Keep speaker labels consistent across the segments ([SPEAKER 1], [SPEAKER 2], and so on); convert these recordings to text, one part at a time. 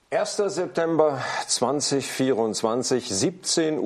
[SPEAKER 1] 1. September 2024, 17:45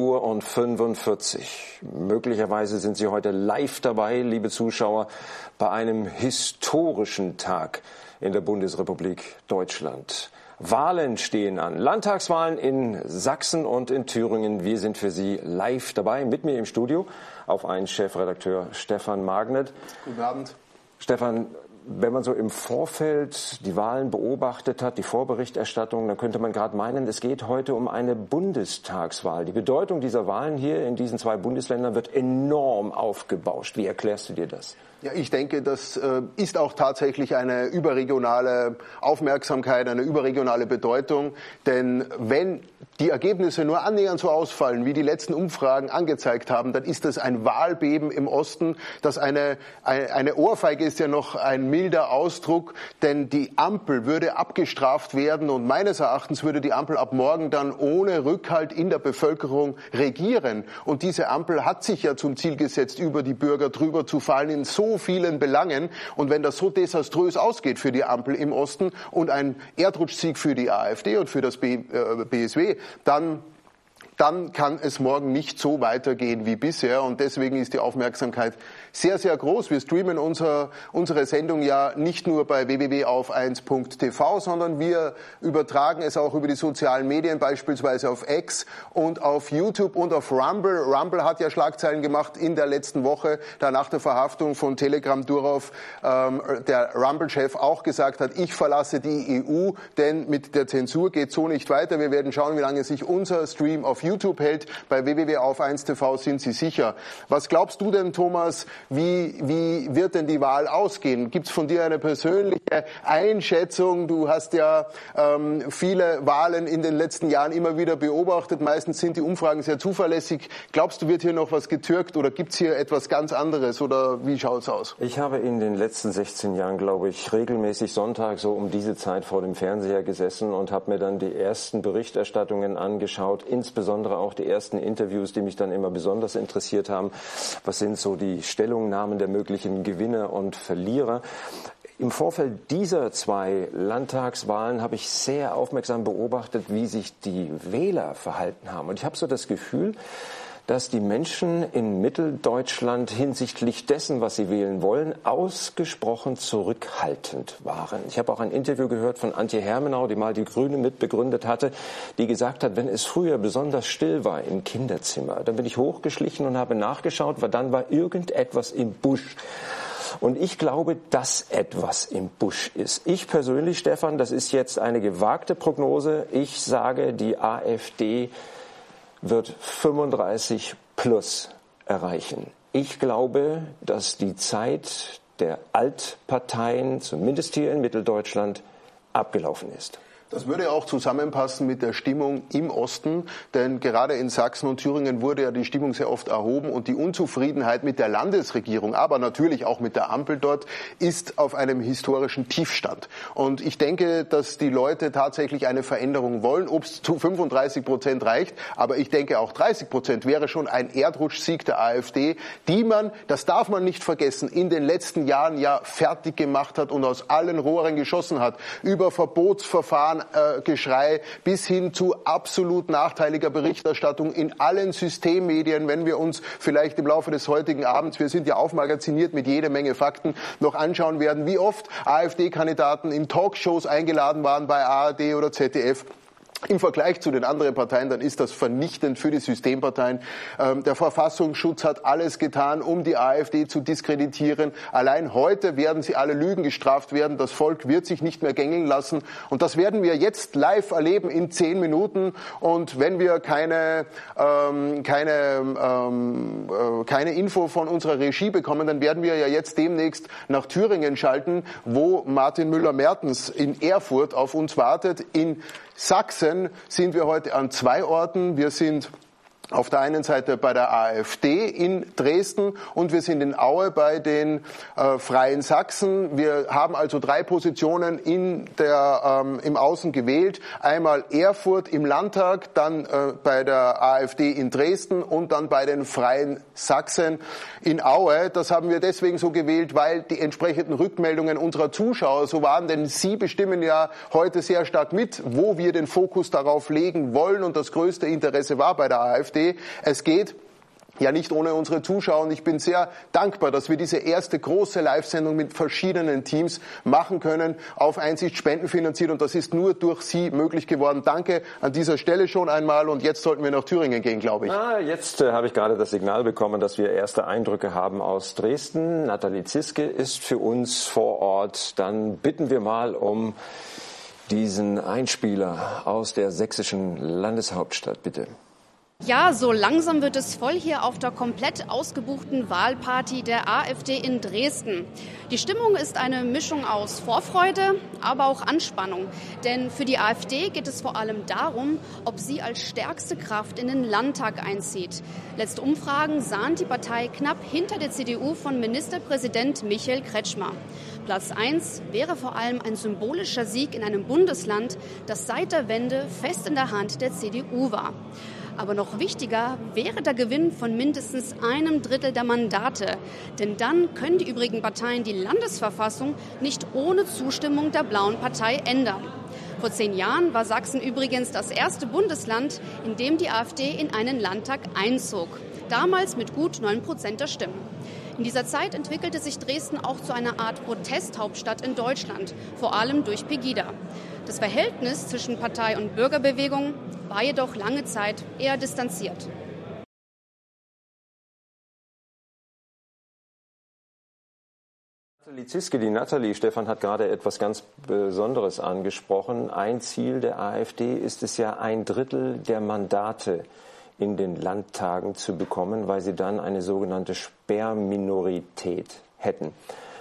[SPEAKER 1] Uhr. Möglicherweise sind Sie heute live dabei, liebe Zuschauer, bei einem historischen Tag in der Bundesrepublik Deutschland. Wahlen stehen an, Landtagswahlen in Sachsen und in Thüringen. Wir sind für Sie live dabei. Mit mir im Studio auf einen Chefredakteur Stefan Magnet.
[SPEAKER 2] Guten Abend.
[SPEAKER 1] Stefan, wenn man so im Vorfeld die Wahlen beobachtet hat, die Vorberichterstattung, dann könnte man gerade meinen, es geht heute um eine Bundestagswahl. Die Bedeutung dieser Wahlen hier in diesen zwei Bundesländern wird enorm aufgebauscht. Wie erklärst du dir das?
[SPEAKER 2] Ja, ich denke, das ist auch tatsächlich eine überregionale Aufmerksamkeit, eine überregionale Bedeutung. Denn wenn die Ergebnisse nur annähernd so ausfallen, wie die letzten Umfragen angezeigt haben, dann ist das ein Wahlbeben im Osten. Das eine Ohrfeige ist ja noch ein milder Ausdruck, denn die Ampel würde abgestraft werden und meines Erachtens würde die Ampel ab morgen dann ohne Rückhalt in der Bevölkerung regieren. Und diese Ampel hat sich ja zum Ziel gesetzt, über die Bürger drüber zu fallen in so vielen Belangen. Und wenn das so desaströs ausgeht für die Ampel im Osten und ein Erdrutschsieg für die AfD und für das BSW, dann kann es morgen nicht so weitergehen wie bisher. Und deswegen ist die Aufmerksamkeit sehr, sehr groß. Wir streamen unsere Sendung ja nicht nur bei www.auf1.tv, sondern wir übertragen es auch über die sozialen Medien, beispielsweise auf X und auf YouTube und auf Rumble. Rumble hat ja Schlagzeilen gemacht in der letzten Woche, da nach der Verhaftung von Telegram Durov der Rumble-Chef auch gesagt hat, ich verlasse die EU, denn mit der Zensur geht so nicht weiter. Wir werden schauen, wie lange sich unser Stream auf YouTube hält. Bei www.auf1.tv sind Sie sicher. Was glaubst du denn, Thomas, wie wird denn die Wahl ausgehen? Gibt es von dir eine persönliche Einschätzung? Du hast ja viele Wahlen in den letzten Jahren immer wieder beobachtet. Meistens sind die Umfragen sehr zuverlässig. Glaubst du, wird hier noch was getürkt oder gibt es hier etwas ganz anderes oder wie schaut es aus?
[SPEAKER 1] Ich habe in den letzten 16 Jahren, glaube ich, regelmäßig Sonntag so um diese Zeit vor dem Fernseher gesessen und habe mir dann die ersten Berichterstattungen angeschaut, insbesondere auch die ersten Interviews, die mich dann immer besonders interessiert haben. Was sind so die Stellungnahmen der möglichen Gewinner und Verlierer? Im Vorfeld dieser zwei Landtagswahlen habe ich sehr aufmerksam beobachtet, wie sich die Wähler verhalten haben. Und ich habe so das Gefühl, dass die Menschen in Mitteldeutschland hinsichtlich dessen, was sie wählen wollen, ausgesprochen zurückhaltend waren. Ich habe auch ein Interview gehört von Antje Hermenau, die mal die Grüne mitbegründet hatte, die gesagt hat, wenn es früher besonders still war im Kinderzimmer, dann bin ich hochgeschlichen und habe nachgeschaut, weil dann war irgendetwas im Busch. Und ich glaube, dass etwas im Busch ist. Ich persönlich, Stefan, das ist jetzt eine gewagte Prognose, ich sage, die AfD wird 35 plus erreichen. Ich glaube, dass die Zeit der Altparteien, zumindest hier in Mitteldeutschland, abgelaufen ist.
[SPEAKER 2] Das würde auch zusammenpassen mit der Stimmung im Osten, denn gerade in Sachsen und Thüringen wurde ja die Stimmung sehr oft erhoben und die Unzufriedenheit mit der Landesregierung, aber natürlich auch mit der Ampel dort, ist auf einem historischen Tiefstand. Und ich denke, dass die Leute tatsächlich eine Veränderung wollen, ob es zu 35% reicht, aber ich denke auch 30% wäre schon ein Erdrutschsieg der AfD, die man, das darf man nicht vergessen, in den letzten Jahren ja fertig gemacht hat und aus allen Rohren geschossen hat, über Verbotsverfahren, Geschrei bis hin zu absolut nachteiliger Berichterstattung in allen Systemmedien, wenn wir uns vielleicht im Laufe des heutigen Abends, wir sind ja aufmagaziniert mit jede Menge Fakten, noch anschauen werden, wie oft AfD-Kandidaten in Talkshows eingeladen waren bei ARD oder ZDF. Im Vergleich zu den anderen Parteien, dann ist das vernichtend für die Systemparteien. Der Verfassungsschutz hat alles getan, um die AfD zu diskreditieren. Allein heute werden sie alle Lügen gestraft werden. Das Volk wird sich nicht mehr gängeln lassen. Und das werden wir jetzt live erleben in 10 Minuten. Und wenn wir keine Info von unserer Regie bekommen, dann werden wir ja jetzt demnächst nach Thüringen schalten, wo Martin Müller-Mertens in Erfurt auf uns wartet. In Sachsen sind wir heute an 2 Orten. Wir sind auf der einen Seite bei der AfD in Dresden und wir sind in Aue bei den Freien Sachsen. Wir haben also 3 Positionen im Außen gewählt. Einmal Erfurt im Landtag, dann bei der AfD in Dresden und dann bei den Freien Sachsen in Aue. Das haben wir deswegen so gewählt, weil die entsprechenden Rückmeldungen unserer Zuschauer so waren, denn sie bestimmen ja heute sehr stark mit, wo wir den Fokus darauf legen wollen und das größte Interesse war bei der AfD. Es geht ja nicht ohne unsere Zuschauer und ich bin sehr dankbar, dass wir diese erste große Live-Sendung mit verschiedenen Teams machen können, auf Einsicht spendenfinanziert und das ist nur durch Sie möglich geworden. Danke an dieser Stelle schon einmal und jetzt sollten wir nach Thüringen gehen, glaube ich.
[SPEAKER 1] Jetzt habe ich gerade das Signal bekommen, dass wir erste Eindrücke haben aus Dresden. Nathalie Ziske ist für uns vor Ort. Dann bitten wir mal um diesen Einspieler aus der sächsischen Landeshauptstadt, bitte.
[SPEAKER 3] Ja, so langsam wird es voll hier auf der komplett ausgebuchten Wahlparty der AfD in Dresden. Die Stimmung ist eine Mischung aus Vorfreude, aber auch Anspannung. Denn für die AfD geht es vor allem darum, ob sie als stärkste Kraft in den Landtag einzieht. Letzte Umfragen sahen die Partei knapp hinter der CDU von Ministerpräsident Michael Kretschmer. Platz 1 wäre vor allem ein symbolischer Sieg in einem Bundesland, das seit der Wende fest in der Hand der CDU war. Aber noch wichtiger wäre der Gewinn von mindestens 1/3 der Mandate. Denn dann können die übrigen Parteien die Landesverfassung nicht ohne Zustimmung der Blauen Partei ändern. Vor 10 Jahren war Sachsen übrigens das erste Bundesland, in dem die AfD in einen Landtag einzog. Damals mit gut 9% der Stimmen. In dieser Zeit entwickelte sich Dresden auch zu einer Art Protesthauptstadt in Deutschland, vor allem durch Pegida. Das Verhältnis zwischen Partei und Bürgerbewegung war jedoch lange Zeit eher distanziert.
[SPEAKER 1] Nathalie Ziske, die Nathalie, Stefan hat gerade etwas ganz Besonderes angesprochen. Ein Ziel der AfD ist es ja, 1/3 der Mandate in den Landtagen zu bekommen, weil sie dann eine sogenannte Sperrminorität hätten.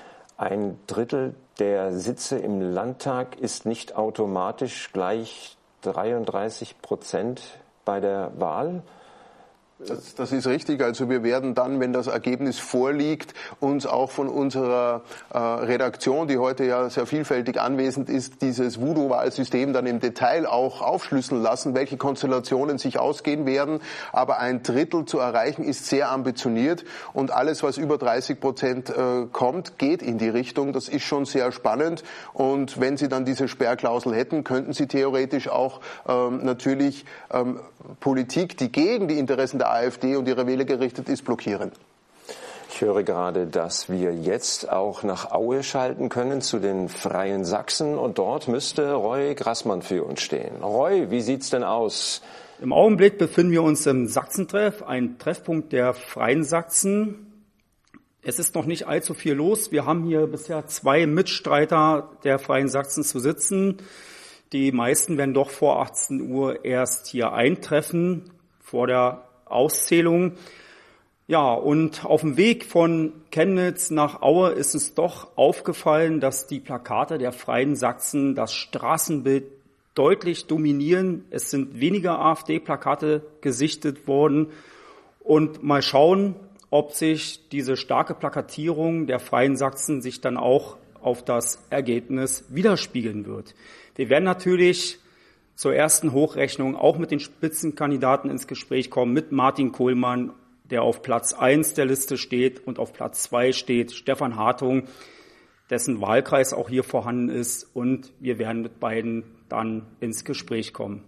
[SPEAKER 1] 1/3 der Sitze im Landtag ist nicht automatisch gleich 33% bei der Wahl.
[SPEAKER 2] Das ist richtig. Also wir werden dann, wenn das Ergebnis vorliegt, uns auch von unserer Redaktion, die heute ja sehr vielfältig anwesend ist, dieses Voodoo-Wahlsystem dann im Detail auch aufschlüsseln lassen, welche Konstellationen sich ausgehen werden. Aber 1/3 zu erreichen ist sehr ambitioniert und alles, was über 30% kommt, geht in die Richtung. Das ist schon sehr spannend. Und wenn Sie dann diese Sperrklausel hätten, könnten Sie theoretisch auch natürlich Politik, die gegen die Interessen der AfD und ihre Wähler gerichtet ist, blockieren.
[SPEAKER 1] Ich höre gerade, dass wir jetzt auch nach Aue schalten können zu den Freien Sachsen und dort müsste Roy Grassmann für uns stehen. Roy, wie sieht's denn aus?
[SPEAKER 4] Im Augenblick befinden wir uns im Sachsentreff, ein Treffpunkt der Freien Sachsen. Es ist noch nicht allzu viel los. Wir haben hier bisher 2 Mitstreiter der Freien Sachsen zu sitzen. Die meisten werden doch vor 18 Uhr erst hier eintreffen, vor der Auszählung. Ja, und auf dem Weg von Chemnitz nach Aue ist uns doch aufgefallen, dass die Plakate der Freien Sachsen das Straßenbild deutlich dominieren. Es sind weniger AfD-Plakate gesichtet worden. Und mal schauen, ob sich diese starke Plakatierung der Freien Sachsen sich dann auch auf das Ergebnis widerspiegeln wird. Wir werden natürlich zur ersten Hochrechnung auch mit den Spitzenkandidaten ins Gespräch kommen, mit Martin Kohlmann, der auf Platz 1 der Liste steht, und auf Platz 2 steht Stefan Hartung, dessen Wahlkreis auch hier vorhanden ist, und wir werden mit beiden dann ins Gespräch kommen.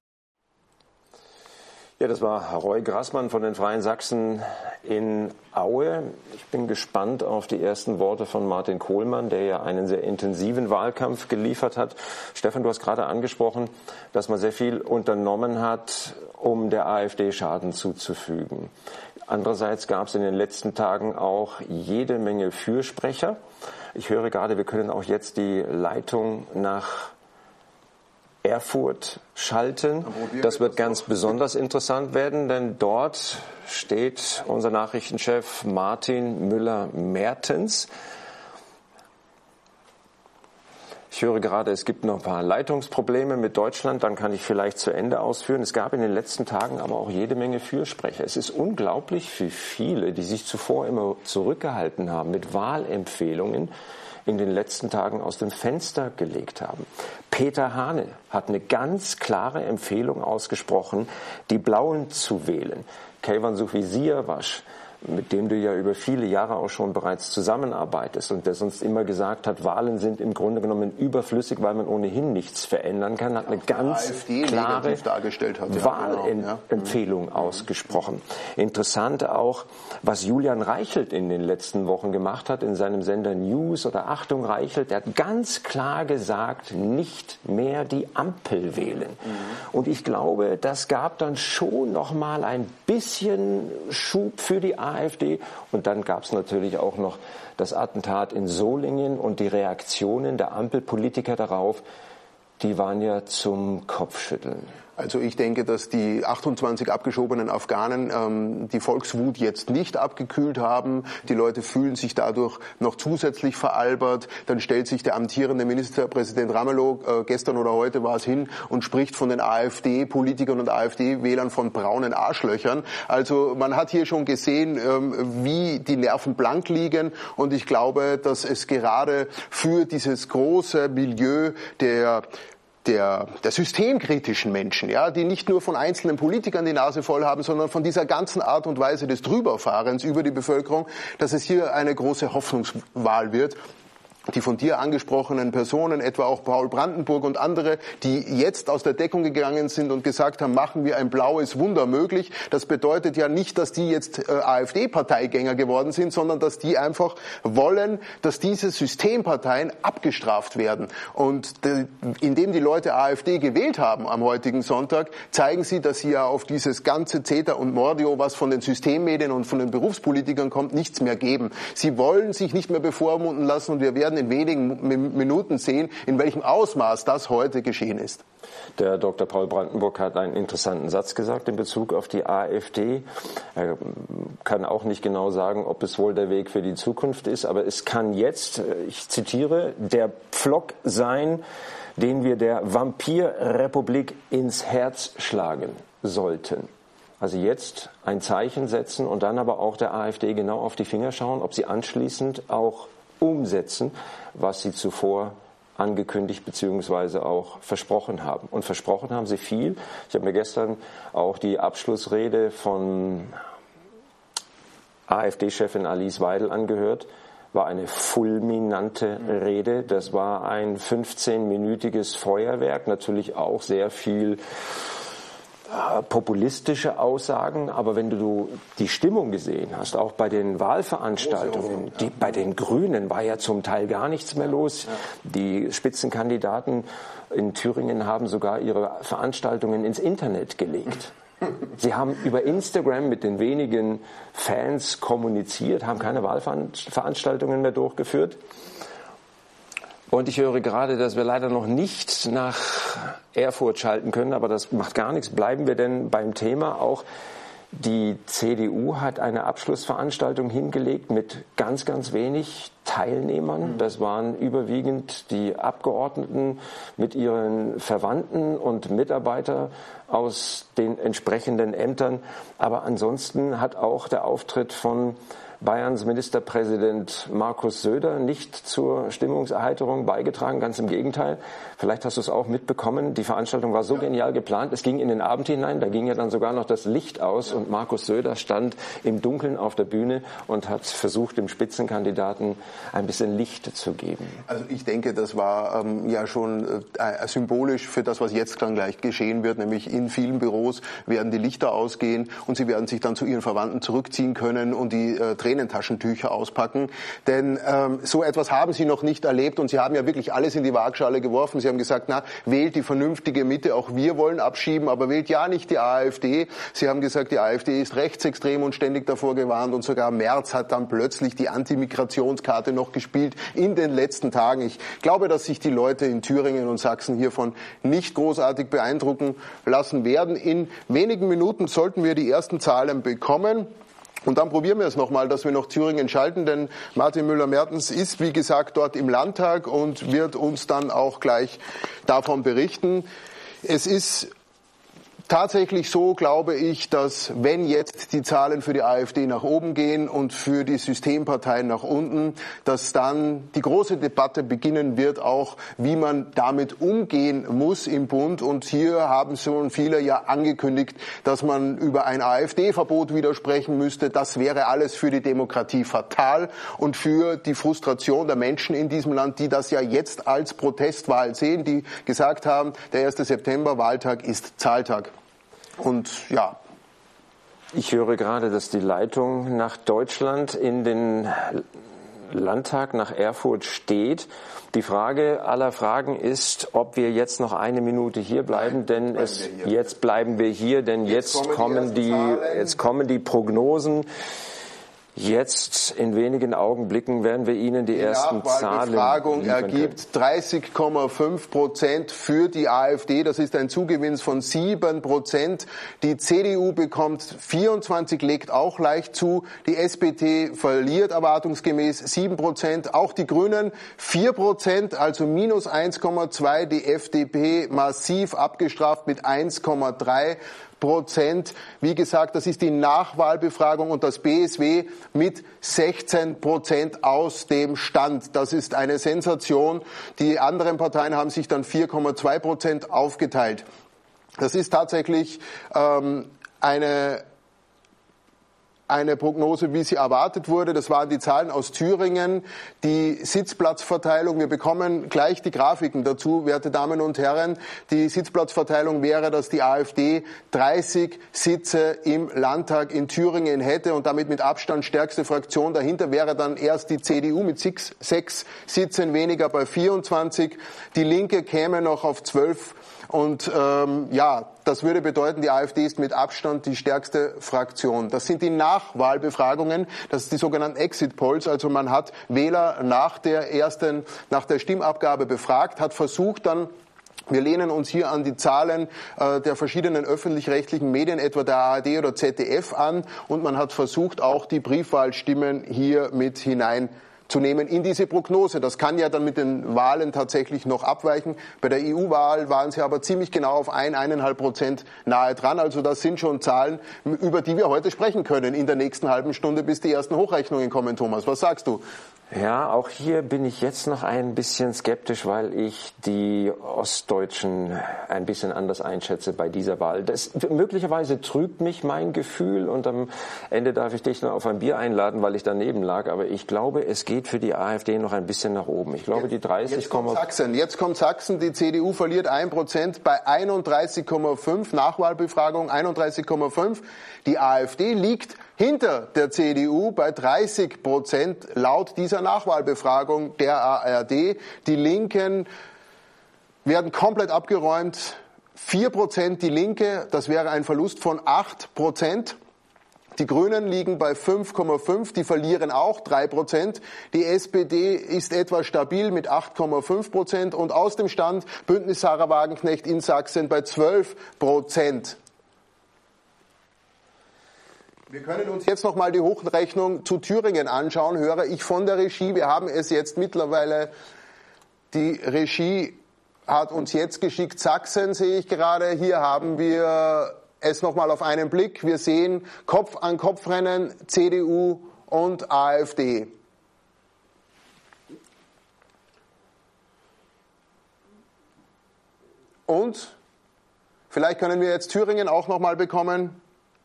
[SPEAKER 1] Ja, das war Roy Grassmann von den Freien Sachsen in Aue. Ich bin gespannt auf die ersten Worte von Martin Kohlmann, der ja einen sehr intensiven Wahlkampf geliefert hat. Stefan, du hast gerade angesprochen, dass man sehr viel unternommen hat, um der AfD Schaden zuzufügen. Andererseits gab es in den letzten Tagen auch jede Menge Fürsprecher. Ich höre gerade, wir können auch jetzt die Leitung nach Erfurt schalten. Das wird ganz besonders interessant werden, denn dort steht unser Nachrichtenchef Martin Müller-Mertens. Ich höre gerade, es gibt noch ein paar Leitungsprobleme mit Deutschland, dann kann ich vielleicht zu Ende ausführen. Es gab in den letzten Tagen aber auch jede Menge Fürsprecher. Es ist unglaublich, wie viele, die sich zuvor immer zurückgehalten haben mit Wahlempfehlungen, in den letzten Tagen aus dem Fenster gelegt haben. Peter Hane hat eine ganz klare Empfehlung ausgesprochen, die Blauen zu wählen. Keyvan Sufi-Siavash, mit dem du ja über viele Jahre auch schon bereits zusammenarbeitest und der sonst immer gesagt hat, Wahlen sind im Grunde genommen überflüssig, weil man ohnehin nichts verändern kann, hat eine ganz klare Wahlempfehlung ausgesprochen. Interessant auch, was Julian Reichelt in den letzten Wochen gemacht hat in seinem Sender News oder Achtung Reichelt, der hat ganz klar gesagt, nicht mehr die Ampel wählen. Und ich glaube, das gab dann schon noch mal ein bisschen Schub für die AfD. Und dann gab es natürlich auch noch das Attentat in Solingen und die Reaktionen der Ampelpolitiker darauf, die waren ja zum Kopfschütteln.
[SPEAKER 2] Also ich denke, dass die 28 abgeschobenen Afghanen die Volkswut jetzt nicht abgekühlt haben. Die Leute fühlen sich dadurch noch zusätzlich veralbert. Dann stellt sich der amtierende Ministerpräsident Ramelow, gestern oder heute war es hin, und spricht von den AfD-Politikern und AfD-Wählern von braunen Arschlöchern. Also man hat hier schon gesehen, wie die Nerven blank liegen. Und ich glaube, dass es gerade für dieses große Milieu der systemkritischen Menschen, ja, die nicht nur von einzelnen Politikern die Nase voll haben, sondern von dieser ganzen Art und Weise des Drüberfahrens über die Bevölkerung, dass es hier eine große Hoffnungswahl wird. Die von dir angesprochenen Personen, etwa auch Paul Brandenburg und andere, die jetzt aus der Deckung gegangen sind und gesagt haben, machen wir ein blaues Wunder möglich. Das bedeutet ja nicht, dass die jetzt AfD-Parteigänger geworden sind, sondern dass die einfach wollen, dass diese Systemparteien abgestraft werden. Und indem die Leute AfD gewählt haben am heutigen Sonntag, zeigen sie, dass sie ja auf dieses ganze Zeta und Mordio, was von den Systemmedien und von den Berufspolitikern kommt, nichts mehr geben. Sie wollen sich nicht mehr bevormunden lassen und wir werden in wenigen Minuten sehen, in welchem Ausmaß das heute geschehen ist.
[SPEAKER 1] Der Dr. Paul Brandenburg hat einen interessanten Satz gesagt in Bezug auf die AfD. Er kann auch nicht genau sagen, ob es wohl der Weg für die Zukunft ist, aber es kann jetzt, ich zitiere, der Pflock sein, den wir der Vampirrepublik ins Herz schlagen sollten. Also jetzt ein Zeichen setzen und dann aber auch der AfD genau auf die Finger schauen, ob sie anschließend auch umsetzen, was sie zuvor angekündigt bzw. auch versprochen haben. Und versprochen haben sie viel. Ich habe mir gestern auch die Abschlussrede von AfD-Chefin Alice Weidel angehört. War eine fulminante Rede. Das war ein 15-minütiges Feuerwerk. Natürlich auch sehr viel populistische Aussagen, aber wenn du die Stimmung gesehen hast, auch bei den Wahlveranstaltungen, bei den Grünen war ja zum Teil gar nichts mehr los. Die Spitzenkandidaten in Thüringen haben sogar ihre Veranstaltungen ins Internet gelegt. Sie haben über Instagram mit den wenigen Fans kommuniziert, haben keine Wahlveranstaltungen mehr durchgeführt. Und ich höre gerade, dass wir leider noch nicht nach Erfurt schalten können, aber das macht gar nichts. Bleiben wir denn beim Thema auch. Die CDU hat eine Abschlussveranstaltung hingelegt mit ganz, ganz wenig Teilnehmern. Das waren überwiegend die Abgeordneten mit ihren Verwandten und Mitarbeiter aus den entsprechenden Ämtern. Aber ansonsten hat auch der Auftritt von Bayerns Ministerpräsident Markus Söder nicht zur Stimmungserheiterung beigetragen, ganz im Gegenteil. Vielleicht hast du es auch mitbekommen, die Veranstaltung war so genial geplant, es ging in den Abend hinein, da ging ja dann sogar noch das Licht aus und Markus Söder stand im Dunkeln auf der Bühne und hat versucht, dem Spitzenkandidaten ein bisschen Licht zu geben.
[SPEAKER 2] Also ich denke, das war ja schon symbolisch für das, was jetzt dann gleich geschehen wird, nämlich in vielen Büros werden die Lichter ausgehen und sie werden sich dann zu ihren Verwandten zurückziehen können und die Tränentaschentücher auspacken, denn so etwas haben sie noch nicht erlebt und sie haben ja wirklich alles in die Waagschale geworfen. Sie haben gesagt, na, wählt die vernünftige Mitte, auch wir wollen abschieben, aber wählt ja nicht die AfD. Sie haben gesagt, die AfD ist rechtsextrem und ständig davor gewarnt und sogar Merz hat dann plötzlich die Antimigrationskarte noch gespielt in den letzten Tagen. Ich glaube, dass sich die Leute in Thüringen und Sachsen hiervon nicht großartig beeindrucken lassen werden. In wenigen Minuten sollten wir die ersten Zahlen bekommen. Und dann probieren wir es nochmal, dass wir noch Thüringen schalten, denn Martin Müller-Mertens ist, wie gesagt, dort im Landtag und wird uns dann auch gleich davon berichten. Es ist tatsächlich so, glaube ich, dass wenn jetzt die Zahlen für die AfD nach oben gehen und für die Systemparteien nach unten, dass dann die große Debatte beginnen wird, auch wie man damit umgehen muss im Bund. Und hier haben schon viele ja angekündigt, dass man über ein AfD-Verbot wieder sprechen müsste. Das wäre alles für die Demokratie fatal und für die Frustration der Menschen in diesem Land, die das ja jetzt als Protestwahl sehen, die gesagt haben, der 1. September, Wahltag, ist Zahltag. Und ja.
[SPEAKER 1] Ich höre gerade, dass die Leitung nach Deutschland in den Landtag nach Erfurt steht. Die Frage aller Fragen ist, ob wir jetzt noch eine Minute hier bleiben, denn jetzt bleiben wir hier, denn jetzt kommen die Prognosen. Jetzt in wenigen Augenblicken werden wir Ihnen die ersten Zahlen.
[SPEAKER 2] Die Nachwahlbefragung ergibt 30,5% für die AfD. Das ist ein Zugewinn von 7%. Die CDU bekommt 24, legt auch leicht zu. Die SPD verliert erwartungsgemäß 7%. Auch die Grünen 4%, also minus 1,2. Die FDP massiv abgestraft mit 1,3%. Wie gesagt, das ist die Nachwahlbefragung und das BSW mit 16% aus dem Stand. Das ist eine Sensation. Die anderen Parteien haben sich dann 4,2% aufgeteilt. Das ist tatsächlich eine Prognose, wie sie erwartet wurde. Das waren die Zahlen aus Thüringen, die Sitzplatzverteilung. Wir bekommen gleich die Grafiken dazu, werte Damen und Herren. Die Sitzplatzverteilung wäre, dass die AfD 30 Sitze im Landtag in Thüringen hätte und damit mit Abstand stärkste Fraktion. Dahinter wäre dann erst die CDU mit 6 Sitzen weniger bei 24. Die Linke käme noch auf 12. Und das würde bedeuten, die AfD ist mit Abstand die stärkste Fraktion. Das sind die Nachwahlbefragungen, das ist die sogenannten Exit Polls. Also man hat Wähler nach der Stimmabgabe befragt, hat versucht dann, wir lehnen uns hier an die Zahlen der verschiedenen öffentlich-rechtlichen Medien, etwa der ARD oder ZDF an, und man hat versucht, auch die Briefwahlstimmen hier mit hineinzunehmen in diese Prognose. Das kann ja dann mit den Wahlen tatsächlich noch abweichen. Bei der EU-Wahl waren sie aber ziemlich genau auf 1,5% nahe dran. Also das sind schon Zahlen, über die wir heute sprechen können in der nächsten halben Stunde, bis die ersten Hochrechnungen kommen. Thomas, was sagst du?
[SPEAKER 1] Ja, auch hier bin ich jetzt noch ein bisschen skeptisch, weil ich die Ostdeutschen ein bisschen anders einschätze bei dieser Wahl. Möglicherweise trübt mich mein Gefühl und am Ende darf ich dich noch auf ein Bier einladen, weil ich daneben lag. Aber ich glaube, es geht für die AfD noch ein bisschen nach oben. Ich glaube, die 30,
[SPEAKER 2] Jetzt kommt Sachsen. Die CDU verliert 1% bei 31,5. Nachwahlbefragung 31,5. Die AfD liegt hinter der CDU bei 30% laut dieser Nachwahlbefragung der ARD. Die Linken werden komplett abgeräumt. 4% die Linke, das wäre ein Verlust von 8%. Die Grünen liegen bei 5,5, die verlieren auch 3%. Die SPD ist etwa stabil mit 8,5% und aus dem Stand Bündnis Sarah Wagenknecht in Sachsen bei 12%. Wir können uns jetzt noch mal die Hochrechnung zu Thüringen anschauen, höre ich von der Regie. Wir haben es jetzt mittlerweile, die Regie hat uns jetzt geschickt, Sachsen sehe ich gerade. Hier haben wir es noch mal auf einen Blick. Wir sehen Kopf-an-Kopf-Rennen, CDU und AfD. Und vielleicht können wir jetzt Thüringen auch noch mal bekommen.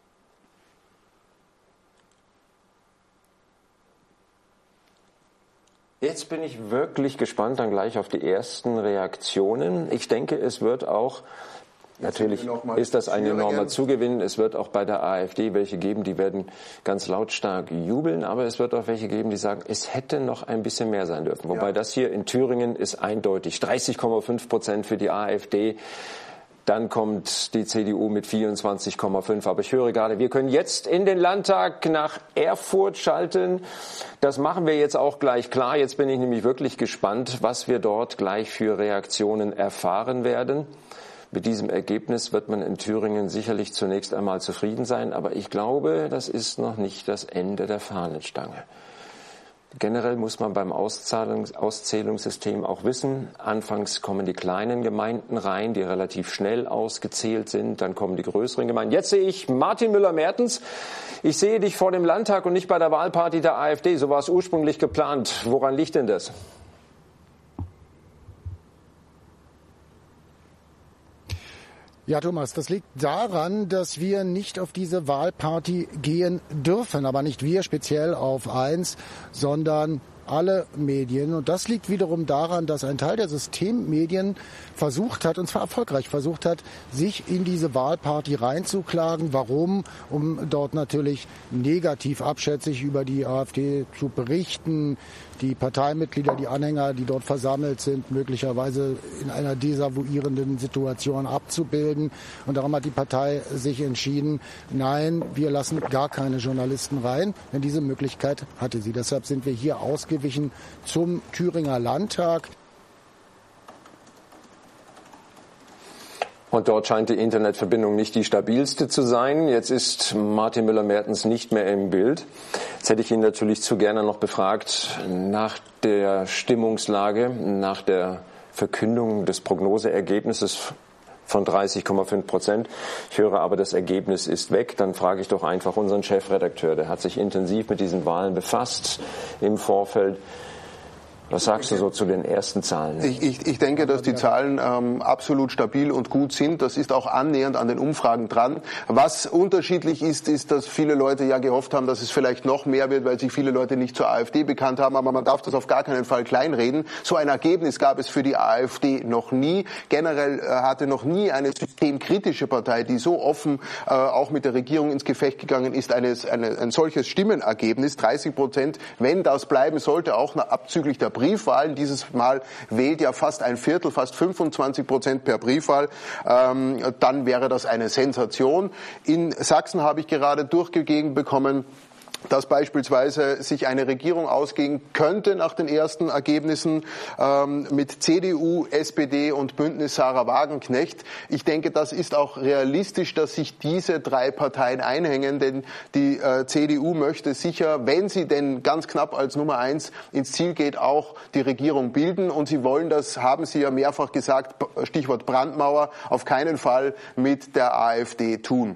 [SPEAKER 1] Jetzt bin ich wirklich gespannt dann gleich auf die ersten Reaktionen. Ich denke, es wird auch, natürlich ist das ein enormer Zugewinn, es wird auch bei der AfD welche geben, die werden ganz lautstark jubeln, aber es wird auch welche geben, die sagen, es hätte noch ein bisschen mehr sein dürfen. Wobei das hier in Thüringen ist eindeutig 30,5% für die AfD. Dann kommt die CDU mit 24,5. Aber ich höre gerade, wir können jetzt in den Landtag nach Erfurt schalten. Das machen wir jetzt auch gleich klar. Jetzt bin ich nämlich wirklich gespannt, was wir dort gleich für Reaktionen erfahren werden. Mit diesem Ergebnis wird man in Thüringen sicherlich zunächst einmal zufrieden sein, aber ich glaube, das ist noch nicht das Ende der Fahnenstange. Generell muss man beim Auszählungssystem auch wissen, anfangs kommen die kleinen Gemeinden rein, die relativ schnell ausgezählt sind, dann kommen die größeren Gemeinden. Jetzt sehe ich Martin Müller-Mertens. Ich sehe dich vor dem Landtag und nicht bei der Wahlparty der AfD. So war es ursprünglich geplant. Woran liegt denn das?
[SPEAKER 5] Ja, Thomas, das liegt daran, dass wir nicht auf diese Wahlparty gehen dürfen. Aber nicht wir speziell auf 1, sondern alle Medien. Und das liegt wiederum daran, dass ein Teil der Systemmedien versucht hat, und zwar erfolgreich versucht hat, sich in diese Wahlparty reinzuklagen. Warum? Um dort natürlich negativ abschätzig über die AfD zu berichten, die Parteimitglieder, die Anhänger, die dort versammelt sind, möglicherweise in einer desavouierenden Situation abzubilden. Und darum hat die Partei sich entschieden, nein, wir lassen gar keine Journalisten rein, denn diese Möglichkeit hatte sie. Deshalb sind wir hier ausgewichen zum Thüringer Landtag.
[SPEAKER 1] Und dort scheint die Internetverbindung nicht die stabilste zu sein. Jetzt ist Martin Müller-Mertens nicht mehr im Bild. Jetzt hätte ich ihn natürlich zu gerne noch befragt nach der Stimmungslage, nach der Verkündung des Prognoseergebnisses von 30,5%. Ich höre aber, das Ergebnis ist weg. Dann frage ich doch einfach unseren Chefredakteur. Der hat sich intensiv mit diesen Wahlen befasst im Vorfeld. Was sagst du so zu den ersten Zahlen?
[SPEAKER 2] Ich denke, dass die Zahlen absolut stabil und gut sind. Das ist auch annähernd an den Umfragen dran. Was unterschiedlich ist, dass viele Leute ja gehofft haben, dass es vielleicht noch mehr wird, weil sich viele Leute nicht zur AfD bekannt haben. Aber man darf das auf gar keinen Fall kleinreden. So ein Ergebnis gab es für die AfD noch nie. Generell hatte noch nie eine systemkritische Partei, die so offen auch mit der Regierung ins Gefecht gegangen ist, ein solches Stimmenergebnis, 30%, wenn das bleiben sollte, auch abzüglich der Briefwahlen. Dieses Mal wählt ja fast ein Viertel, fast 25% per Briefwahl. Dann wäre das eine Sensation. In Sachsen habe ich gerade durchgegeben bekommen, dass beispielsweise sich eine Regierung ausgehen könnte nach den ersten Ergebnissen mit CDU, SPD und Bündnis Sarah Wagenknecht. Ich denke, das ist auch realistisch, dass sich diese drei Parteien einhängen, denn die CDU möchte sicher, wenn sie denn ganz knapp als Nummer 1 ins Ziel geht, auch die Regierung bilden. Und sie wollen das, haben sie ja mehrfach gesagt, Stichwort Brandmauer, auf keinen Fall mit der AfD tun.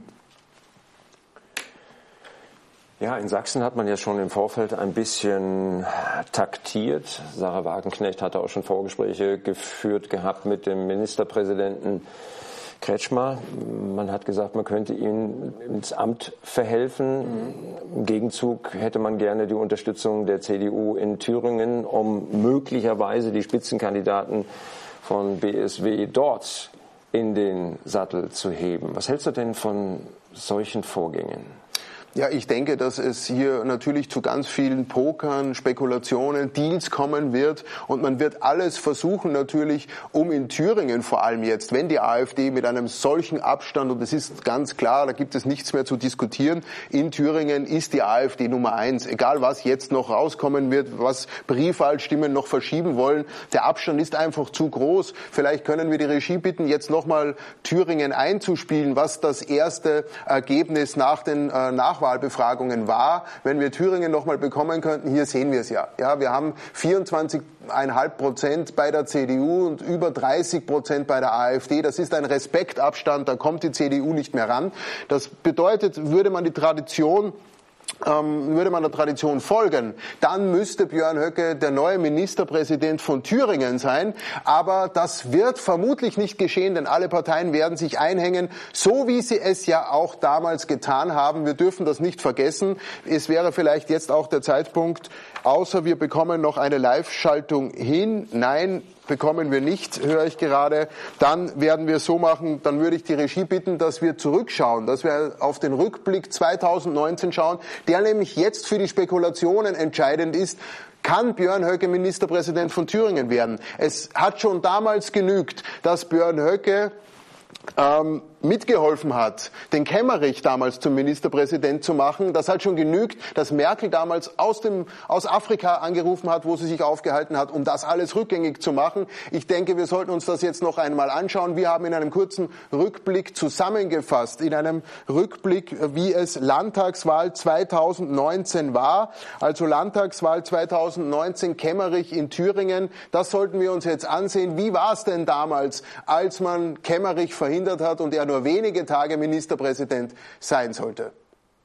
[SPEAKER 1] Ja, in Sachsen hat man ja schon im Vorfeld ein bisschen taktiert. Sarah Wagenknecht hatte auch schon Vorgespräche geführt gehabt mit dem Ministerpräsidenten Kretschmer. Man hat gesagt, man könnte ihm ins Amt verhelfen. Im Gegenzug hätte man gerne die Unterstützung der CDU in Thüringen, um möglicherweise die Spitzenkandidaten von BSW dort in den Sattel zu heben. Was hältst du denn von solchen Vorgängen?
[SPEAKER 2] Ja, ich denke, dass es hier natürlich zu ganz vielen Pokern, Spekulationen, Deals kommen wird und man wird alles versuchen natürlich, um in Thüringen vor allem jetzt, wenn die AfD mit einem solchen Abstand, und es ist ganz klar, da gibt es nichts mehr zu diskutieren, in Thüringen ist die AfD Nummer 1. Egal was jetzt noch rauskommen wird, was Briefwahlstimmen noch verschieben wollen, der Abstand ist einfach zu groß. Vielleicht können wir die Regie bitten, jetzt nochmal Thüringen einzuspielen, was das erste Ergebnis nach den Nachwahlbefragungen war. Wenn wir Thüringen nochmal bekommen könnten, hier sehen wir es ja. Ja, wir haben 24,5% bei der CDU und über 30% bei der AfD. Das ist ein Respektabstand, da kommt die CDU nicht mehr ran. Das bedeutet, würde man der Tradition folgen, dann müsste Björn Höcke der neue Ministerpräsident von Thüringen sein. Aber das wird vermutlich nicht geschehen, denn alle Parteien werden sich einhängen, so wie sie es ja auch damals getan haben. Wir dürfen das nicht vergessen. Es wäre vielleicht jetzt auch der Zeitpunkt, außer wir bekommen noch eine Live-Schaltung hin. Nein, bekommen wir nicht, höre ich gerade. Dann werden wir es so machen, dann würde ich die Regie bitten, dass wir zurückschauen, dass wir auf den Rückblick 2019 schauen, der nämlich jetzt für die Spekulationen entscheidend ist. Kann Björn Höcke Ministerpräsident von Thüringen werden? Es hat schon damals genügt, dass Björn Höcke mitgeholfen hat, den Kemmerich damals zum Ministerpräsident zu machen. Das hat schon genügt, dass Merkel damals aus Afrika angerufen hat, wo sie sich aufgehalten hat, um das alles rückgängig zu machen. Ich denke, wir sollten uns das jetzt noch einmal anschauen. Wir haben in einem kurzen Rückblick zusammengefasst, in einem Rückblick, wie es Landtagswahl 2019 war. Also Landtagswahl 2019, Kemmerich in Thüringen. Das sollten wir uns jetzt ansehen. Wie war es denn damals, als man Kemmerich verhindert hat und er nur wenige Tage Ministerpräsident sein sollte?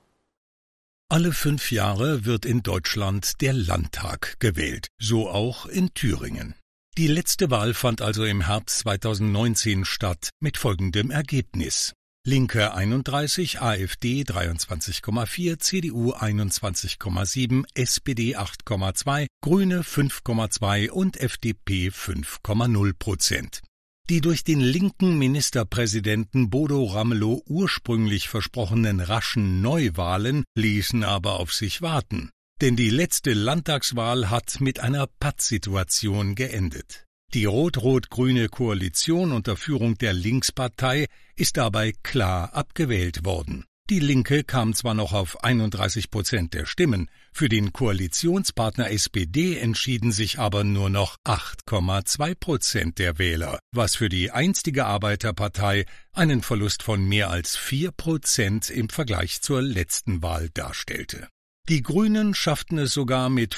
[SPEAKER 6] Alle 5 Jahre wird in Deutschland der Landtag gewählt, so auch in Thüringen. Die letzte Wahl fand also im Herbst 2019 statt, mit folgendem Ergebnis. Linke 31, AfD 23,4, CDU 21,7, SPD 8,2, Grüne 5,2 und FDP 5,0%. Die durch den linken Ministerpräsidenten Bodo Ramelow ursprünglich versprochenen raschen Neuwahlen ließen aber auf sich warten. Denn die letzte Landtagswahl hat mit einer Pattsituation geendet. Die rot-rot-grüne Koalition unter Führung der Linkspartei ist dabei klar abgewählt worden. Die Linke kam zwar noch auf 31% der Stimmen, für den Koalitionspartner SPD entschieden sich aber nur noch 8,2% der Wähler, was für die einstige Arbeiterpartei einen Verlust von mehr als 4% im Vergleich zur letzten Wahl darstellte. Die Grünen schafften es sogar mit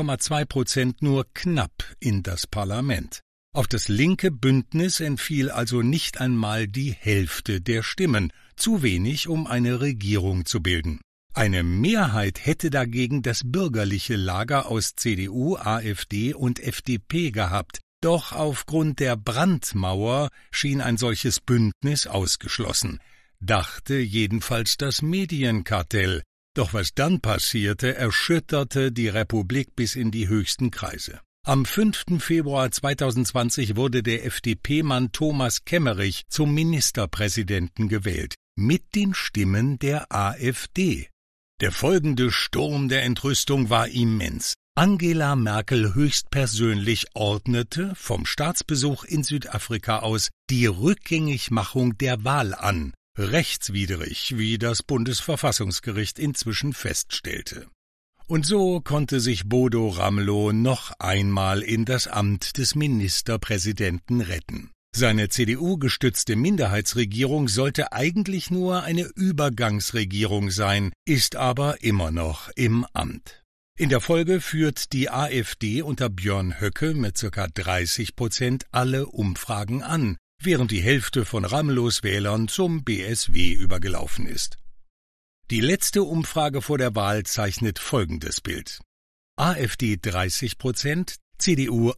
[SPEAKER 6] 5,2% nur knapp in das Parlament. Auf das linke Bündnis entfiel also nicht einmal die Hälfte der Stimmen, zu wenig, um eine Regierung zu bilden. Eine Mehrheit hätte dagegen das bürgerliche Lager aus CDU, AfD und FDP gehabt, doch aufgrund der Brandmauer schien ein solches Bündnis ausgeschlossen, dachte jedenfalls das Medienkartell. Doch was dann passierte, erschütterte die Republik bis in die höchsten Kreise. Am 5. Februar 2020 wurde der FDP-Mann Thomas Kemmerich zum Ministerpräsidenten gewählt, mit den Stimmen der AfD. Der folgende Sturm der Entrüstung war immens. Angela Merkel höchstpersönlich ordnete vom Staatsbesuch in Südafrika aus die Rückgängigmachung der Wahl an, rechtswidrig, wie das Bundesverfassungsgericht inzwischen feststellte. Und so konnte sich Bodo Ramelow noch einmal in das Amt des Ministerpräsidenten retten. Seine CDU-gestützte Minderheitsregierung sollte eigentlich nur eine Übergangsregierung sein, ist aber immer noch im Amt. In der Folge führt die AfD unter Björn Höcke mit ca. 30% alle Umfragen an, während die Hälfte von Ramelows Wählern zum BSW übergelaufen ist. Die letzte Umfrage vor der Wahl zeichnet folgendes Bild. AfD 30%, CDU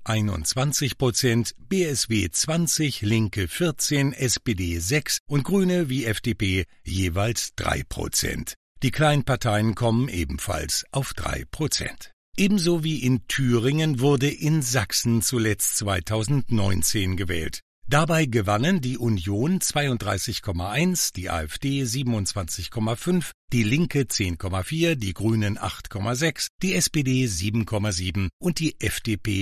[SPEAKER 6] 21%, BSW 20, Linke 14, SPD 6 und Grüne wie FDP jeweils 3%. Die Kleinparteien kommen ebenfalls auf 3%. Ebenso wie in Thüringen wurde in Sachsen zuletzt 2019 gewählt. Dabei gewannen die Union 32,1, die AfD 27,5, die Linke 10,4, die Grünen 8,6, die SPD 7,7 und die FDP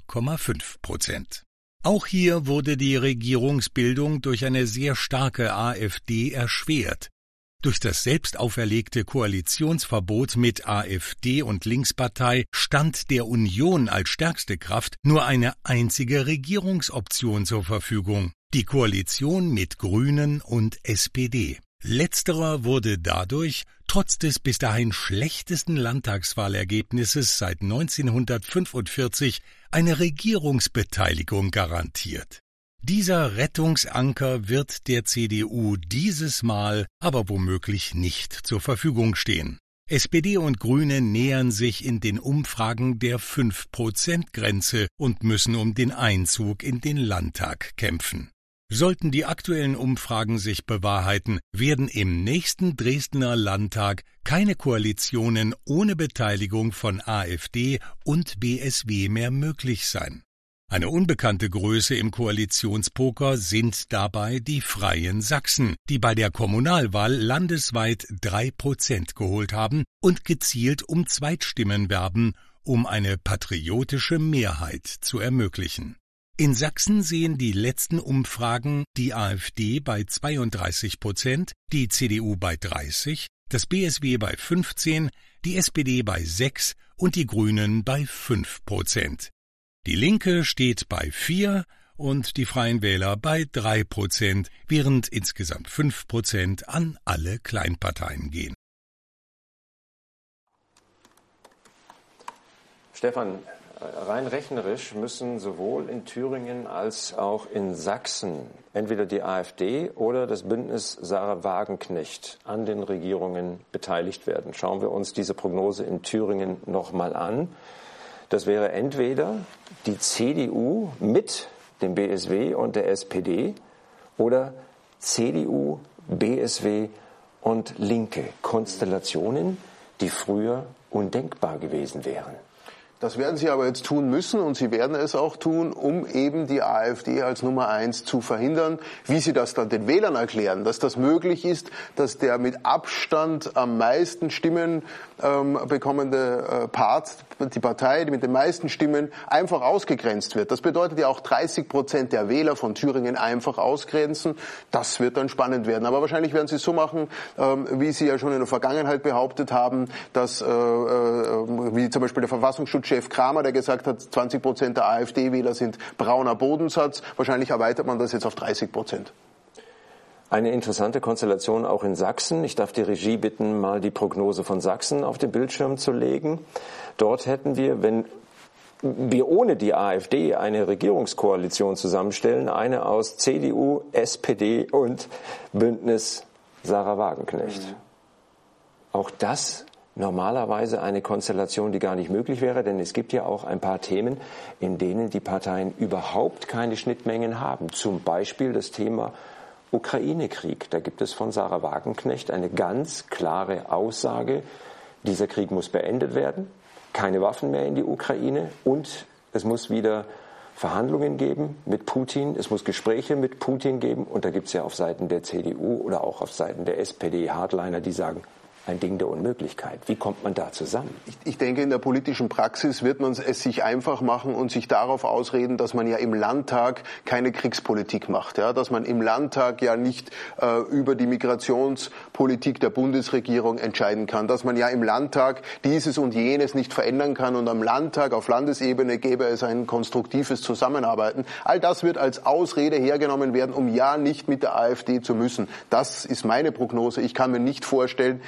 [SPEAKER 6] 4,5%. Auch hier wurde die Regierungsbildung durch eine sehr starke AfD erschwert. Durch das selbst auferlegte Koalitionsverbot mit AfD und Linkspartei stand der Union als stärkste Kraft nur eine einzige Regierungsoption zur Verfügung, die Koalition mit Grünen und SPD. Letzterer wurde dadurch, trotz des bis dahin schlechtesten Landtagswahlergebnisses seit 1945, eine Regierungsbeteiligung garantiert. Dieser Rettungsanker wird der CDU dieses Mal aber womöglich nicht zur Verfügung stehen. SPD und Grüne nähern sich in den Umfragen der 5%-Grenze und müssen um den Einzug in den Landtag kämpfen. Sollten die aktuellen Umfragen sich bewahrheiten, werden im nächsten Dresdner Landtag keine Koalitionen ohne Beteiligung von AfD und BSW mehr möglich sein. Eine unbekannte Größe im Koalitionspoker sind dabei die Freien Sachsen, die bei der Kommunalwahl landesweit 3% geholt haben und gezielt um Zweitstimmen werben, um eine patriotische Mehrheit zu ermöglichen. In Sachsen sehen die letzten Umfragen die AfD bei 32%, die CDU bei 30%, das BSW bei 15%, die SPD bei 6% und die Grünen bei 5%. Die Linke steht bei 4% und die Freien Wähler bei 3%, während insgesamt 5% an alle Kleinparteien gehen.
[SPEAKER 1] Stefan, rein rechnerisch müssen sowohl in Thüringen als auch in Sachsen entweder die AfD oder das Bündnis Sarah Wagenknecht an den Regierungen beteiligt werden. Schauen wir uns diese Prognose in Thüringen nochmal an. Das wäre entweder die CDU mit dem BSW und der SPD oder CDU, BSW und Linke. Konstellationen, die früher undenkbar gewesen wären.
[SPEAKER 2] Das werden Sie aber jetzt tun müssen und Sie werden es auch tun, um eben die AfD als Nummer 1 zu verhindern. Wie Sie das dann den Wählern erklären, dass das möglich ist, dass der mit Abstand am meisten Stimmen bekommende die Partei, die mit den meisten Stimmen, einfach ausgegrenzt wird. Das bedeutet ja auch 30% der Wähler von Thüringen einfach ausgrenzen. Das wird dann spannend werden. Aber wahrscheinlich werden Sie es so machen, wie Sie ja schon in der Vergangenheit behauptet haben, dass wie zum Beispiel der Verfassungsschutzchef Kramer, der gesagt hat, 20% der AfD-Wähler sind brauner Bodensatz. Wahrscheinlich erweitert man das jetzt auf 30%.
[SPEAKER 1] Eine interessante Konstellation auch in Sachsen. Ich darf die Regie bitten, mal die Prognose von Sachsen auf den Bildschirm zu legen. Dort hätten wir, wenn wir ohne die AfD eine Regierungskoalition zusammenstellen, eine aus CDU, SPD und Bündnis Sarah Wagenknecht. Auch das normalerweise eine Konstellation, die gar nicht möglich wäre, denn es gibt ja auch ein paar Themen, in denen die Parteien überhaupt keine Schnittmengen haben. Zum Beispiel das Thema Ukraine-Krieg. Da gibt es von Sarah Wagenknecht eine ganz klare Aussage, dieser Krieg muss beendet werden, keine Waffen mehr in die Ukraine und es muss wieder Verhandlungen geben mit Putin, es muss Gespräche mit Putin geben und da gibt es ja auf Seiten der CDU oder auch auf Seiten der SPD Hardliner, die sagen, ein Ding der Unmöglichkeit. Wie kommt man da zusammen?
[SPEAKER 2] Ich denke, in der politischen Praxis wird man es sich einfach machen und sich darauf ausreden, dass man ja im Landtag keine Kriegspolitik macht. Ja? Dass man im Landtag ja nicht über die Migrationspolitik der Bundesregierung entscheiden kann. Dass man ja im Landtag dieses und jenes nicht verändern kann und am Landtag, auf Landesebene, gäbe es ein konstruktives Zusammenarbeiten. All das wird als Ausrede hergenommen werden, um ja nicht mit der AfD zu müssen. Das ist meine Prognose. Ich kann mir nicht vorstellen,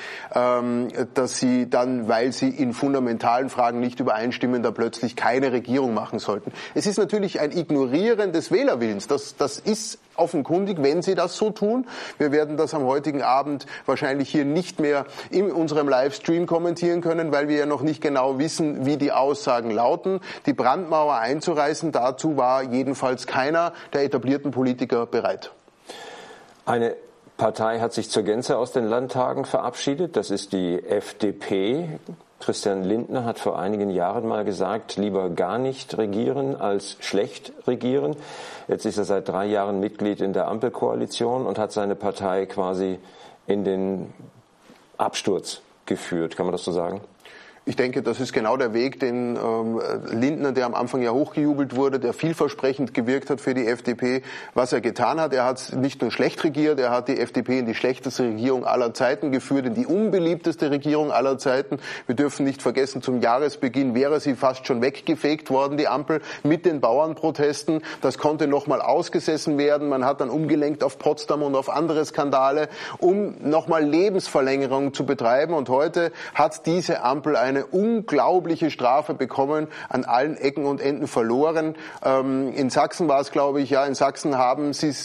[SPEAKER 2] dass sie dann, weil sie in fundamentalen Fragen nicht übereinstimmen, da plötzlich keine Regierung machen sollten. Es ist natürlich ein Ignorieren des Wählerwillens. Das ist offenkundig, wenn sie das so tun. Wir werden das am heutigen Abend wahrscheinlich hier nicht mehr in unserem Livestream kommentieren können, weil wir ja noch nicht genau wissen, wie die Aussagen lauten. Die Brandmauer einzureißen, dazu war jedenfalls keiner der etablierten Politiker bereit.
[SPEAKER 1] Eine Partei hat sich zur Gänze aus den Landtagen verabschiedet. Das ist die FDP. Christian Lindner hat vor einigen Jahren mal gesagt, lieber gar nicht regieren als schlecht regieren. Jetzt ist er seit 3 Jahren Mitglied in der Ampelkoalition und hat seine Partei quasi in den Absturz geführt. Kann man das so sagen?
[SPEAKER 2] Ich denke, das ist genau der Weg, den Lindner, der am Anfang ja hochgejubelt wurde, der vielversprechend gewirkt hat für die FDP, was er getan hat. Er hat nicht nur schlecht regiert, er hat die FDP in die schlechteste Regierung aller Zeiten geführt, in die unbeliebteste Regierung aller Zeiten. Wir dürfen nicht vergessen, zum Jahresbeginn wäre sie fast schon weggefegt worden, die Ampel, mit den Bauernprotesten. Das konnte nochmal ausgesessen werden. Man hat dann umgelenkt auf Potsdam und auf andere Skandale, um nochmal Lebensverlängerung zu betreiben. Und heute hat diese Ampel eine unglaubliche Strafe bekommen, an allen Ecken und Enden verloren. In Sachsen war es, glaube ich, ja, in Sachsen hat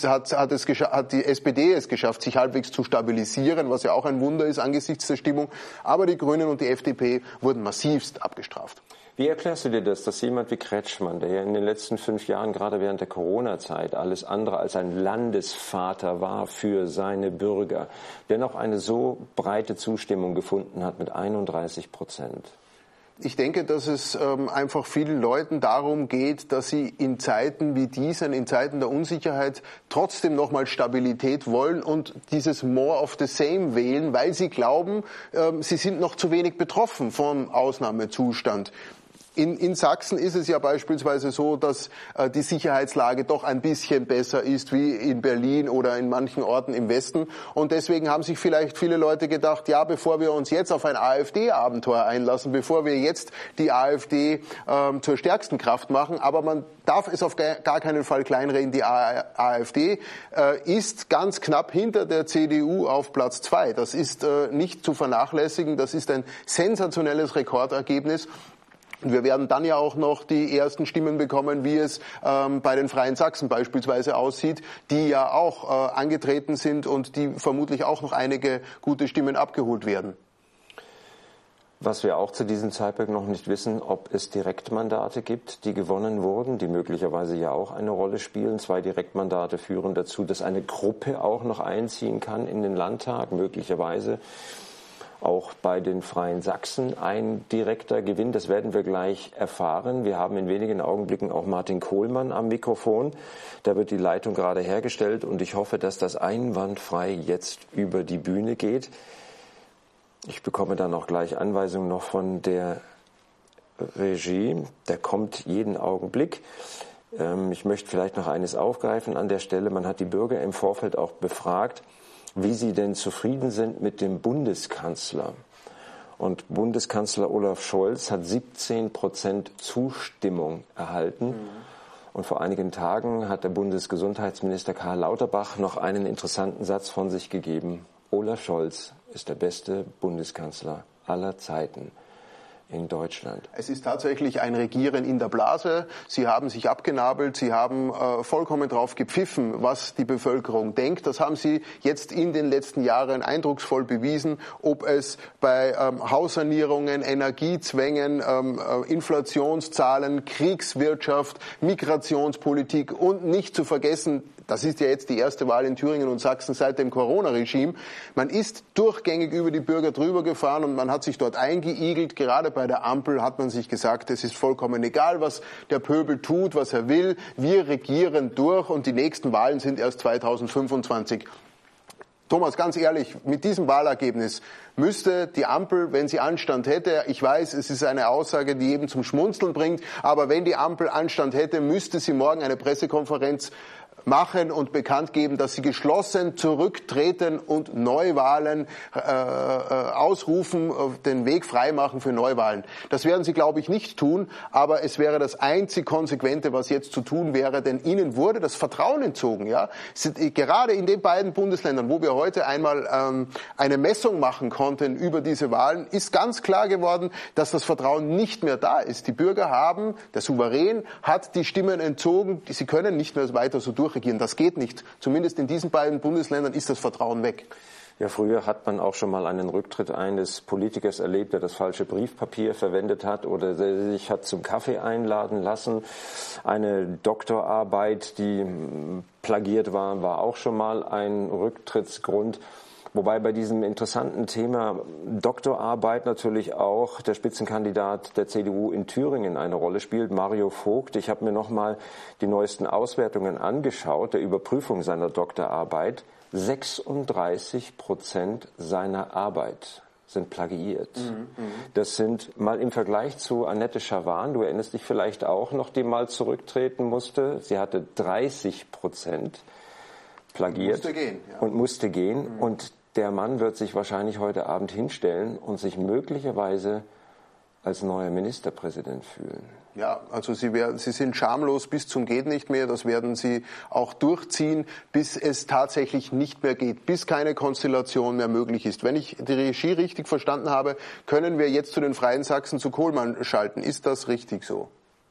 [SPEAKER 2] die SPD es geschafft, sich halbwegs zu stabilisieren, was ja auch ein Wunder ist angesichts der Stimmung. Aber die Grünen und die FDP wurden massivst abgestraft.
[SPEAKER 1] Wie erklärst du dir das, dass jemand wie Kretschmann, der ja in den letzten 5 Jahren, gerade während der Corona-Zeit, alles andere als ein Landesvater war für seine Bürger, dennoch eine so breite Zustimmung gefunden hat mit 31%?
[SPEAKER 2] Ich denke, dass es einfach vielen Leuten darum geht, dass sie in Zeiten wie diesen, in Zeiten der Unsicherheit, trotzdem nochmal Stabilität wollen und dieses More of the Same wählen, weil sie glauben, sie sind noch zu wenig betroffen vom Ausnahmezustand. In Sachsen ist es ja beispielsweise so, dass die Sicherheitslage doch ein bisschen besser ist wie in Berlin oder in manchen Orten im Westen. Und deswegen haben sich vielleicht viele Leute gedacht, ja, bevor wir uns jetzt auf ein AfD-Abenteuer einlassen, bevor wir jetzt die AfD zur stärksten Kraft machen, aber man darf es auf gar keinen Fall kleinreden, die AfD ist ganz knapp hinter der CDU auf Platz 2. Das ist nicht zu vernachlässigen, das ist ein sensationelles Rekordergebnis. Und wir werden dann ja auch noch die ersten Stimmen bekommen, wie es bei den Freien Sachsen beispielsweise aussieht, die ja auch angetreten sind und die vermutlich auch noch einige gute Stimmen abgeholt werden.
[SPEAKER 1] Was wir auch zu diesem Zeitpunkt noch nicht wissen, ob es Direktmandate gibt, die gewonnen wurden, die möglicherweise ja auch eine Rolle spielen. 2 Direktmandate führen dazu, dass eine Gruppe auch noch einziehen kann in den Landtag, möglicherweise. Auch bei den Freien Sachsen ein direkter Gewinn, das werden wir gleich erfahren. Wir haben in wenigen Augenblicken auch Martin Kohlmann am Mikrofon. Da wird die Leitung gerade hergestellt und ich hoffe, dass das einwandfrei jetzt über die Bühne geht. Ich bekomme dann auch gleich Anweisungen noch von der Regie. Der kommt jeden Augenblick. Ich möchte vielleicht noch eines aufgreifen an der Stelle. Man hat die Bürger im Vorfeld auch befragt, wie sie denn zufrieden sind mit dem Bundeskanzler. Und Bundeskanzler Olaf Scholz hat 17% Zustimmung erhalten. Und vor einigen Tagen hat der Bundesgesundheitsminister Karl Lauterbach noch einen interessanten Satz von sich gegeben. Olaf Scholz ist der beste Bundeskanzler aller Zeiten in Deutschland.
[SPEAKER 2] Es ist tatsächlich ein Regieren in der Blase. Sie haben sich abgenabelt, Sie haben vollkommen drauf gepfiffen, was die Bevölkerung denkt. Das haben Sie jetzt in den letzten Jahren eindrucksvoll bewiesen, ob es bei Haussanierungen, Energiezwängen, Inflationszahlen, Kriegswirtschaft, Migrationspolitik und nicht zu vergessen, das ist ja jetzt die erste Wahl in Thüringen und Sachsen seit dem Corona-Regime. Man ist durchgängig über die Bürger drüber gefahren und man hat sich dort eingeigelt. Gerade bei der Ampel hat man sich gesagt, es ist vollkommen egal, was der Pöbel tut, was er will. Wir regieren durch und die nächsten Wahlen sind erst 2025. Thomas, ganz ehrlich, mit diesem Wahlergebnis müsste die Ampel, wenn sie Anstand hätte, ich weiß, es ist eine Aussage, die eben zum Schmunzeln bringt, aber wenn die Ampel Anstand hätte, müsste sie morgen eine Pressekonferenz machen und bekannt geben, dass sie geschlossen zurücktreten und Neuwahlen ausrufen, den Weg freimachen für Neuwahlen. Das werden sie, glaube ich, nicht tun, aber es wäre das einzig Konsequente, was jetzt zu tun wäre, denn ihnen wurde das Vertrauen entzogen. Ja? Gerade in den beiden Bundesländern, wo wir heute einmal eine Messung machen konnten über diese Wahlen, ist ganz klar geworden, dass das Vertrauen nicht mehr da ist. Die Bürger haben, der Souverän hat die Stimmen entzogen, sie können nicht mehr weiter so durchregieren. Das geht nicht. Zumindest in diesen beiden Bundesländern ist das Vertrauen weg.
[SPEAKER 1] Ja, früher hat man auch schon mal einen Rücktritt eines Politikers erlebt, der das falsche Briefpapier verwendet hat oder der sich hat zum Kaffee einladen lassen. Eine Doktorarbeit, die plagiert war, war auch schon mal ein Rücktrittsgrund. Wobei bei diesem interessanten Thema Doktorarbeit natürlich auch der Spitzenkandidat der CDU in Thüringen eine Rolle spielt, Mario Vogt. Ich habe mir nochmal die neuesten Auswertungen angeschaut, der Überprüfung seiner Doktorarbeit. 36% seiner Arbeit sind plagiiert. Das sind mal im Vergleich zu Annette Schavan, du erinnerst dich vielleicht auch noch, die mal zurücktreten musste. Sie hatte 30% plagiert
[SPEAKER 2] musste gehen, ja.
[SPEAKER 1] Und musste gehen. Und der Mann wird sich wahrscheinlich heute Abend hinstellen und sich möglicherweise als neuer Ministerpräsident fühlen.
[SPEAKER 2] Ja, also Sie sind schamlos bis zum geht nicht mehr. Das werden Sie auch durchziehen, bis es tatsächlich nicht mehr geht, bis keine Konstellation mehr möglich ist. Wenn ich die Regie richtig verstanden habe, können wir jetzt zu den Freien Sachsen zu Kohlmann schalten. Ist das richtig so?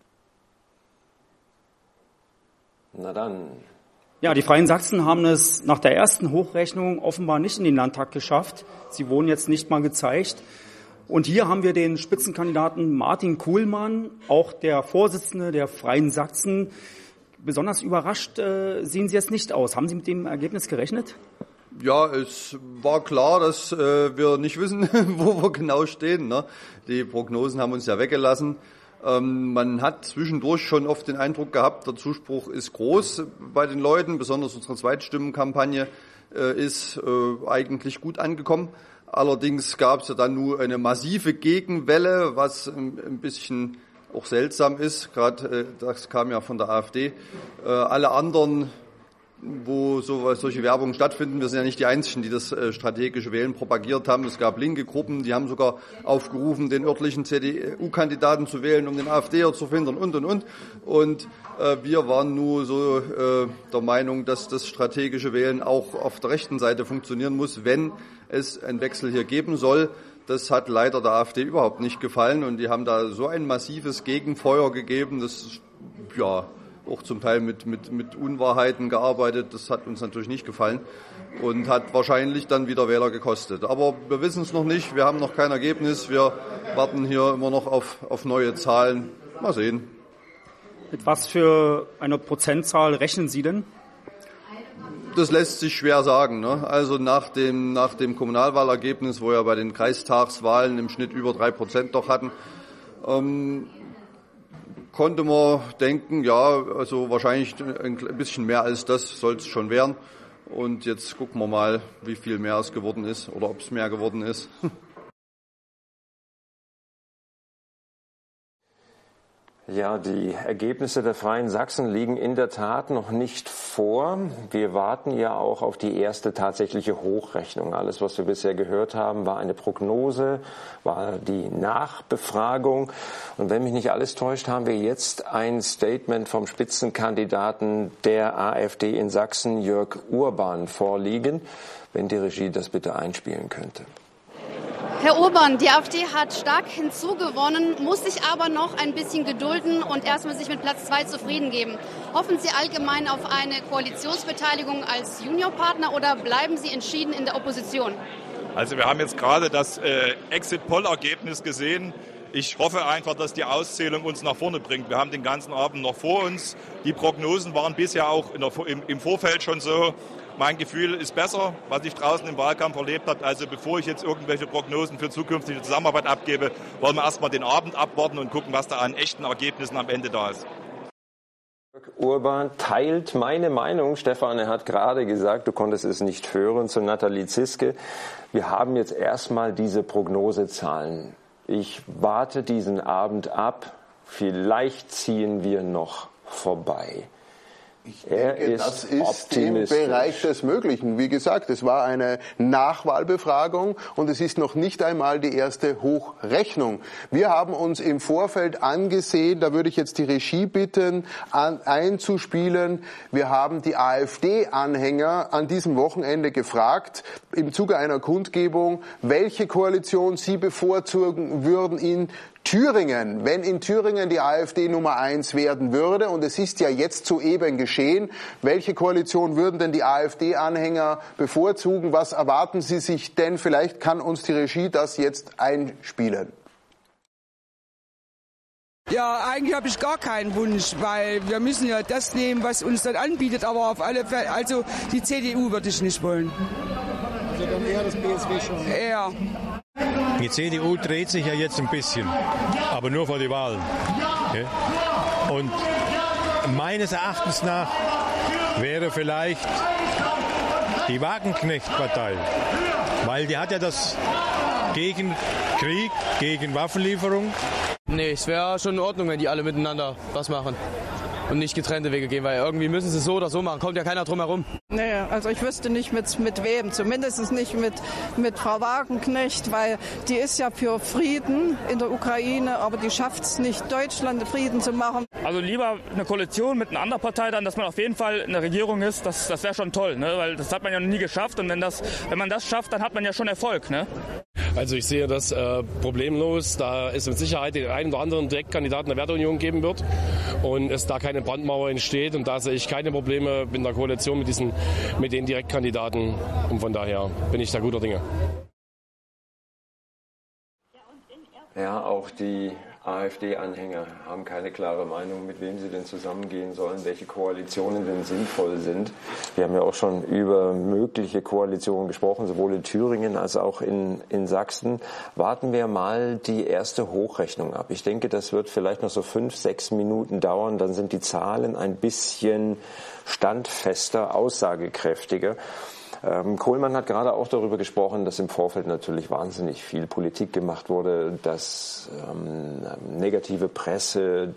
[SPEAKER 1] Na dann.
[SPEAKER 4] Ja, die Freien Sachsen haben es nach der ersten Hochrechnung offenbar nicht in den Landtag geschafft. Sie wurden jetzt nicht mal gezeigt. Und hier haben wir den Spitzenkandidaten Martin Kohlmann, auch der Vorsitzende der Freien Sachsen. Besonders überrascht sehen Sie jetzt nicht aus. Haben Sie mit dem Ergebnis gerechnet?
[SPEAKER 7] Ja, es war klar, dass wir nicht wissen, wo wir genau stehen. Ne? Die Prognosen haben uns ja weggelassen. Man hat zwischendurch schon oft den Eindruck gehabt, der Zuspruch ist groß bei den Leuten, besonders unsere Zweitstimmenkampagne ist eigentlich gut angekommen. Allerdings gab es ja dann nur eine massive Gegenwelle, was ein bisschen auch seltsam ist, gerade das kam ja von der AfD, alle anderen, wo solche Werbung stattfinden, wir sind ja nicht die Einzigen, die das strategische Wählen propagiert haben. Es gab linke Gruppen, die haben sogar aufgerufen, den örtlichen CDU-Kandidaten zu wählen, um den AfDer zu verhindern und. Und wir waren nur so der Meinung, dass das strategische Wählen auch auf der rechten Seite funktionieren muss, wenn es einen Wechsel hier geben soll. Das hat leider der AfD überhaupt nicht gefallen und die haben da so ein massives Gegenfeuer gegeben, das ja auch zum Teil mit Unwahrheiten gearbeitet. Das hat uns natürlich nicht gefallen und hat wahrscheinlich dann wieder Wähler gekostet. Aber wir wissen es noch nicht, wir haben noch kein Ergebnis, wir warten hier immer noch auf neue Zahlen. Mal sehen.
[SPEAKER 4] Mit was für einer Prozentzahl rechnen Sie denn?
[SPEAKER 7] Das lässt sich schwer sagen, ne? Also nach dem Kommunalwahlergebnis, wo wir bei den Kreistagswahlen im Schnitt über 3% doch hatten, konnte man denken, ja, also wahrscheinlich ein bisschen mehr als das soll es schon werden. Und jetzt gucken wir mal, wie viel mehr es geworden ist oder ob es mehr geworden ist.
[SPEAKER 1] Ja, die Ergebnisse der Freien Sachsen liegen in der Tat noch nicht vor. Wir warten ja auch auf die erste tatsächliche Hochrechnung. Alles, was wir bisher gehört haben, war eine Prognose, war die Nachbefragung. Und wenn mich nicht alles täuscht, haben wir jetzt ein Statement vom Spitzenkandidaten der AfD in Sachsen, Jörg Urban, vorliegen. Wenn die Regie das bitte einspielen könnte.
[SPEAKER 3] Herr Urban, die AfD hat stark hinzugewonnen, muss sich aber noch ein bisschen gedulden und erstmal sich mit Platz 2 zufrieden geben. Hoffen Sie allgemein auf eine Koalitionsbeteiligung als Juniorpartner oder bleiben Sie entschieden in der Opposition?
[SPEAKER 8] Also wir haben jetzt gerade das Exit-Poll-Ergebnis gesehen. Ich hoffe einfach, dass die Auszählung uns nach vorne bringt. Wir haben den ganzen Abend noch vor uns. Die Prognosen waren bisher auch im Vorfeld schon so. Mein Gefühl ist besser, was ich draußen im Wahlkampf erlebt habe. Also bevor ich jetzt irgendwelche Prognosen für zukünftige Zusammenarbeit abgebe, wollen wir erstmal den Abend abwarten und gucken, was da an echten Ergebnissen am Ende da ist.
[SPEAKER 1] Urban teilt meine Meinung. Stefan, er hat gerade gesagt, du konntest es nicht hören, zu Nathalie Ziske. Wir haben jetzt erstmal diese Prognosezahlen. Ich warte diesen Abend ab. Vielleicht ziehen wir noch vorbei.
[SPEAKER 2] Ich denke, das ist im Bereich des Möglichen. Wie gesagt, es war eine Nachwahlbefragung und es ist noch nicht einmal die erste Hochrechnung. Wir haben uns im Vorfeld angesehen, da würde ich jetzt die Regie bitten, einzuspielen. Wir haben die AfD-Anhänger an diesem Wochenende gefragt, im Zuge einer Kundgebung, welche Koalition sie bevorzugen würden in Thüringen, wenn in Thüringen die AfD Nummer 1 werden würde, und es ist ja jetzt soeben geschehen, welche Koalition würden denn die AfD-Anhänger bevorzugen? Was erwarten Sie sich denn? Vielleicht kann uns die Regie das jetzt einspielen.
[SPEAKER 9] Ja, eigentlich habe ich gar keinen Wunsch, weil wir müssen ja das nehmen, was uns dann anbietet, aber auf alle Fälle, also die CDU würde ich nicht wollen.
[SPEAKER 5] Also dann eher das BSW schon?
[SPEAKER 9] Eher.
[SPEAKER 10] Die CDU dreht sich ja jetzt ein bisschen, aber nur vor die Wahlen. Und meines Erachtens nach wäre vielleicht die Wagenknecht-Partei, weil die hat ja das gegen Krieg, gegen Waffenlieferung.
[SPEAKER 11] Nee, es wäre schon in Ordnung, wenn die alle miteinander was machen und nicht getrennte Wege gehen, weil irgendwie müssen sie es so oder so machen, kommt ja keiner drum herum.
[SPEAKER 12] Nee, also ich wüsste nicht mit wem, zumindest nicht mit Frau Wagenknecht, weil die ist ja für Frieden in der Ukraine, aber die schafft es nicht, Deutschland Frieden zu machen.
[SPEAKER 13] Also lieber eine Koalition mit einer anderen Partei dann, dass man auf jeden Fall in der Regierung ist, das wäre schon toll, ne? Weil das hat man ja noch nie geschafft und wenn man das schafft, dann hat man ja schon Erfolg, ne?
[SPEAKER 14] Also ich sehe das problemlos, da es mit Sicherheit den einen oder anderen Direktkandidaten der Werteunion geben wird und es da keine Brandmauer entsteht, und da sehe ich keine Probleme in der Koalition mit den Direktkandidaten, und von daher bin ich da guter Dinge.
[SPEAKER 1] Ja, auch die AfD-Anhänger haben keine klare Meinung, mit wem sie denn zusammengehen sollen, welche Koalitionen denn sinnvoll sind. Wir haben ja auch schon über mögliche Koalitionen gesprochen, sowohl in Thüringen als auch in Sachsen. Warten wir mal die erste Hochrechnung ab. Ich denke, das wird vielleicht noch so 5-6 Minuten dauern. Dann sind die Zahlen ein bisschen standfester, aussagekräftiger. Kohlmann hat gerade auch darüber gesprochen, dass im Vorfeld natürlich wahnsinnig viel Politik gemacht wurde, dass negative Presse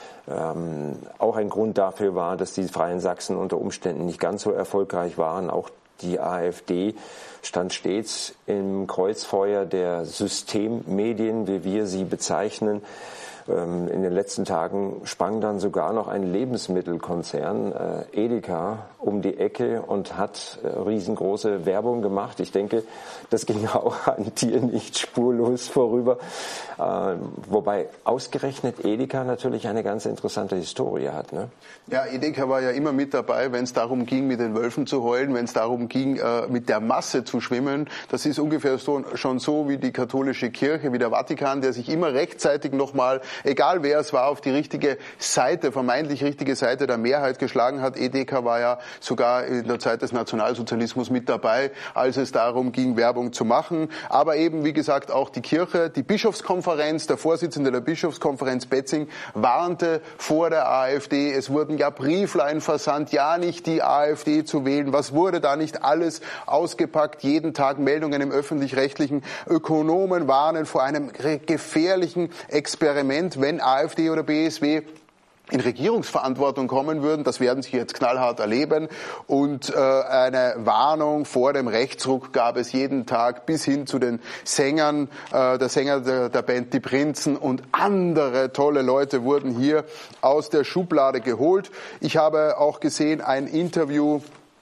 [SPEAKER 1] auch ein Grund dafür war, dass die Freien Sachsen unter Umständen nicht ganz so erfolgreich waren. Auch die AfD stand stets im Kreuzfeuer der Systemmedien, wie wir sie bezeichnen. In den letzten Tagen sprang dann sogar noch ein Lebensmittelkonzern, Edeka, um die Ecke und hat riesengroße Werbung gemacht. Ich denke, das ging auch an dir nicht spurlos vorüber. Wobei ausgerechnet Edeka natürlich eine ganz interessante Historie hat. Ne?
[SPEAKER 2] Ja, Edeka war ja immer mit dabei, wenn es darum ging, mit den Wölfen zu heulen, wenn es darum ging, mit der Masse zu schwimmen. Das ist ungefähr schon so wie die katholische Kirche, wie der Vatikan, der sich immer rechtzeitig nochmal, egal wer es war, auf die richtige Seite, vermeintlich richtige Seite der Mehrheit geschlagen hat. Edeka war ja sogar in der Zeit des Nationalsozialismus mit dabei, als es darum ging, Werbung zu machen. Aber eben, wie gesagt, auch die Kirche, die Bischofskonferenz, der Vorsitzende der Bischofskonferenz Betzing warnte vor der AfD. Es wurden ja Brieflein versandt, ja nicht die AfD zu wählen. Was wurde da nicht alles ausgepackt? Jeden Tag Meldungen im Öffentlich-Rechtlichen. Ökonomen warnen vor einem gefährlichen Experiment, wenn AfD oder BSW in Regierungsverantwortung kommen würden. Das werden sie jetzt knallhart erleben. Und eine Warnung vor dem Rechtsruck gab es jeden Tag bis hin zu den Sängern. Der Sänger der Band Die Prinzen und andere tolle Leute wurden hier aus der Schublade geholt. Ich habe auch gesehen ein Interview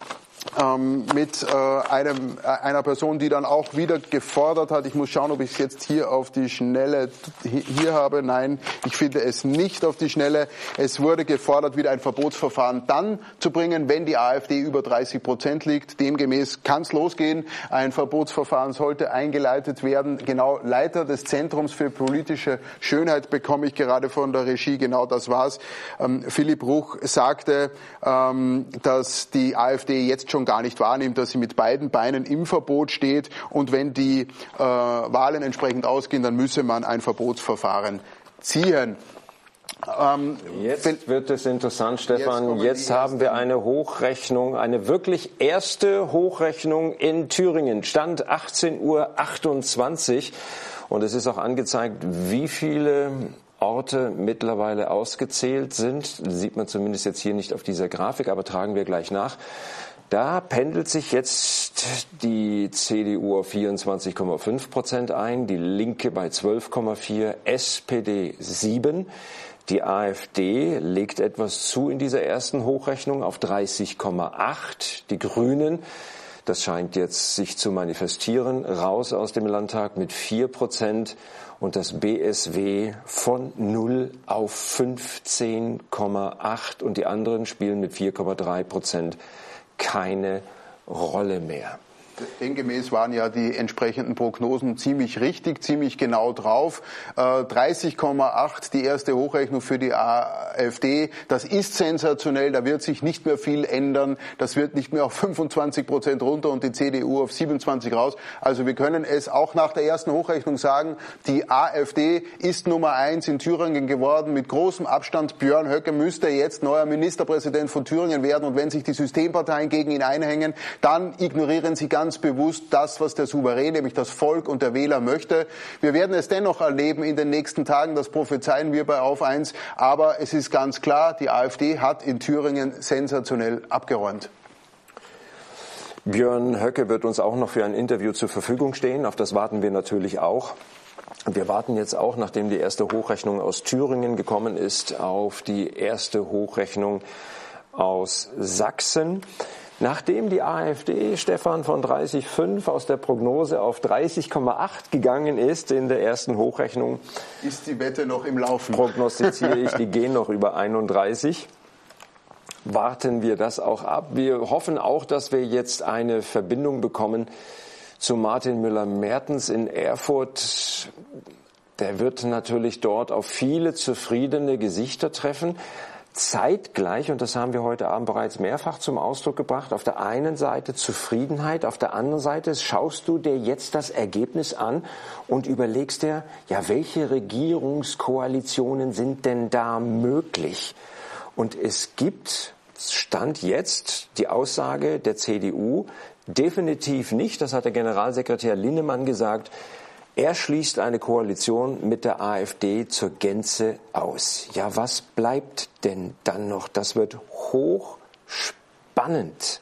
[SPEAKER 2] mit einer Person, die dann auch wieder gefordert hat. Ich muss schauen, ob ich es jetzt hier auf die Schnelle hier habe. Nein, ich finde es nicht auf die Schnelle. Es wurde gefordert, wieder ein Verbotsverfahren dann zu bringen, wenn die AfD über 30% liegt. Demgemäß kann es losgehen. Ein Verbotsverfahren sollte eingeleitet werden. Genau, Leiter des Zentrums für politische Schönheit bekomme ich gerade von der Regie. Genau das war's. Philipp Ruch sagte, dass die AfD jetzt schon gar nicht wahrnimmt, dass sie mit beiden Beinen im Verbot steht und wenn die Wahlen entsprechend ausgehen, dann müsse man ein Verbotsverfahren ziehen.
[SPEAKER 1] Jetzt wird es interessant, Stefan. Jetzt haben wir eine Hochrechnung, eine wirklich erste Hochrechnung in Thüringen. Stand 18:28 Uhr und es ist auch angezeigt, wie viele Orte mittlerweile ausgezählt sind. Das sieht man zumindest jetzt hier nicht auf dieser Grafik, aber tragen wir gleich nach. Da pendelt sich jetzt die CDU auf 24,5% ein, die Linke bei 12,4%, SPD 7%. Die AfD legt etwas zu in dieser ersten Hochrechnung auf 30,8%. Die Grünen, das scheint jetzt sich zu manifestieren, raus aus dem Landtag mit 4%. Und das BSW von 0 auf 15,8% und die anderen spielen mit 4,3% keine Rolle mehr.
[SPEAKER 2] Demgemäß waren ja die entsprechenden Prognosen ziemlich richtig, ziemlich genau drauf. 30,8 die erste Hochrechnung für die AfD. Das ist sensationell, da wird sich nicht mehr viel ändern. Das wird nicht mehr auf 25% runter und die CDU auf 27 raus. Also wir können es auch nach der ersten Hochrechnung sagen, die AfD ist Nummer 1 in Thüringen geworden mit großem Abstand. Björn Höcke müsste jetzt neuer Ministerpräsident von Thüringen werden und wenn sich die Systemparteien gegen ihn einhängen, dann ignorieren sie ganz bewusst das, was der Souverän, nämlich das Volk und der Wähler möchte. Wir werden es dennoch erleben in den nächsten Tagen, das prophezeien wir bei Auf 1, aber es ist ganz klar, die AfD hat in Thüringen sensationell abgeräumt.
[SPEAKER 1] Björn Höcke wird uns auch noch für ein Interview zur Verfügung stehen, auf das warten wir natürlich auch. Wir warten jetzt auch, nachdem die erste Hochrechnung aus Thüringen gekommen ist, auf die erste Hochrechnung aus Sachsen. Nachdem die AfD, Stefan, von 30,5 aus der Prognose auf 30,8 gegangen ist in der ersten Hochrechnung,
[SPEAKER 2] ist die Wette noch im Laufen.
[SPEAKER 1] Prognostiziere ich, die gehen noch über 31. Warten wir das auch ab. Wir hoffen auch, dass wir jetzt eine Verbindung bekommen zu Martin Müller-Mertens in Erfurt. Der wird natürlich dort auf viele zufriedene Gesichter treffen. Zeitgleich, und das haben wir heute Abend bereits mehrfach zum Ausdruck gebracht, auf der einen Seite Zufriedenheit, auf der anderen Seite schaust du dir jetzt das Ergebnis an und überlegst dir, ja, welche Regierungskoalitionen sind denn da möglich? Und es gibt, Stand jetzt, die Aussage der CDU, definitiv nicht, das hat der Generalsekretär Linnemann gesagt. Er schließt eine Koalition mit der AfD zur Gänze aus. Ja, was bleibt denn dann noch? Das wird hochspannend.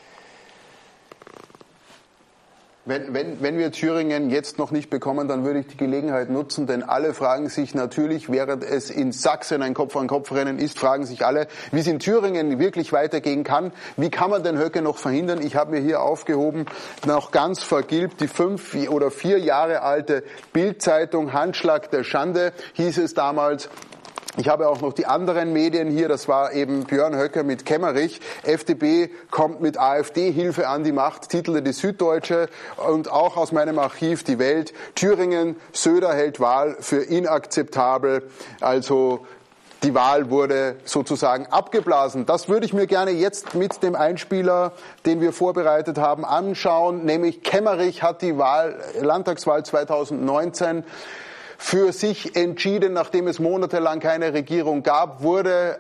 [SPEAKER 2] Wenn wir Thüringen jetzt noch nicht bekommen, dann würde ich die Gelegenheit nutzen, denn alle fragen sich natürlich, während es in Sachsen ein Kopf-an-Kopf-Rennen ist, fragen sich alle, wie es in Thüringen wirklich weitergehen kann. Wie kann man den Höcke noch verhindern? Ich habe mir hier aufgehoben, noch ganz vergilbt, die 5 oder 4 Jahre alte Bild-Zeitung, Handschlag der Schande, hieß es damals. Ich habe auch noch die anderen Medien hier, das war eben Björn Höcke mit Kemmerich. FDP kommt mit AfD-Hilfe an die Macht, titelte die Süddeutsche und auch aus meinem Archiv die Welt. Thüringen, Söder hält Wahl für inakzeptabel, also die Wahl wurde sozusagen abgeblasen. Das würde ich mir gerne jetzt mit dem Einspieler, den wir vorbereitet haben, anschauen, nämlich Kemmerich hat die Landtagswahl 2019 für sich entschieden, nachdem es monatelang keine Regierung gab, wurde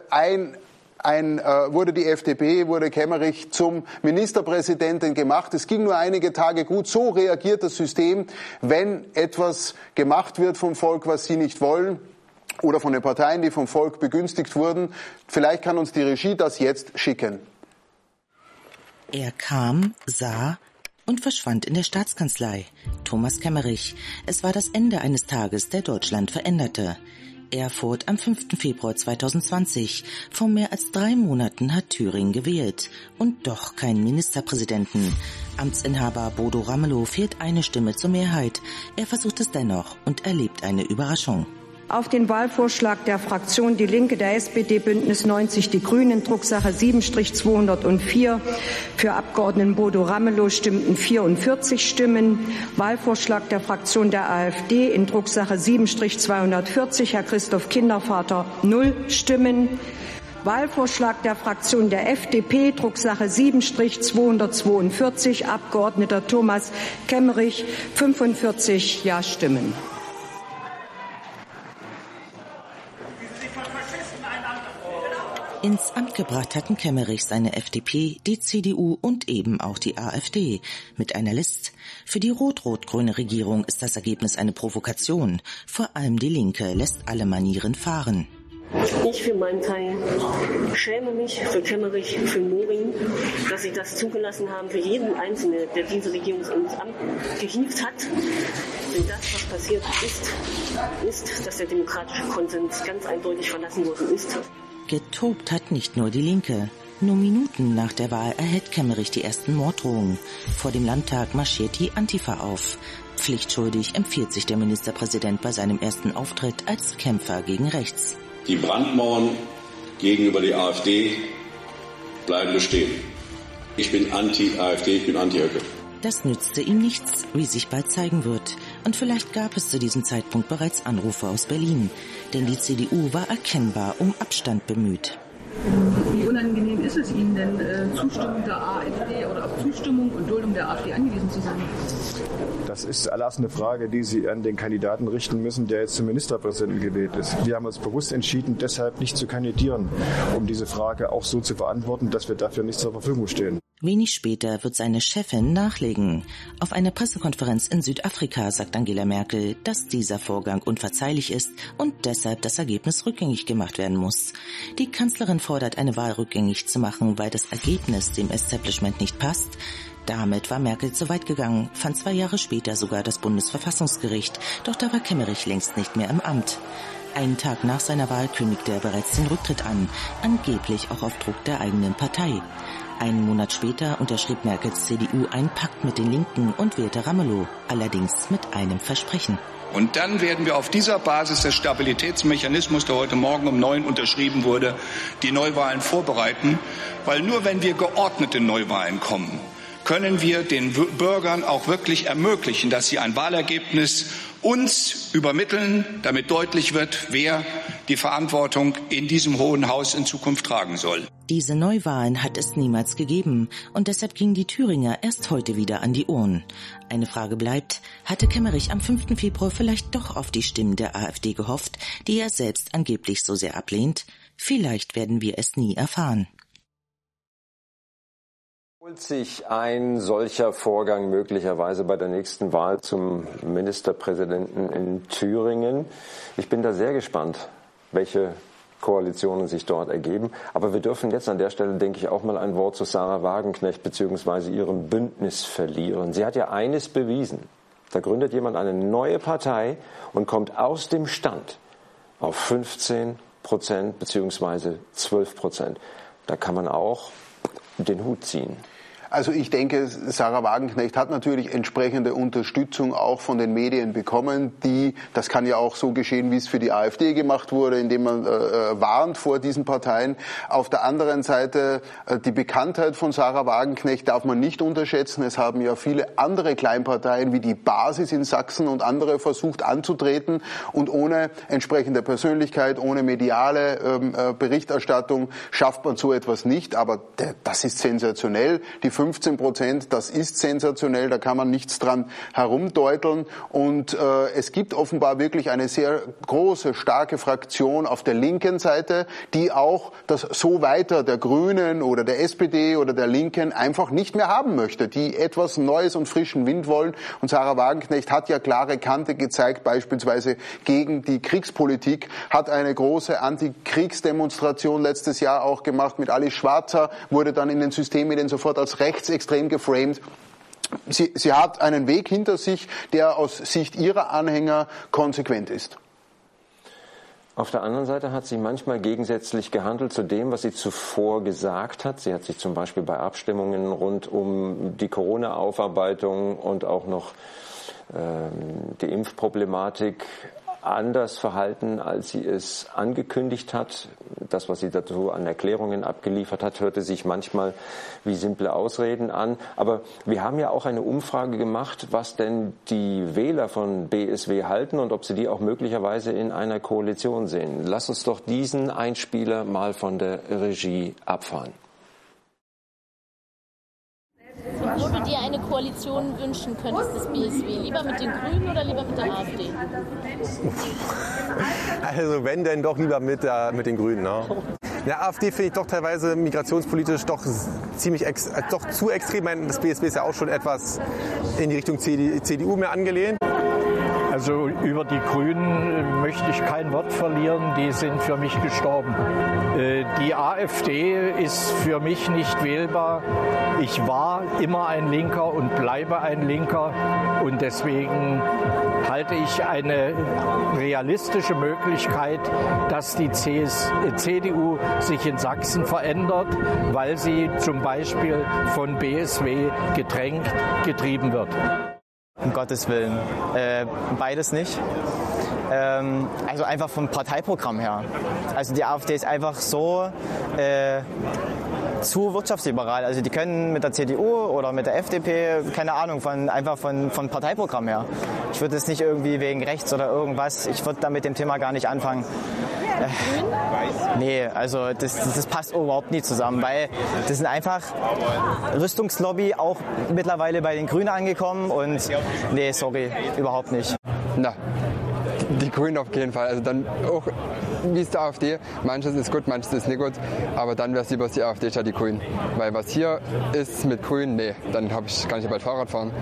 [SPEAKER 2] die FDP, wurde Kemmerich zum Ministerpräsidenten gemacht. Es ging nur einige Tage gut. So reagiert das System, wenn etwas gemacht wird vom Volk, was sie nicht wollen, oder von den Parteien, die vom Volk begünstigt wurden. Vielleicht kann uns die Regie das jetzt schicken.
[SPEAKER 15] Er kam, sah und verschwand in der Staatskanzlei. Thomas Kemmerich. Es war das Ende eines Tages, der Deutschland veränderte. Erfurt am 5. Februar 2020. Vor mehr als 3 Monaten hat Thüringen gewählt. Und doch keinen Ministerpräsidenten. Amtsinhaber Bodo Ramelow fehlt eine Stimme zur Mehrheit. Er versucht es dennoch und erlebt eine Überraschung.
[SPEAKER 16] Auf den Wahlvorschlag der Fraktion Die Linke, der SPD, Bündnis 90, die Grünen, Drucksache 7-204. Für Abgeordneten Bodo Ramelow stimmten 44 Stimmen. Wahlvorschlag der Fraktion der AfD in Drucksache 7-240, Herr Christoph Kindervater, 0 Stimmen. Wahlvorschlag der Fraktion der FDP, Drucksache 7-242, Abgeordneter Thomas Kemmerich, 45 Ja-Stimmen.
[SPEAKER 15] Ins Amt gebracht hatten Kemmerich seine FDP, die CDU und eben auch die AfD mit einer List. Für die rot-rot-grüne Regierung ist das Ergebnis eine Provokation. Vor allem die Linke lässt alle Manieren fahren.
[SPEAKER 17] Ich für meinen Teil schäme mich für Kemmerich, für Moring, dass sie das zugelassen haben für jeden Einzelnen, der diese Regierung ins Amt gehievt hat. Denn das, was passiert ist, dass der demokratische Konsens ganz eindeutig verlassen worden ist.
[SPEAKER 15] Getobt hat nicht nur die Linke. Nur Minuten nach der Wahl erhält Kemmerich die ersten Morddrohungen. Vor dem Landtag marschiert die Antifa auf. Pflichtschuldig empfiehlt sich der Ministerpräsident bei seinem ersten Auftritt als Kämpfer gegen rechts.
[SPEAKER 18] Die Brandmauern gegenüber der AfD bleiben bestehen. Ich bin anti-AfD, ich bin anti-Höcke.
[SPEAKER 15] Das nützte ihm nichts, wie sich bald zeigen wird. Und vielleicht gab es zu diesem Zeitpunkt bereits Anrufe aus Berlin. Denn die CDU war erkennbar um Abstand bemüht.
[SPEAKER 19] Wie unangenehm ist es Ihnen denn, Zustimmung der AfD oder auf Zustimmung und Duldung der AfD angewiesen zu sein?
[SPEAKER 20] Das ist alles eine Frage, die Sie an den Kandidaten richten müssen, der jetzt zum Ministerpräsidenten gewählt ist. Wir haben uns bewusst entschieden, deshalb nicht zu kandidieren, um diese Frage auch so zu beantworten, dass wir dafür nicht zur Verfügung stehen.
[SPEAKER 15] Wenig später wird seine Chefin nachlegen. Auf einer Pressekonferenz in Südafrika sagt Angela Merkel, dass dieser Vorgang unverzeihlich ist und deshalb das Ergebnis rückgängig gemacht werden muss. Die Kanzlerin fordert, eine Wahl rückgängig zu machen, weil das Ergebnis dem Establishment nicht passt. Damit war Merkel zu weit gegangen, fand 2 Jahre später sogar das Bundesverfassungsgericht. Doch da war Kemmerich längst nicht mehr im Amt. Einen Tag nach seiner Wahl kündigte er bereits den Rücktritt an, angeblich auch auf Druck der eigenen Partei. Einen Monat später unterschrieb Merkels CDU einen Pakt mit den Linken und wählte Ramelow, allerdings mit einem Versprechen.
[SPEAKER 21] Und dann werden wir auf dieser Basis des Stabilitätsmechanismus, der heute Morgen um 9 unterschrieben wurde, die Neuwahlen vorbereiten. Weil nur wenn wir geordnete Neuwahlen kommen, können wir den Bürgern auch wirklich ermöglichen, dass sie ein Wahlergebnis uns übermitteln, damit deutlich wird, wer die Verantwortung in diesem Hohen Haus in Zukunft tragen soll.
[SPEAKER 15] Diese Neuwahlen hat es niemals gegeben und deshalb gingen die Thüringer erst heute wieder an die Urnen. Eine Frage bleibt, hatte Kemmerich am 5. Februar vielleicht doch auf die Stimmen der AfD gehofft, die er selbst angeblich so sehr ablehnt? Vielleicht werden wir es nie erfahren.
[SPEAKER 1] Holt sich ein solcher Vorgang möglicherweise bei der nächsten Wahl zum Ministerpräsidenten in Thüringen? Ich bin da sehr gespannt, welche Koalitionen sich dort ergeben. Aber wir dürfen jetzt an der Stelle, denke ich, auch mal ein Wort zu Sahra Wagenknecht bzw. ihrem Bündnis verlieren. Sie hat ja eines bewiesen. Da gründet jemand eine neue Partei und kommt aus dem Stand auf 15% bzw. 12%. Da kann man auch den Hut ziehen.
[SPEAKER 2] Also ich denke, Sahra Wagenknecht hat natürlich entsprechende Unterstützung auch von den Medien bekommen, das kann ja auch so geschehen, wie es für die AfD gemacht wurde, indem man warnt vor diesen Parteien. Auf der anderen Seite, die Bekanntheit von Sahra Wagenknecht darf man nicht unterschätzen. Es haben ja viele andere Kleinparteien wie die Basis in Sachsen und andere versucht anzutreten, und ohne entsprechende Persönlichkeit, ohne mediale Berichterstattung schafft man so etwas nicht. Aber das ist sensationell. Die 15%, das ist sensationell, da kann man nichts dran herumdeuteln. Und es gibt offenbar wirklich eine sehr große, starke Fraktion auf der linken Seite, die auch das so weiter der Grünen oder der SPD oder der Linken einfach nicht mehr haben möchte, die etwas Neues und frischen Wind wollen. Und Sahra Wagenknecht hat ja klare Kante gezeigt, beispielsweise gegen die Kriegspolitik, hat eine große Antikriegsdemonstration letztes Jahr auch gemacht mit Alice Schwarzer, wurde dann in den Systemmedien sofort als rechtsextrem geframed. Sie hat einen Weg hinter sich, der aus Sicht ihrer Anhänger konsequent ist.
[SPEAKER 1] Auf der anderen Seite hat sie manchmal gegensätzlich gehandelt zu dem, was sie zuvor gesagt hat. Sie hat sich zum Beispiel bei Abstimmungen rund um die Corona-Aufarbeitung und auch noch die Impfproblematik anders verhalten, als sie es angekündigt hat. Das, was sie dazu an Erklärungen abgeliefert hat, hörte sich manchmal wie simple Ausreden an. Aber wir haben ja auch eine Umfrage gemacht, was denn die Wähler von BSW halten und ob sie die auch möglicherweise in einer Koalition sehen. Lass uns doch diesen Einspieler mal von der Regie abfahren.
[SPEAKER 6] Wo du dir eine Koalition wünschen könntest, das BSW? Lieber mit den Grünen oder lieber mit der AfD?
[SPEAKER 22] Also wenn, denn doch lieber mit den Grünen. Ne? Der AfD finde ich doch teilweise migrationspolitisch doch ziemlich doch zu extrem. Das BSW ist ja auch schon etwas in die Richtung CDU mehr angelehnt.
[SPEAKER 23] Also über die Grünen möchte ich kein Wort verlieren, die sind für mich gestorben. Die AfD ist für mich nicht wählbar. Ich war immer ein Linker und bleibe ein Linker und deswegen halte ich eine realistische Möglichkeit, dass die CDU sich in Sachsen verändert, weil sie zum Beispiel von BSW gedrängt, getrieben wird.
[SPEAKER 24] Um Gottes Willen. Beides nicht. Also einfach vom Parteiprogramm her. Also die AfD ist einfach so zu wirtschaftsliberal. Also die können mit der CDU oder mit der FDP, keine Ahnung, einfach von Parteiprogramm her. Ich würde es nicht irgendwie wegen rechts oder irgendwas, ich würde da mit dem Thema gar nicht anfangen. Nee, also das passt überhaupt nie zusammen, weil das sind einfach Rüstungslobby auch mittlerweile bei den Grünen angekommen und nee, sorry, überhaupt nicht.
[SPEAKER 25] Na, die Grünen auf jeden Fall. Also dann auch wie es der AfD, manches ist gut, manches ist nicht gut, aber dann wäre es lieber die AfD statt die Grünen. Weil was hier ist mit Grünen, nee, dann kann ich ja bald Fahrrad fahren.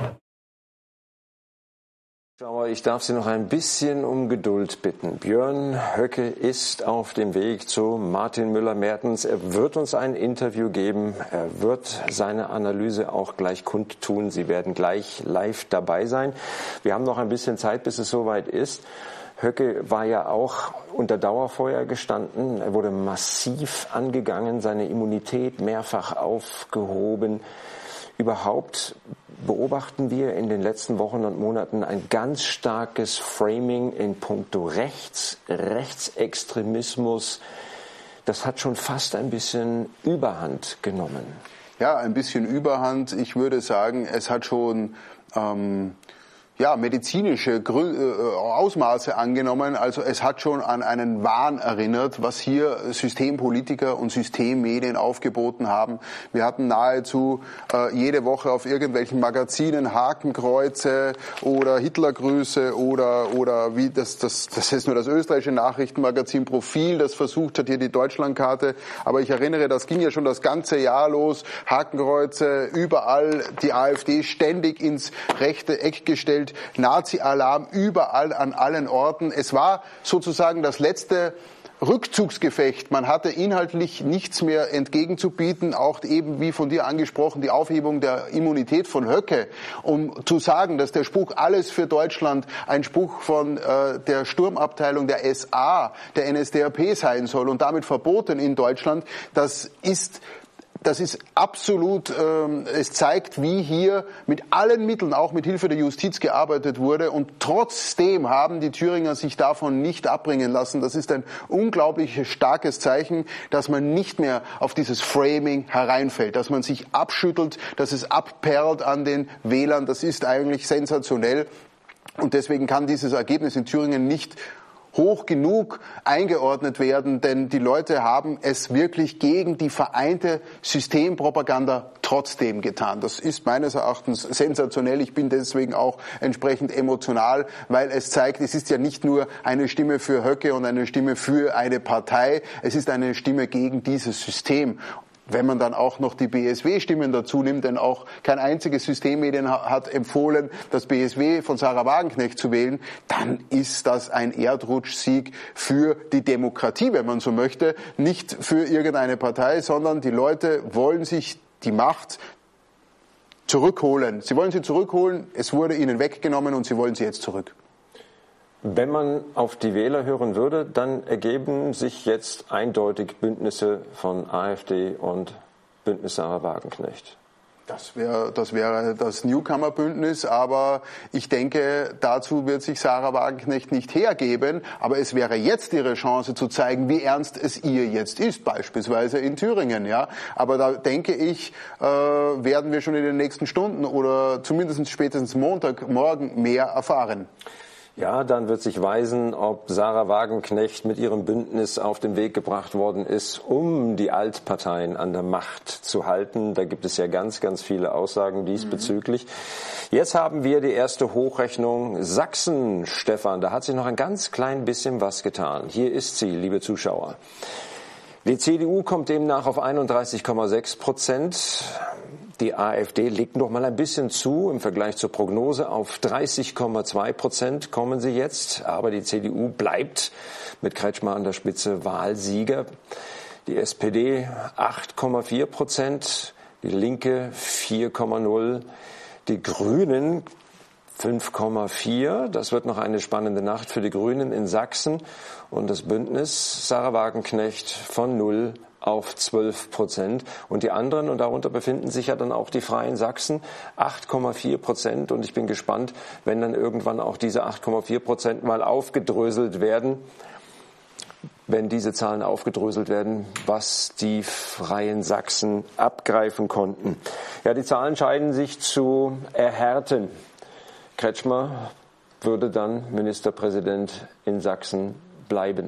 [SPEAKER 1] Ich darf Sie noch ein bisschen um Geduld bitten. Björn Höcke ist auf dem Weg zu Martin Müller-Mertens. Er wird uns ein Interview geben. Er wird seine Analyse auch gleich kundtun. Sie werden gleich live dabei sein. Wir haben noch ein bisschen Zeit, bis es soweit ist. Höcke war ja auch unter Dauerfeuer gestanden. Er wurde massiv angegangen, seine Immunität mehrfach aufgehoben. Überhaupt beobachten wir in den letzten Wochen und Monaten ein ganz starkes Framing in puncto Rechtsextremismus. Das hat schon fast ein bisschen Überhand genommen.
[SPEAKER 2] Ja, ein bisschen Überhand. Ich würde sagen, es hat schon medizinische Ausmaße angenommen. Also es hat schon an einen Wahn erinnert, was hier Systempolitiker und Systemmedien aufgeboten haben. Wir hatten nahezu jede Woche auf irgendwelchen Magazinen Hakenkreuze oder Hitlergrüße oder wie das ist nur das österreichische Nachrichtenmagazin Profil, das versucht hat, hier die Deutschlandkarte. Aber ich erinnere, das ging ja schon das ganze Jahr los. Hakenkreuze, überall die AfD ständig ins rechte Eck gestellt. Nazi-Alarm überall an allen Orten. Es war sozusagen das letzte Rückzugsgefecht. Man hatte inhaltlich nichts mehr entgegenzubieten, auch eben wie von dir angesprochen, die Aufhebung der Immunität von Höcke, um zu sagen, dass der Spruch Alles für Deutschland ein Spruch von der Sturmabteilung der SA, der NSDAP sein soll und damit verboten in Deutschland. Das ist absolut, es zeigt, wie hier mit allen Mitteln, auch mit Hilfe der Justiz gearbeitet wurde und trotzdem haben die Thüringer sich davon nicht abbringen lassen. Das ist ein unglaublich starkes Zeichen, dass man nicht mehr auf dieses Framing hereinfällt, dass man sich abschüttelt, dass es abperlt an den Wählern. Das ist eigentlich sensationell und deswegen kann dieses Ergebnis in Thüringen nicht hoch genug eingeordnet werden, denn die Leute haben es wirklich gegen die vereinte Systempropaganda trotzdem getan. Das ist meines Erachtens sensationell. Ich bin deswegen auch entsprechend emotional, weil es zeigt, es ist ja nicht nur eine Stimme für Höcke und eine Stimme für eine Partei, es ist eine Stimme gegen dieses System. Wenn man dann auch noch die BSW-Stimmen dazu nimmt, denn auch kein einziges Systemmedien hat empfohlen, das BSW von Sarah Wagenknecht zu wählen, dann ist das ein Erdrutschsieg für die Demokratie, wenn man so möchte. Nicht für irgendeine Partei, sondern die Leute wollen sich die Macht zurückholen. Sie wollen sie zurückholen, es wurde ihnen weggenommen und sie wollen sie jetzt zurück.
[SPEAKER 1] Wenn man auf die Wähler hören würde, dann ergeben sich jetzt eindeutig Bündnisse von AfD und Bündnis Sarah Wagenknecht.
[SPEAKER 2] Das wäre das Newcomer-Bündnis, aber ich denke, dazu wird sich Sarah Wagenknecht nicht hergeben. Aber es wäre jetzt ihre Chance zu zeigen, wie ernst es ihr jetzt ist, beispielsweise in Thüringen. Ja, aber da denke ich, werden wir schon in den nächsten Stunden oder zumindest spätestens Montagmorgen mehr erfahren.
[SPEAKER 1] Ja, dann wird sich weisen, ob Sarah Wagenknecht mit ihrem Bündnis auf den Weg gebracht worden ist, um die Altparteien an der Macht zu halten. Da gibt es ja ganz, ganz viele Aussagen diesbezüglich. Jetzt haben wir die erste Hochrechnung Sachsen, Stefan. Da hat sich noch ein ganz klein bisschen was getan. Hier ist sie, liebe Zuschauer. Die CDU kommt demnach auf 31,6%. Die AfD legt noch mal ein bisschen zu im Vergleich zur Prognose. Auf 30,2% kommen sie jetzt. Aber die CDU bleibt mit Kretschmer an der Spitze Wahlsieger. Die SPD 8,4%, die Linke 4,0%, die Grünen 5,4%. Das wird noch eine spannende Nacht für die Grünen in Sachsen. Und das Bündnis Sarah Wagenknecht von 0 auf 12%. Und die anderen, und darunter befinden sich ja dann auch die Freien Sachsen, 8,4%. Und ich bin gespannt, wenn dann irgendwann auch diese 8,4% mal aufgedröselt werden, wenn diese Zahlen aufgedröselt werden, was die Freien Sachsen abgreifen konnten. Ja, die Zahlen scheinen sich zu erhärten. Kretschmer würde dann Ministerpräsident in Sachsen bleiben.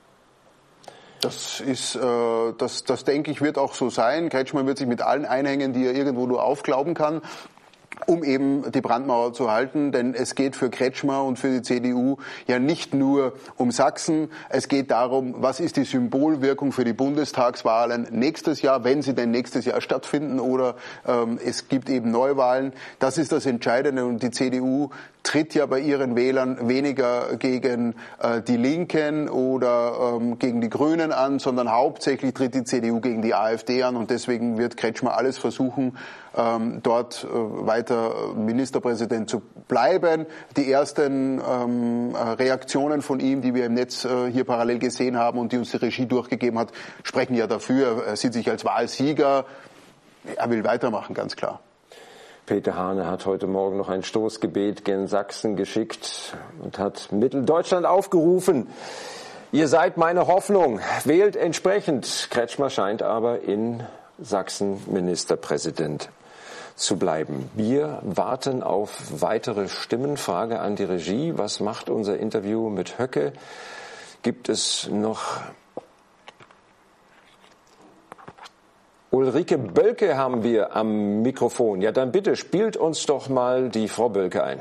[SPEAKER 2] Das denke ich, wird auch so sein. Kretschmer wird sich mit allen einhängen, die er irgendwo nur aufglauben kann, um eben die Brandmauer zu halten. Denn es geht für Kretschmer und für die CDU ja nicht nur um Sachsen. Es geht darum, was ist die Symbolwirkung für die Bundestagswahlen nächstes Jahr, wenn sie denn nächstes Jahr stattfinden oder es gibt eben Neuwahlen. Das ist das Entscheidende und die CDU tritt ja bei ihren Wählern weniger gegen die Linken oder gegen die Grünen an, sondern hauptsächlich tritt die CDU gegen die AfD an und deswegen wird Kretschmer alles versuchen, dort weiter Ministerpräsident zu bleiben. Die ersten Reaktionen von ihm, die wir im Netz hier parallel gesehen haben und die uns die Regie durchgegeben hat, sprechen ja dafür. Er sieht sich als Wahlsieger. Er will weitermachen, ganz klar.
[SPEAKER 1] Peter Hane hat heute Morgen noch ein Stoßgebet gen Sachsen geschickt und hat Mitteldeutschland aufgerufen. Ihr seid meine Hoffnung, wählt entsprechend. Kretschmer scheint aber in Sachsen Ministerpräsident zu bleiben. Wir warten auf weitere Stimmen. Frage an die Regie. Was macht unser Interview mit Höcke? Gibt es noch... Ulrike Bölke haben wir am Mikrofon. Ja, dann bitte spielt uns doch mal die Frau Bölke ein.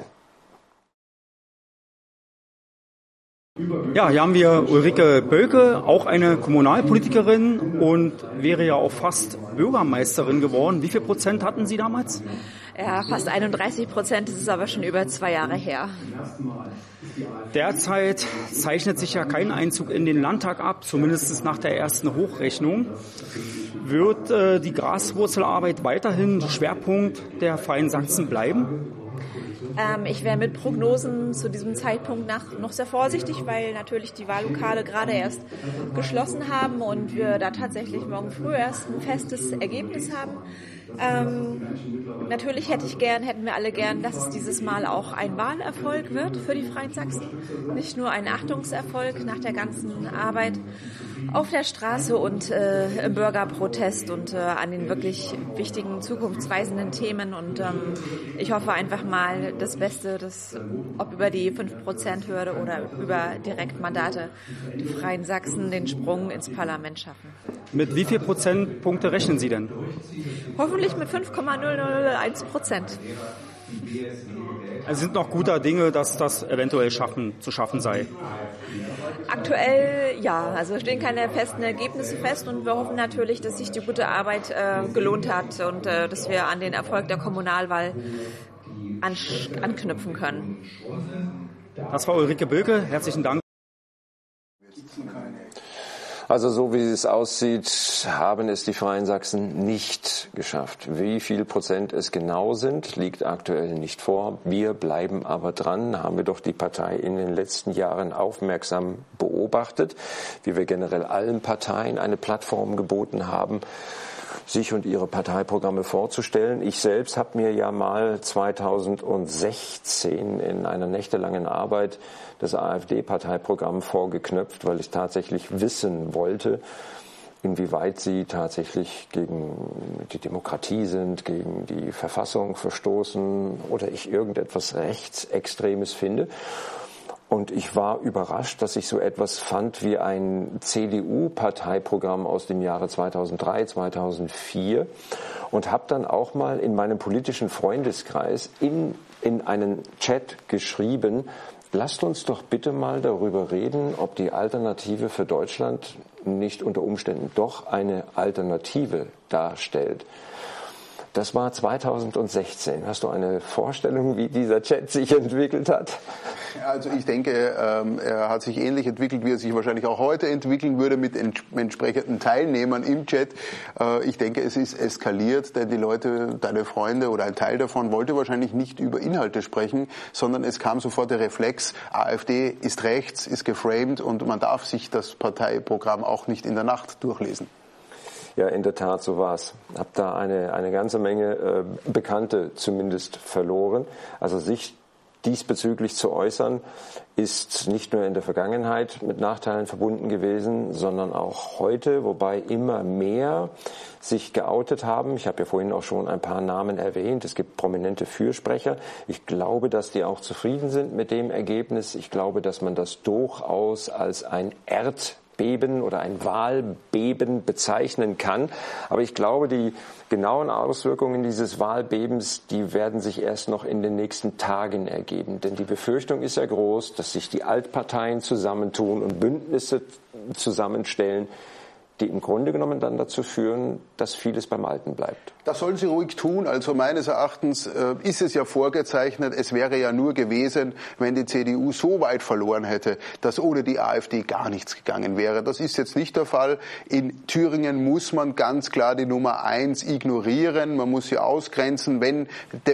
[SPEAKER 3] Ja, hier haben wir Ulrike Bölke, auch eine Kommunalpolitikerin und wäre ja auch fast Bürgermeisterin geworden. Wie viel Prozent hatten Sie damals?
[SPEAKER 4] Ja, fast 31%, das ist aber schon über 2 Jahre her.
[SPEAKER 3] Derzeit zeichnet sich ja kein Einzug in den Landtag ab, zumindest nach der ersten Hochrechnung. Wird die Graswurzelarbeit weiterhin Schwerpunkt der Freien Sachsen bleiben?
[SPEAKER 4] Ich wäre mit Prognosen zu diesem Zeitpunkt noch sehr vorsichtig, weil natürlich die Wahllokale gerade erst geschlossen haben und wir da tatsächlich morgen früh erst ein festes Ergebnis haben. Natürlich hätten wir alle gern, dass es dieses Mal auch ein Wahlerfolg wird für die Freien Sachsen. Nicht nur ein Achtungserfolg nach der ganzen Arbeit auf der Straße und im Bürgerprotest und an den wirklich wichtigen, zukunftsweisenden Themen. Und ich hoffe einfach mal das Beste, dass ob über die 5%-Hürde oder über Direktmandate die Freien Sachsen den Sprung ins Parlament schaffen.
[SPEAKER 3] Mit wie viel Prozentpunkte rechnen Sie denn?
[SPEAKER 4] Hoffentlich mit 5,001%.
[SPEAKER 3] Also sind noch guter Dinge, dass das eventuell zu schaffen sei?
[SPEAKER 4] Aktuell ja, also stehen keine festen Ergebnisse fest und wir hoffen natürlich, dass sich die gute Arbeit gelohnt hat und dass wir an den Erfolg der Kommunalwahl anknüpfen können.
[SPEAKER 3] Das war Ulrike Bölke, herzlichen Dank.
[SPEAKER 1] Also so wie es aussieht, haben es die Freien Sachsen nicht geschafft. Wie viel Prozent es genau sind, liegt aktuell nicht vor. Wir bleiben aber dran, haben wir doch die Partei in den letzten Jahren aufmerksam beobachtet, wie wir generell allen Parteien eine Plattform geboten haben, sich und ihre Parteiprogramme vorzustellen. Ich selbst habe mir ja mal 2016 in einer nächtelangen Arbeit das AfD-Parteiprogramm vorgeknöpft, weil ich tatsächlich wissen wollte, inwieweit sie tatsächlich gegen die Demokratie sind, gegen die Verfassung verstoßen oder ich irgendetwas Rechtsextremes finde. Und ich war überrascht, dass ich so etwas fand wie ein CDU-Parteiprogramm aus dem Jahre 2003, 2004 und habe dann auch mal in meinem politischen Freundeskreis in einen Chat geschrieben, lasst uns doch bitte mal darüber reden, ob die Alternative für Deutschland nicht unter Umständen doch eine Alternative darstellt. Das war 2016. Hast du eine Vorstellung, wie dieser Chat sich entwickelt hat?
[SPEAKER 2] Also ich denke, er hat sich ähnlich entwickelt, wie er sich wahrscheinlich auch heute entwickeln würde mit entsprechenden Teilnehmern im Chat. Ich denke, es ist eskaliert, denn die Leute, deine Freunde oder ein Teil davon wollte wahrscheinlich nicht über Inhalte sprechen, sondern es kam sofort der Reflex, AfD ist rechts, ist geframed und man darf sich das Parteiprogramm auch nicht in der Nacht durchlesen.
[SPEAKER 1] Ja, in der Tat, so war's. Hab da eine ganze Menge Bekannte zumindest verloren. Also sich diesbezüglich zu äußern, ist nicht nur in der Vergangenheit mit Nachteilen verbunden gewesen, sondern auch heute, wobei immer mehr sich geoutet haben. Ich habe ja vorhin auch schon ein paar Namen erwähnt. Es gibt prominente Fürsprecher. Ich glaube, dass die auch zufrieden sind mit dem Ergebnis. Ich glaube, dass man das durchaus als ein Erdbeben oder ein Wahlbeben bezeichnen kann. Aber ich glaube, die genauen Auswirkungen dieses Wahlbebens, die werden sich erst noch in den nächsten Tagen ergeben. Denn die Befürchtung ist ja groß, dass sich die Altparteien zusammentun und Bündnisse zusammenstellen, die im Grunde genommen dann dazu führen, dass vieles beim Alten bleibt.
[SPEAKER 2] Das sollen sie ruhig tun. Also meines Erachtens ist es ja vorgezeichnet, es wäre ja nur gewesen, wenn die CDU so weit verloren hätte, dass ohne die AfD gar nichts gegangen wäre. Das ist jetzt nicht der Fall. In Thüringen muss man ganz klar die Nummer 1 ignorieren. Man muss sie ausgrenzen, wenn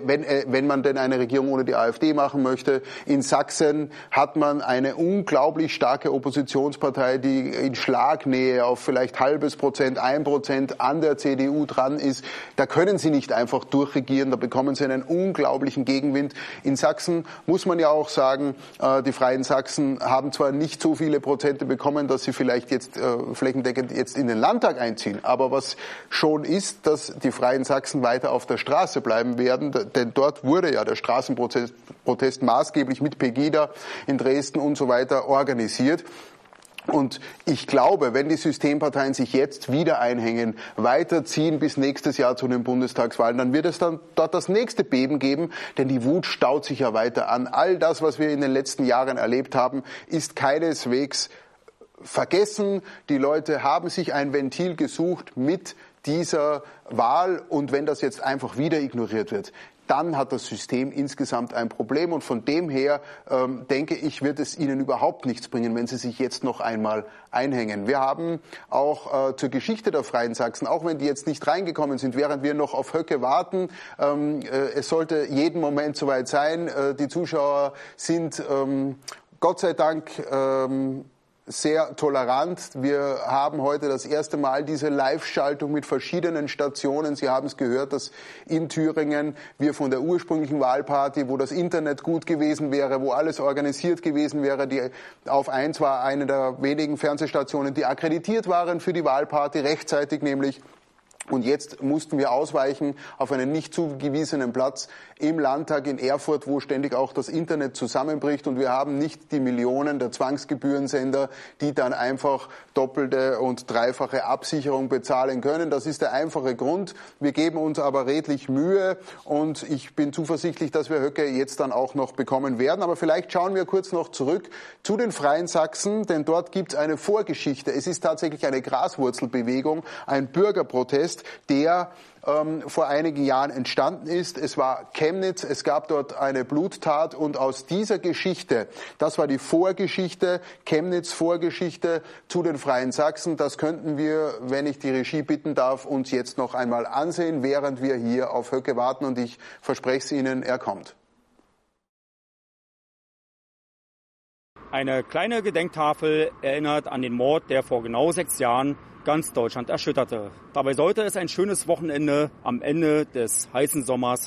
[SPEAKER 2] man denn eine Regierung ohne die AfD machen möchte. In Sachsen hat man eine unglaublich starke Oppositionspartei, die in Schlagnähe auf vielleicht vielleicht 0,5%, 1% an der CDU dran ist, da können sie nicht einfach durchregieren, da bekommen sie einen unglaublichen Gegenwind. In Sachsen muss man ja auch sagen, die Freien Sachsen haben zwar nicht so viele Prozente bekommen, dass sie vielleicht jetzt flächendeckend jetzt in den Landtag einziehen, aber was schon ist, dass die Freien Sachsen weiter auf der Straße bleiben werden, denn dort wurde ja der Straßenprotest maßgeblich mit Pegida in Dresden und so weiter organisiert. Und ich glaube, wenn die Systemparteien sich jetzt wieder einhängen, weiterziehen bis nächstes Jahr zu den Bundestagswahlen, dann wird es dann dort das nächste Beben geben, denn die Wut staut sich ja weiter an. All das, was wir in den letzten Jahren erlebt haben, ist keineswegs vergessen. Die Leute haben sich ein Ventil gesucht mit dieser Wahl, und wenn das jetzt einfach wieder ignoriert wird, dann hat das System insgesamt ein Problem, und von dem her denke ich, wird es ihnen überhaupt nichts bringen, wenn sie sich jetzt noch einmal einhängen. Wir haben auch zur Geschichte der Freien Sachsen, auch wenn die jetzt nicht reingekommen sind, während wir noch auf Höcke warten, es sollte jeden Moment soweit sein. Die Zuschauer sind Gott sei Dank sehr tolerant. Wir haben heute das erste Mal diese Live-Schaltung mit verschiedenen Stationen. Sie haben es gehört, dass in Thüringen wir von der ursprünglichen Wahlparty, wo das Internet gut gewesen wäre, wo alles organisiert gewesen wäre, die Auf 1 war eine der wenigen Fernsehstationen, die akkreditiert waren für die Wahlparty, rechtzeitig nämlich. Und jetzt mussten wir ausweichen auf einen nicht zugewiesenen Platz im Landtag in Erfurt, wo ständig auch das Internet zusammenbricht. Und wir haben nicht die Millionen der Zwangsgebührensender, die dann einfach doppelte und dreifache Absicherung bezahlen können. Das ist der einfache Grund. Wir geben uns aber redlich Mühe, und ich bin zuversichtlich, dass wir Höcke jetzt dann auch noch bekommen werden. Aber vielleicht schauen wir kurz noch zurück zu den Freien Sachsen, denn dort gibt es eine Vorgeschichte. Es ist tatsächlich eine Graswurzelbewegung, ein Bürgerprotest, der vor einigen Jahren entstanden ist. Es war Chemnitz, es gab dort eine Bluttat, und aus dieser Geschichte, das war die Vorgeschichte, Chemnitz-Vorgeschichte zu den Freien Sachsen, das könnten wir, wenn ich die Regie bitten darf, uns jetzt noch einmal ansehen, während wir hier auf Höcke warten, und ich verspreche es Ihnen, er kommt.
[SPEAKER 3] Eine kleine Gedenktafel erinnert an den Mord, der vor genau 6 Jahren ganz Deutschland erschütterte. Dabei sollte es ein schönes Wochenende am Ende des heißen Sommers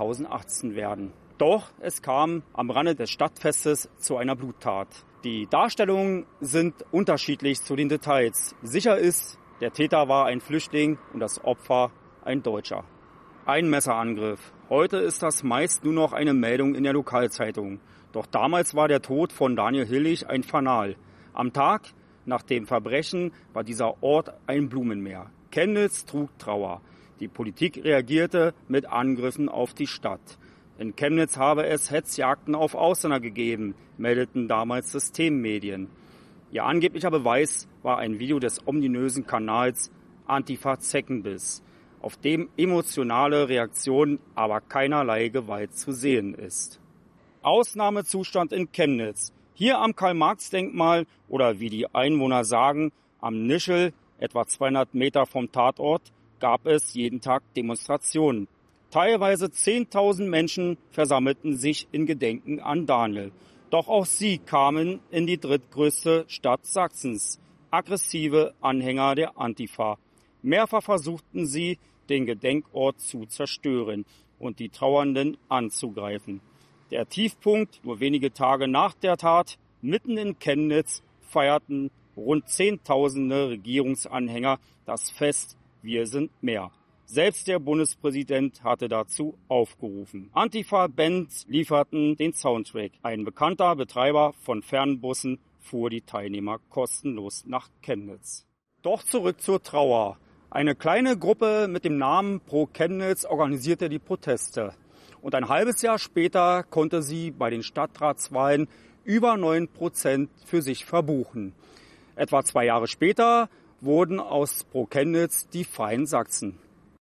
[SPEAKER 3] 2018 werden. Doch es kam am Rande des Stadtfestes zu einer Bluttat. Die Darstellungen sind unterschiedlich zu den Details. Sicher ist, der Täter war ein Flüchtling und das Opfer ein Deutscher. Ein Messerangriff. Heute ist das meist nur noch eine Meldung in der Lokalzeitung. Doch damals war der Tod von Daniel Hillig ein Fanal. Am Tag nach dem Verbrechen war dieser Ort ein Blumenmeer. Chemnitz trug Trauer. Die Politik reagierte mit Angriffen auf die Stadt. In Chemnitz habe es Hetzjagden auf Ausländer gegeben, meldeten damals Systemmedien. Ihr angeblicher Beweis war ein Video des ominösen Kanals Antifa Zeckenbiss, auf dem emotionale Reaktionen, aber keinerlei Gewalt zu sehen ist. Ausnahmezustand in Chemnitz. Hier am Karl-Marx-Denkmal, oder wie die Einwohner sagen, am Nischel, etwa 200 Meter vom Tatort, gab es jeden Tag Demonstrationen. Teilweise 10.000 Menschen versammelten sich in Gedenken an Daniel. Doch auch sie kamen in die drittgrößte Stadt Sachsens. Aggressive Anhänger der Antifa. Mehrfach versuchten sie, den Gedenkort zu zerstören und die Trauernden anzugreifen. Der Tiefpunkt, nur wenige Tage nach der Tat, mitten in Chemnitz, feierten rund 10.000 Regierungsanhänger das Fest Wir sind mehr. Selbst der Bundespräsident hatte dazu aufgerufen. Antifa-Bands lieferten den Soundtrack. Ein bekannter Betreiber von Fernbussen fuhr die Teilnehmer kostenlos nach Chemnitz. Doch zurück zur Trauer. Eine kleine Gruppe mit dem Namen Pro Chemnitz organisierte die Proteste. Und ein halbes Jahr später konnte sie bei den Stadtratswahlen über 9% für sich verbuchen. Etwa 2 Jahre später wurden aus Pro Chemnitz die Freien Sachsen.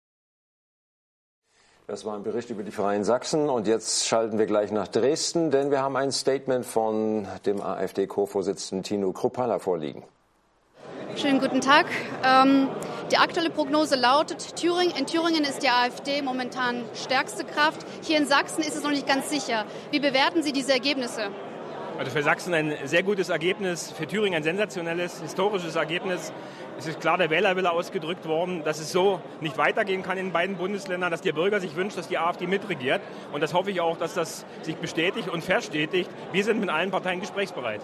[SPEAKER 1] Das war ein Bericht über die Freien Sachsen, und jetzt schalten wir gleich nach Dresden, denn wir haben ein Statement von dem AfD-Co-Vorsitzenden Tino Kruppalla vorliegen.
[SPEAKER 5] Schönen guten Tag. Die aktuelle Prognose lautet, in Thüringen ist die AfD momentan stärkste Kraft. Hier in Sachsen ist es noch nicht ganz sicher. Wie bewerten Sie diese Ergebnisse?
[SPEAKER 7] Also für Sachsen ein sehr gutes Ergebnis, für Thüringen ein sensationelles, historisches Ergebnis. Es ist klar der Wählerwille ausgedrückt worden, dass es so nicht weitergehen kann in beiden Bundesländern, dass der Bürger sich wünscht, dass die AfD mitregiert. Und das hoffe ich auch, dass das sich bestätigt und verstetigt. Wir sind mit allen Parteien gesprächsbereit.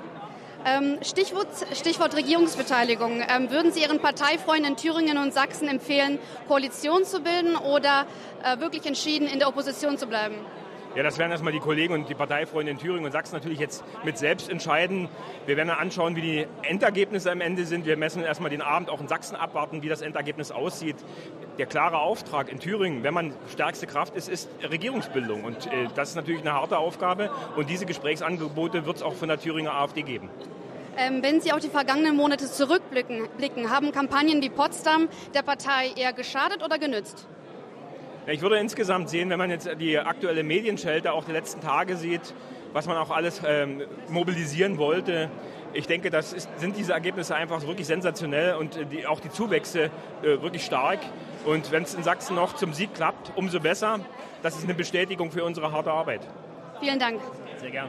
[SPEAKER 5] Stichwort Regierungsbeteiligung. Würden Sie Ihren Parteifreunden in Thüringen und Sachsen empfehlen, Koalition zu bilden oder wirklich entschieden in der Opposition zu bleiben?
[SPEAKER 7] Ja, das werden erstmal die Kollegen und die Parteifreunde in Thüringen und Sachsen natürlich jetzt mit selbst entscheiden. Wir werden dann anschauen, wie die Endergebnisse am Ende sind. Wir messen erstmal den Abend auch in Sachsen abwarten, wie das Endergebnis aussieht. Der klare Auftrag in Thüringen, wenn man stärkste Kraft ist, ist Regierungsbildung. Und das ist natürlich eine harte Aufgabe. Und diese Gesprächsangebote wird es auch von der Thüringer AfD geben.
[SPEAKER 5] Wenn Sie auf die vergangenen Monate zurückblicken, haben Kampagnen wie Potsdam der Partei eher geschadet oder genützt?
[SPEAKER 7] Ich würde insgesamt sehen, wenn man jetzt die aktuelle Medienschelte auch der letzten Tage sieht, was man auch alles mobilisieren wollte. Ich denke, sind diese Ergebnisse einfach wirklich sensationell und auch die Zuwächse wirklich stark. Und wenn es in Sachsen noch zum Sieg klappt, umso besser. Das ist eine Bestätigung für unsere harte Arbeit.
[SPEAKER 5] Vielen Dank.
[SPEAKER 7] Sehr gern.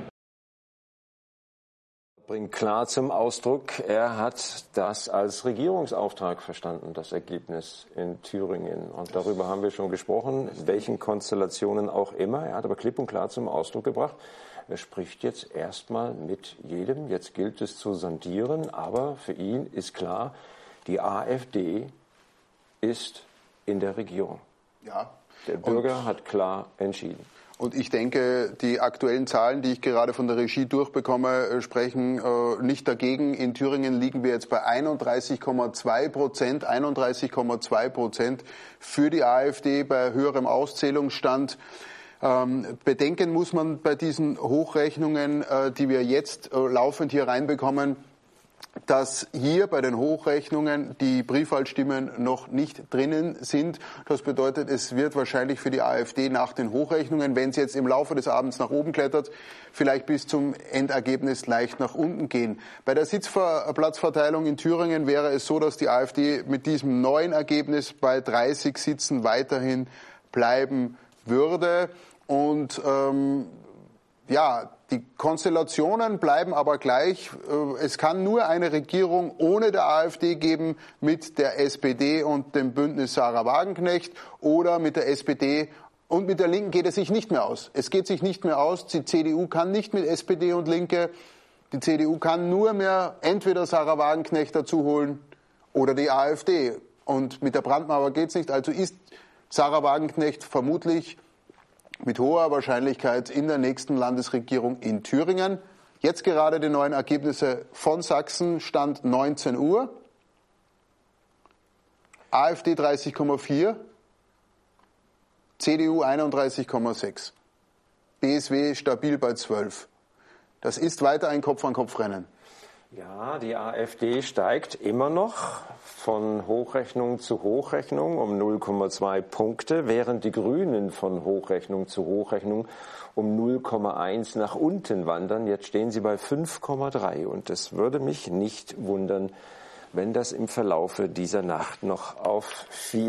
[SPEAKER 1] Bringt klar zum Ausdruck, er hat das als Regierungsauftrag verstanden, das Ergebnis in Thüringen. Und darüber haben wir schon gesprochen, in welchen Konstellationen auch immer. Er hat aber klipp und klar zum Ausdruck gebracht, er spricht jetzt erstmal mit jedem. Jetzt gilt es zu sondieren, aber für ihn ist klar, die AfD ist in der Regierung.
[SPEAKER 2] Ja.
[SPEAKER 1] Der Bürger hat klar entschieden.
[SPEAKER 2] Und ich denke, die aktuellen Zahlen, die ich gerade von der Regie durchbekomme, sprechen nicht dagegen. In Thüringen liegen wir jetzt bei 31,2%, 31,2% für die AfD bei höherem Auszählungsstand. Bedenken muss man bei diesen Hochrechnungen, die wir jetzt laufend hier reinbekommen, dass hier bei den Hochrechnungen die Briefwahlstimmen noch nicht drinnen sind. Das bedeutet, es wird wahrscheinlich für die AfD nach den Hochrechnungen, wenn es jetzt im Laufe des Abends nach oben klettert, vielleicht bis zum Endergebnis leicht nach unten gehen. Bei der Sitzplatzverteilung in Thüringen wäre es so, dass die AfD mit diesem neuen Ergebnis bei 30 Sitzen weiterhin bleiben würde. Und die Konstellationen bleiben aber gleich. Es kann nur eine Regierung ohne der AfD geben mit der SPD und dem Bündnis Sarah Wagenknecht oder mit der SPD und mit der Linken geht es sich nicht mehr aus. Es geht sich nicht mehr aus. Die CDU kann nicht mit SPD und Linke. Die CDU kann nur mehr entweder Sarah Wagenknecht dazu holen oder die AfD. Und mit der Brandmauer geht es nicht. Also ist Sarah Wagenknecht vermutlich mit hoher Wahrscheinlichkeit in der nächsten Landesregierung in Thüringen. Jetzt gerade die neuen Ergebnisse von Sachsen, Stand 19 Uhr. AfD 30,4, CDU 31,6, BSW stabil bei 12. Das ist weiter ein Kopf-an-Kopf-Rennen.
[SPEAKER 1] Ja, die AfD steigt immer noch von Hochrechnung zu Hochrechnung um 0,2 Punkte, während die Grünen von Hochrechnung zu Hochrechnung um 0,1 nach unten wandern. Jetzt stehen sie bei 5,3 und es würde mich nicht wundern, wenn das im Verlaufe dieser Nacht noch auf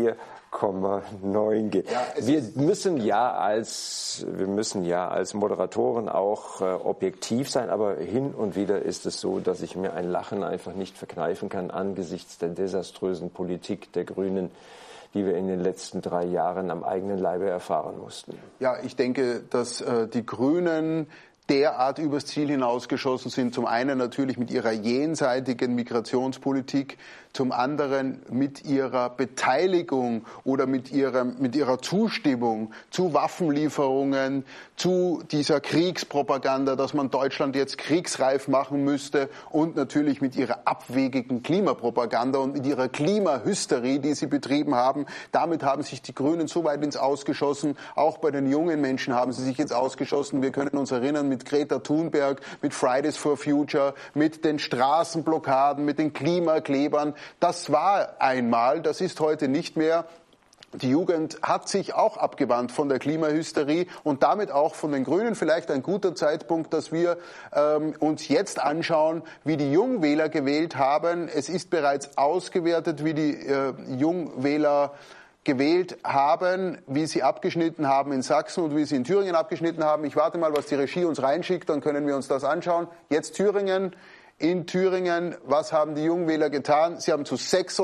[SPEAKER 1] 4,9 geht. Ja, wir müssen ja als Moderatoren auch objektiv sein, aber hin und wieder ist es so, dass ich mir ein Lachen einfach nicht verkneifen kann angesichts der desaströsen Politik der Grünen, die wir in den letzten 3 Jahren am eigenen Leibe erfahren mussten.
[SPEAKER 2] Ja, ich denke, dass die Grünen derart übers Ziel hinausgeschossen sind. Zum einen natürlich mit ihrer jenseitigen Migrationspolitik, zum anderen mit ihrer Beteiligung oder mit ihrer Zustimmung zu Waffenlieferungen, zu dieser Kriegspropaganda, dass man Deutschland jetzt kriegsreif machen müsste und natürlich mit ihrer abwegigen Klimapropaganda und mit ihrer Klimahysterie, die sie betrieben haben. Damit haben sich die Grünen so weit ins Ausgeschossen. Auch bei den jungen Menschen haben sie sich ins Ausgeschossen. Wir können uns erinnern mit Greta Thunberg, mit Fridays for Future, mit den Straßenblockaden, mit den Klimaklebern. Das war einmal, das ist heute nicht mehr. Die Jugend hat sich auch abgewandt von der Klimahysterie und damit auch von den Grünen. Vielleicht ein guter Zeitpunkt, dass wir uns jetzt anschauen, wie die Jungwähler gewählt haben. Es ist bereits ausgewertet, wie die Jungwähler gewählt haben, wie sie abgeschnitten haben in Sachsen und wie sie in Thüringen abgeschnitten haben. Ich warte mal, was die Regie uns reinschickt, dann können wir uns das anschauen. Jetzt Thüringen. In Thüringen, was haben die Jungwähler getan? Sie haben zu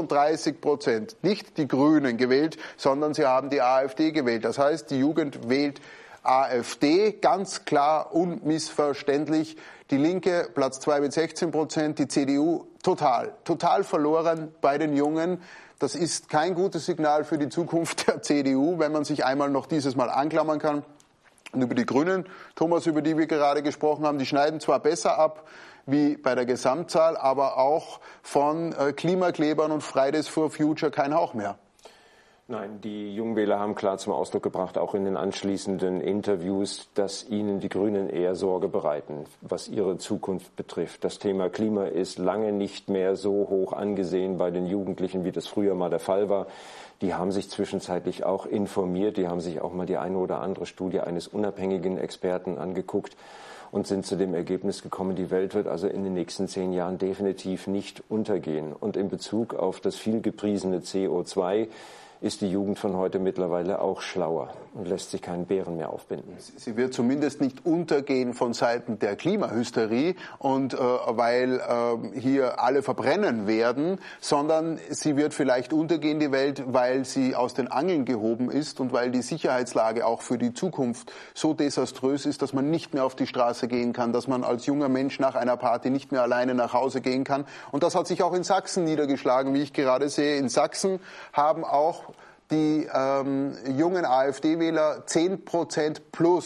[SPEAKER 2] 36% nicht die Grünen gewählt, sondern sie haben die AfD gewählt. Das heißt, die Jugend wählt AfD, ganz klar, unmissverständlich. Die Linke, Platz 2 mit 16%, die CDU total verloren bei den Jungen. Das ist kein gutes Signal für die Zukunft der CDU, wenn man sich einmal noch dieses Mal anklammern kann. Und über die Grünen, Thomas, über die wir gerade gesprochen haben, die schneiden zwar besser ab wie bei der Gesamtzahl, aber auch von Klimaklebern und Fridays for Future kein Hauch mehr.
[SPEAKER 1] Nein, die Jungwähler haben klar zum Ausdruck gebracht, auch in den anschließenden Interviews, dass ihnen die Grünen eher Sorge bereiten, was ihre Zukunft betrifft. Das Thema Klima ist lange nicht mehr so hoch angesehen bei den Jugendlichen, wie das früher mal der Fall war. Die haben sich zwischenzeitlich auch informiert, die haben sich auch mal die eine oder andere Studie eines unabhängigen Experten angeguckt und sind zu dem Ergebnis gekommen, die Welt wird also in den nächsten 10 Jahren definitiv nicht untergehen. Und in Bezug auf das viel gepriesene CO2 ist die Jugend von heute mittlerweile auch schlauer und lässt sich keinen Bären mehr aufbinden.
[SPEAKER 2] Sie wird zumindest nicht untergehen von Seiten der Klimahysterie und weil hier alle verbrennen werden, sondern sie wird vielleicht untergehen, die Welt, weil sie aus den Angeln gehoben ist und weil die Sicherheitslage auch für die Zukunft so desaströs ist, dass man nicht mehr auf die Straße gehen kann, dass man als junger Mensch nach einer Party nicht mehr alleine nach Hause gehen kann. Und das hat sich auch in Sachsen niedergeschlagen, wie ich gerade sehe. In Sachsen haben auch die jungen AfD-Wähler 10%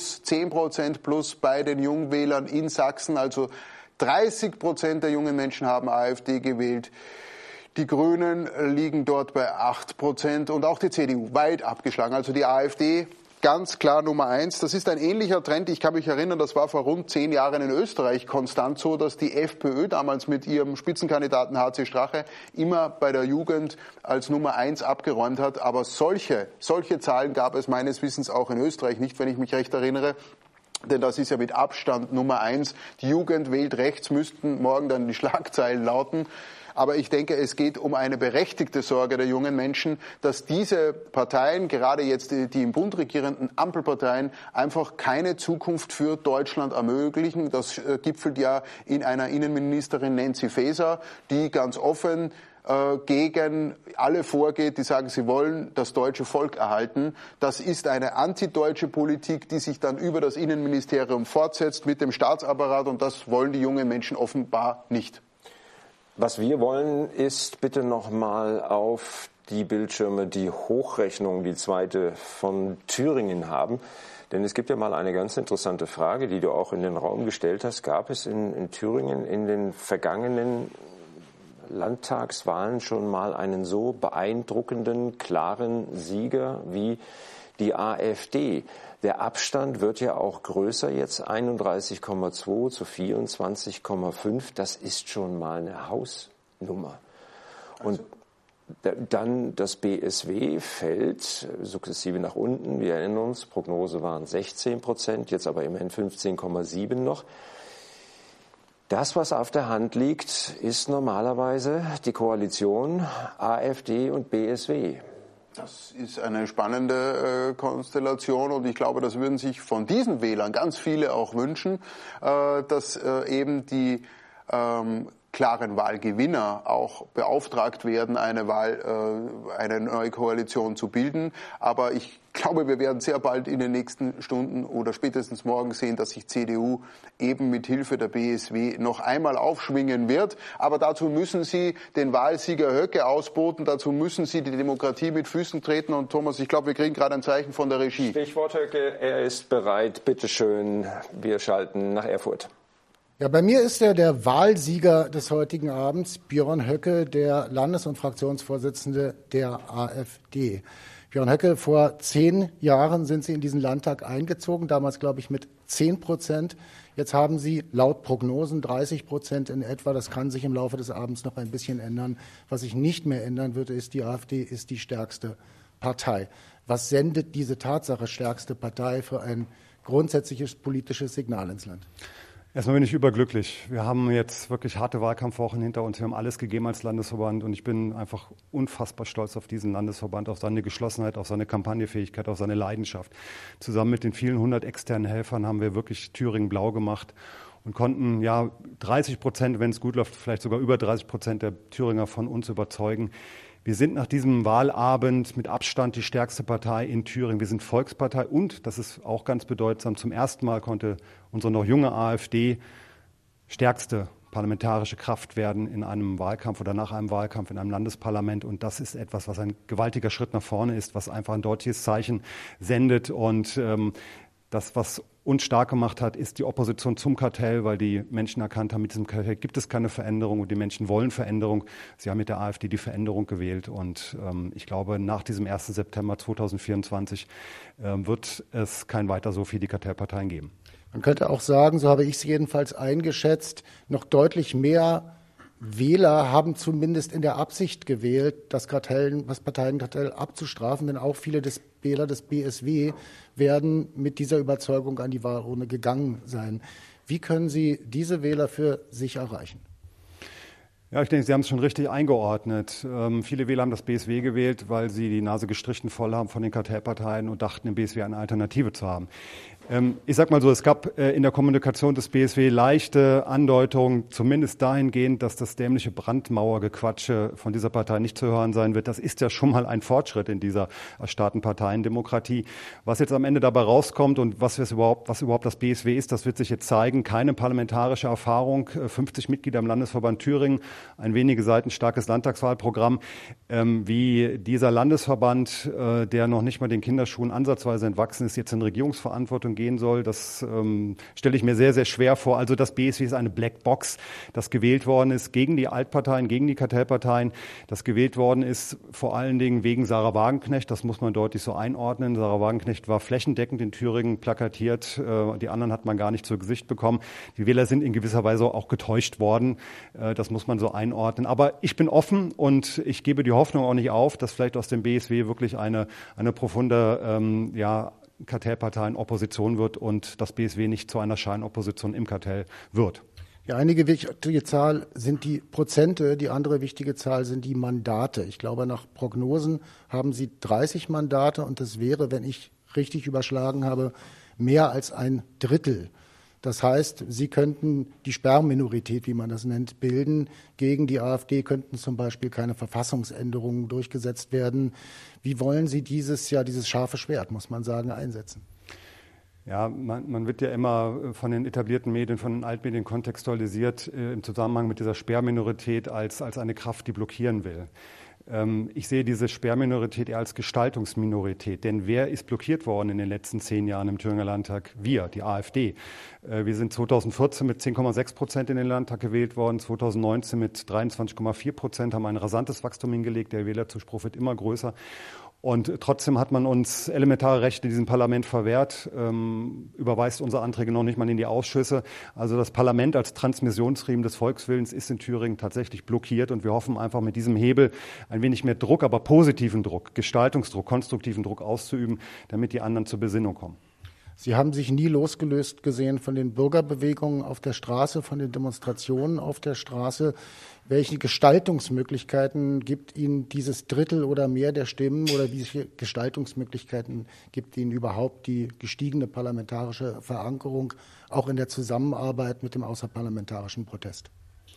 [SPEAKER 2] plus bei den Jungwählern in Sachsen. Also 30% der jungen Menschen haben AfD gewählt. Die Grünen liegen dort bei 8% und auch die CDU weit abgeschlagen. Also die AfD ganz klar Nummer 1. Das ist ein ähnlicher Trend. Ich kann mich erinnern, das war vor rund 10 Jahren in Österreich konstant so, dass die FPÖ damals mit ihrem Spitzenkandidaten HC Strache immer bei der Jugend als Nummer 1 abgeräumt hat. Aber solche Zahlen gab es meines Wissens auch in Österreich nicht, wenn ich mich recht erinnere. Denn das ist ja mit Abstand Nummer 1. Die Jugend wählt rechts, müssten morgen dann die Schlagzeilen lauten. Aber ich denke, es geht um eine berechtigte Sorge der jungen Menschen, dass diese Parteien, gerade jetzt die im Bund regierenden Ampelparteien, einfach keine Zukunft für Deutschland ermöglichen. Das gipfelt ja in einer Innenministerin Nancy Faeser, die ganz offen gegen alle vorgeht, die sagen, sie wollen das deutsche Volk erhalten. Das ist eine antideutsche Politik, die sich dann über das Innenministerium fortsetzt mit dem Staatsapparat, und das wollen die jungen Menschen offenbar nicht.
[SPEAKER 1] Was wir wollen, ist bitte nochmal auf die Bildschirme die Hochrechnung, die zweite von Thüringen haben. Denn es gibt ja mal eine ganz interessante Frage, die du auch in den Raum gestellt hast. Gab es in Thüringen in den vergangenen Landtagswahlen schon mal einen so beeindruckenden, klaren Sieger wie die AfD? Der Abstand wird ja auch größer jetzt, 31,2 zu 24,5. Das ist schon mal eine Hausnummer. Und dann das BSW fällt sukzessive nach unten. Wir erinnern uns, Prognose waren 16%, jetzt aber immerhin 15,7 noch. Das, was auf der Hand liegt, ist normalerweise die Koalition AfD und BSW.
[SPEAKER 2] Das ist eine spannende Konstellation, und ich glaube, das würden sich von diesen Wählern ganz viele auch wünschen, dass eben die klaren Wahlgewinner auch beauftragt werden, eine neue Koalition zu bilden. Aber ich glaube, wir werden sehr bald in den nächsten Stunden oder spätestens morgen sehen, dass sich CDU eben mit Hilfe der BSW noch einmal aufschwingen wird. Aber dazu müssen sie den Wahlsieger Höcke ausboten, dazu müssen sie die Demokratie mit Füßen treten. Und Thomas, ich glaube, wir kriegen gerade ein Zeichen von der Regie.
[SPEAKER 1] Stichwort Höcke, er ist bereit. Bitte schön, wir schalten nach Erfurt.
[SPEAKER 8] Ja, bei mir ist der Wahlsieger des heutigen Abends, Björn Höcke, der Landes- und Fraktionsvorsitzende der AfD. Björn Höcke, vor 10 Jahren sind Sie in diesen Landtag eingezogen, damals, glaube ich, mit 10%. Jetzt haben Sie laut Prognosen 30% in etwa. Das kann sich im Laufe des Abends noch ein bisschen ändern. Was sich nicht mehr ändern würde, ist, die AfD ist die stärkste Partei. Was sendet diese Tatsache, stärkste Partei, für ein grundsätzliches politisches Signal ins Land?
[SPEAKER 9] Erstmal bin ich überglücklich. Wir haben jetzt wirklich harte Wahlkampfwochen hinter uns. Wir haben alles gegeben als Landesverband und ich bin einfach unfassbar stolz auf diesen Landesverband, auf seine Geschlossenheit, auf seine Kampagnefähigkeit, auf seine Leidenschaft. Zusammen mit den vielen 100 externen Helfern haben wir wirklich Thüringen blau gemacht und konnten 30%, wenn es gut läuft, vielleicht sogar über 30% der Thüringer von uns überzeugen. Wir sind nach diesem Wahlabend mit Abstand die stärkste Partei in Thüringen. Wir sind Volkspartei und, das ist auch ganz bedeutsam, zum ersten Mal konnte unsere noch junge AfD stärkste parlamentarische Kraft werden in einem Wahlkampf oder nach einem Wahlkampf in einem Landesparlament. Und das ist etwas, was ein gewaltiger Schritt nach vorne ist, was einfach ein deutliches Zeichen sendet. Und das, was uns stark gemacht hat, ist die Opposition zum Kartell, weil die Menschen erkannt haben, mit diesem Kartell gibt es keine Veränderung und die Menschen wollen Veränderung. Sie haben mit der AfD die Veränderung gewählt und ich glaube, nach diesem 1. September 2024 wird es kein weiter so für die Kartellparteien geben.
[SPEAKER 8] Man könnte auch sagen, so habe ich es jedenfalls eingeschätzt, noch deutlich mehr Wähler haben zumindest in der Absicht gewählt, das Parteienkartell abzustrafen, denn auch viele Wähler des BSW werden mit dieser Überzeugung an die Wahlurne gegangen sein. Wie können Sie diese Wähler für sich erreichen?
[SPEAKER 9] Ja, ich denke, Sie haben es schon richtig eingeordnet. Viele Wähler haben das BSW gewählt, weil sie die Nase gestrichen voll haben von den Kartellparteien und dachten, im BSW eine Alternative zu haben. Ich sag mal so, es gab in der Kommunikation des BSW leichte Andeutungen, zumindest dahingehend, dass das dämliche Brandmauergequatsche von dieser Partei nicht zu hören sein wird. Das ist ja schon mal ein Fortschritt in dieser erstarrten Parteiendemokratie. Was jetzt am Ende dabei rauskommt und was überhaupt das BSW ist, das wird sich jetzt zeigen. Keine parlamentarische Erfahrung, 50 Mitglieder im Landesverband Thüringen, ein wenige Seiten starkes Landtagswahlprogramm, wie dieser Landesverband, der noch nicht mal den Kinderschuhen ansatzweise entwachsen ist, jetzt in Regierungsverantwortung gehen soll. Das stelle ich mir sehr, sehr schwer vor. Also das BSW ist eine Blackbox, das gewählt worden ist gegen die Altparteien, gegen die Kartellparteien. Das gewählt worden ist vor allen Dingen wegen Sarah Wagenknecht. Das muss man deutlich so einordnen. Sarah Wagenknecht war flächendeckend in Thüringen plakatiert. Die anderen hat man gar nicht zu Gesicht bekommen. Die Wähler sind in gewisser Weise auch getäuscht worden. Das muss man so einordnen. Aber ich bin offen und ich gebe die Hoffnung auch nicht auf, dass vielleicht aus dem BSW wirklich eine profunde, Kartellparteien-Opposition wird und das BSW nicht zu einer Scheinopposition im Kartell wird.
[SPEAKER 8] Ja, eine wichtige Zahl sind die Prozente, die andere wichtige Zahl sind die Mandate. Ich glaube, nach Prognosen haben Sie 30 Mandate und das wäre, wenn ich richtig überschlagen habe, mehr als ein Drittel. Das heißt, Sie könnten die Sperrminorität, wie man das nennt, bilden. Gegen die AfD könnten zum Beispiel keine Verfassungsänderungen durchgesetzt werden. Wie wollen Sie dieses scharfe Schwert, muss man sagen, einsetzen?
[SPEAKER 9] Ja, man wird ja immer von den etablierten Medien, von den Altmedien kontextualisiert im Zusammenhang mit dieser Sperrminorität als eine Kraft, die blockieren will. Ich sehe diese Sperrminorität eher als Gestaltungsminorität. Denn wer ist blockiert worden in den letzten 10 Jahren im Thüringer Landtag? Wir, die AfD. Wir sind 2014 mit 10,6% in den Landtag gewählt worden, 2019 mit 23,4%, haben ein rasantes Wachstum hingelegt. Der Wählerzuspruch wird immer größer. Und trotzdem hat man uns elementare Rechte in diesem Parlament verwehrt, überweist unsere Anträge noch nicht mal in die Ausschüsse. Also das Parlament als Transmissionsriemen des Volkswillens ist in Thüringen tatsächlich blockiert. Und wir hoffen einfach mit diesem Hebel ein wenig mehr Druck, aber positiven Druck, Gestaltungsdruck, konstruktiven Druck auszuüben, damit die anderen zur Besinnung kommen.
[SPEAKER 8] Sie haben sich nie losgelöst gesehen von den Bürgerbewegungen auf der Straße, von den Demonstrationen auf der Straße. Welche Gestaltungsmöglichkeiten gibt Ihnen dieses Drittel oder mehr der Stimmen oder welche Gestaltungsmöglichkeiten gibt Ihnen überhaupt die gestiegene parlamentarische Verankerung, auch in der Zusammenarbeit mit dem außerparlamentarischen Protest?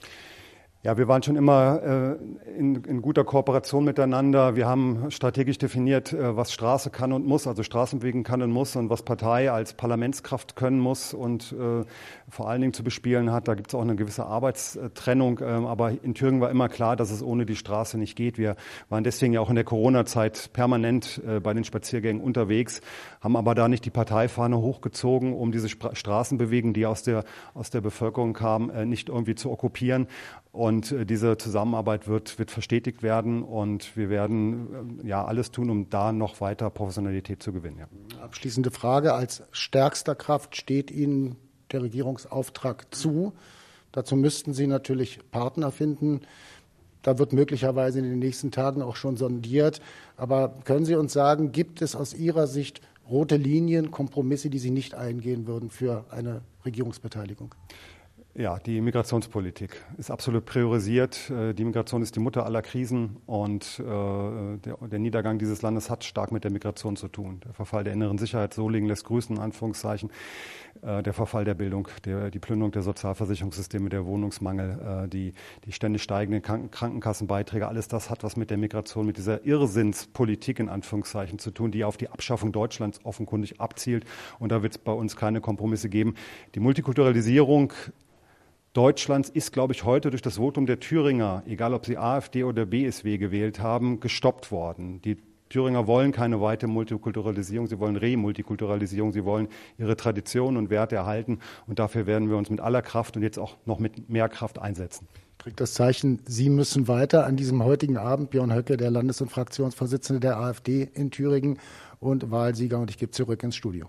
[SPEAKER 9] Ja, wir waren schon immer in guter Kooperation miteinander. Wir haben strategisch definiert, was Straße kann und muss, also Straßenbewegung kann und muss und was Partei als Parlamentskraft können muss und vor allen Dingen zu bespielen hat. Da gibt es auch eine gewisse Arbeitstrennung, aber in Thüringen war immer klar, dass es ohne die Straße nicht geht. Wir waren deswegen ja auch in der Corona-Zeit permanent bei den Spaziergängen unterwegs, haben aber da nicht die Parteifahne hochgezogen, um diese Straßenbewegung, die aus der Bevölkerung kam, nicht irgendwie zu okkupieren. Und diese Zusammenarbeit wird verstetigt werden und wir werden alles tun, um da noch weiter Professionalität zu gewinnen. Ja.
[SPEAKER 8] Abschließende Frage. Als stärkster Kraft steht Ihnen der Regierungsauftrag zu. Dazu müssten Sie natürlich Partner finden. Da wird möglicherweise in den nächsten Tagen auch schon sondiert. Aber können Sie uns sagen, gibt es aus Ihrer Sicht rote Linien, Kompromisse, die Sie nicht eingehen würden für eine Regierungsbeteiligung?
[SPEAKER 9] Ja, die Migrationspolitik ist absolut priorisiert. Die Migration ist die Mutter aller Krisen und der Niedergang dieses Landes hat stark mit der Migration zu tun. Der Verfall der inneren Sicherheit solingen lässt grüßen, in Anführungszeichen. Der Verfall der Bildung, die Plünderung der Sozialversicherungssysteme, der Wohnungsmangel, die ständig steigenden Krankenkassenbeiträge, alles das hat was mit der Migration, mit dieser Irrsinnspolitik in Anführungszeichen zu tun, die auf die Abschaffung Deutschlands offenkundig abzielt. Und da wird es bei uns keine Kompromisse geben. Die Multikulturalisierung Deutschlands ist, glaube ich, heute durch das Votum der Thüringer, egal ob sie AfD oder BSW gewählt haben, gestoppt worden. Die Thüringer wollen keine weite Multikulturalisierung, sie wollen Remultikulturalisierung, sie wollen ihre Traditionen und Werte erhalten. Und dafür werden wir uns mit aller Kraft und jetzt auch noch mit mehr Kraft einsetzen.
[SPEAKER 8] Kriegt das Zeichen, Sie müssen weiter an diesem heutigen Abend. Björn Höcke, der Landes- und Fraktionsvorsitzende der AfD in Thüringen und Wahlsieger. Und ich gebe zurück ins Studio.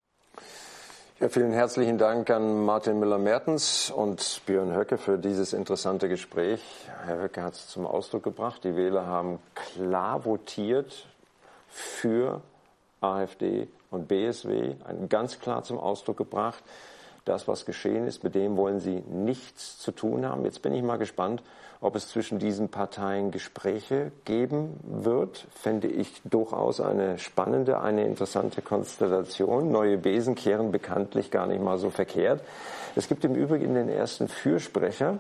[SPEAKER 1] Ja, vielen herzlichen Dank an Martin Müller-Mertens und Björn Höcke für dieses interessante Gespräch. Herr Höcke hat es zum Ausdruck gebracht. Die Wähler haben klar votiert für AfD und BSW, ganz klar zum Ausdruck gebracht. Das, was geschehen ist, mit dem wollen sie nichts zu tun haben. Jetzt bin ich mal gespannt, ob es zwischen diesen Parteien Gespräche geben wird. Fände ich durchaus eine spannende, eine interessante Konstellation. Neue Besen kehren bekanntlich gar nicht mal so verkehrt. Es gibt im Übrigen den ersten Fürsprecher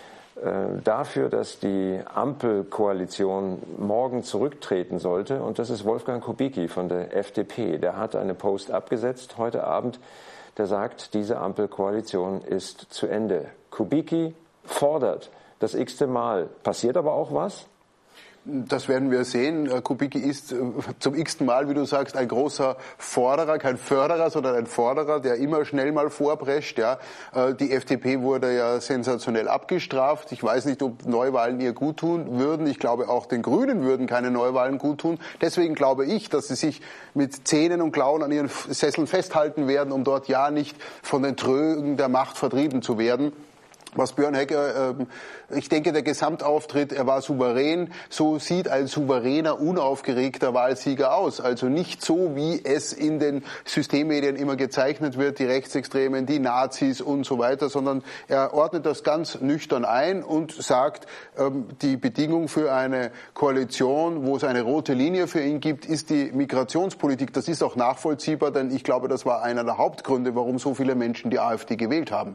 [SPEAKER 1] dafür, dass die Ampelkoalition morgen zurücktreten sollte. Und das ist Wolfgang Kubicki von der FDP. Der hat eine Post abgesetzt heute Abend, der sagt, diese Ampelkoalition ist zu Ende. Kubicki fordert das x-te Mal. Passiert aber auch was?
[SPEAKER 2] Das werden wir sehen. Kubicki ist zum x-ten Mal, wie du sagst, ein großer Forderer, kein Förderer, sondern ein Forderer, der immer schnell mal vorprescht. Ja. Die FDP wurde ja sensationell abgestraft. Ich weiß nicht, ob Neuwahlen ihr gut tun würden. Ich glaube, auch den Grünen würden keine Neuwahlen gut tun. Deswegen glaube ich, dass sie sich mit Zähnen und Klauen an ihren Sesseln festhalten werden, um dort ja nicht von den Trögen der Macht vertrieben zu werden. Was Björn Höcke, ich denke, der Gesamtauftritt, er war souverän. So sieht ein souveräner, unaufgeregter Wahlsieger aus. Also nicht so, wie es in den Systemmedien immer gezeichnet wird, die Rechtsextremen, die Nazis und so weiter, sondern er ordnet das ganz nüchtern ein und sagt, die Bedingung für eine Koalition, wo es eine rote Linie für ihn gibt, ist die Migrationspolitik. Das ist auch nachvollziehbar, denn ich glaube, das war einer der Hauptgründe, warum so viele Menschen die AfD gewählt haben.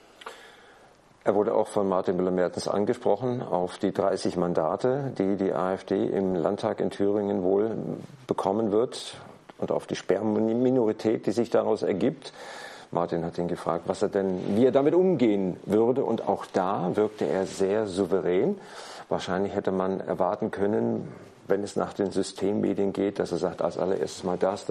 [SPEAKER 1] Er wurde auch von Martin Müller-Mertens angesprochen auf die 30 Mandate, die die AfD im Landtag in Thüringen wohl bekommen wird und auf die Sperrminorität, die sich daraus ergibt. Martin hat ihn gefragt, wie er damit umgehen würde, und auch da wirkte er sehr souverän. Wahrscheinlich hätte man erwarten können, wenn es nach den Systemmedien geht, dass er sagt, als allererstes mal das.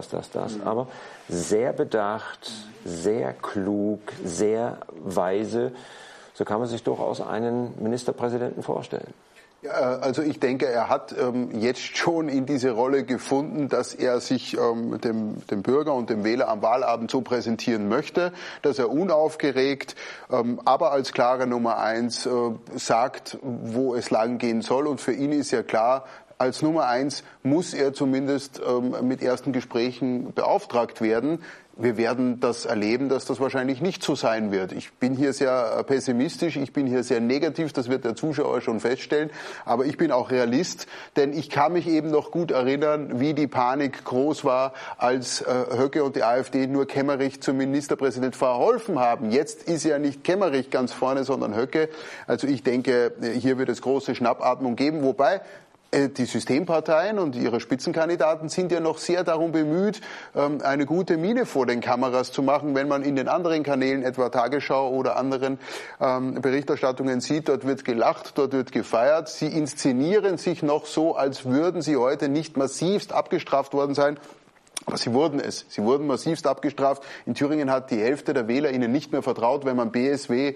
[SPEAKER 1] Aber sehr bedacht, sehr klug, sehr weise. So kann man sich durchaus einen Ministerpräsidenten vorstellen.
[SPEAKER 2] Ja, also ich denke, er hat jetzt schon in diese Rolle gefunden, dass er sich dem Bürger und dem Wähler am Wahlabend so präsentieren möchte, dass er unaufgeregt, aber als klare Nummer 1 sagt, wo es lang gehen soll. Und für ihn ist ja klar, als Nummer 1 muss er zumindest mit ersten Gesprächen beauftragt werden. Wir werden das erleben, dass das wahrscheinlich nicht so sein wird. Ich bin hier sehr pessimistisch, ich bin hier sehr negativ, das wird der Zuschauer schon feststellen. Aber ich bin auch Realist, denn ich kann mich eben noch gut erinnern, wie die Panik groß war, als Höcke und die AfD nur Kemmerich zum Ministerpräsident verholfen haben. Jetzt ist ja nicht Kemmerich ganz vorne, sondern Höcke. Also ich denke, hier wird es große Schnappatmung geben, wobei die Systemparteien und ihre Spitzenkandidaten sind ja noch sehr darum bemüht, eine gute Miene vor den Kameras zu machen. Wenn man in den anderen Kanälen, etwa Tagesschau oder anderen Berichterstattungen sieht, dort wird gelacht, dort wird gefeiert. Sie inszenieren sich noch so, als würden sie heute nicht massivst abgestraft worden sein. Aber sie wurden es. Sie wurden massivst abgestraft. In Thüringen hat die Hälfte der Wähler ihnen nicht mehr vertraut, wenn man BSW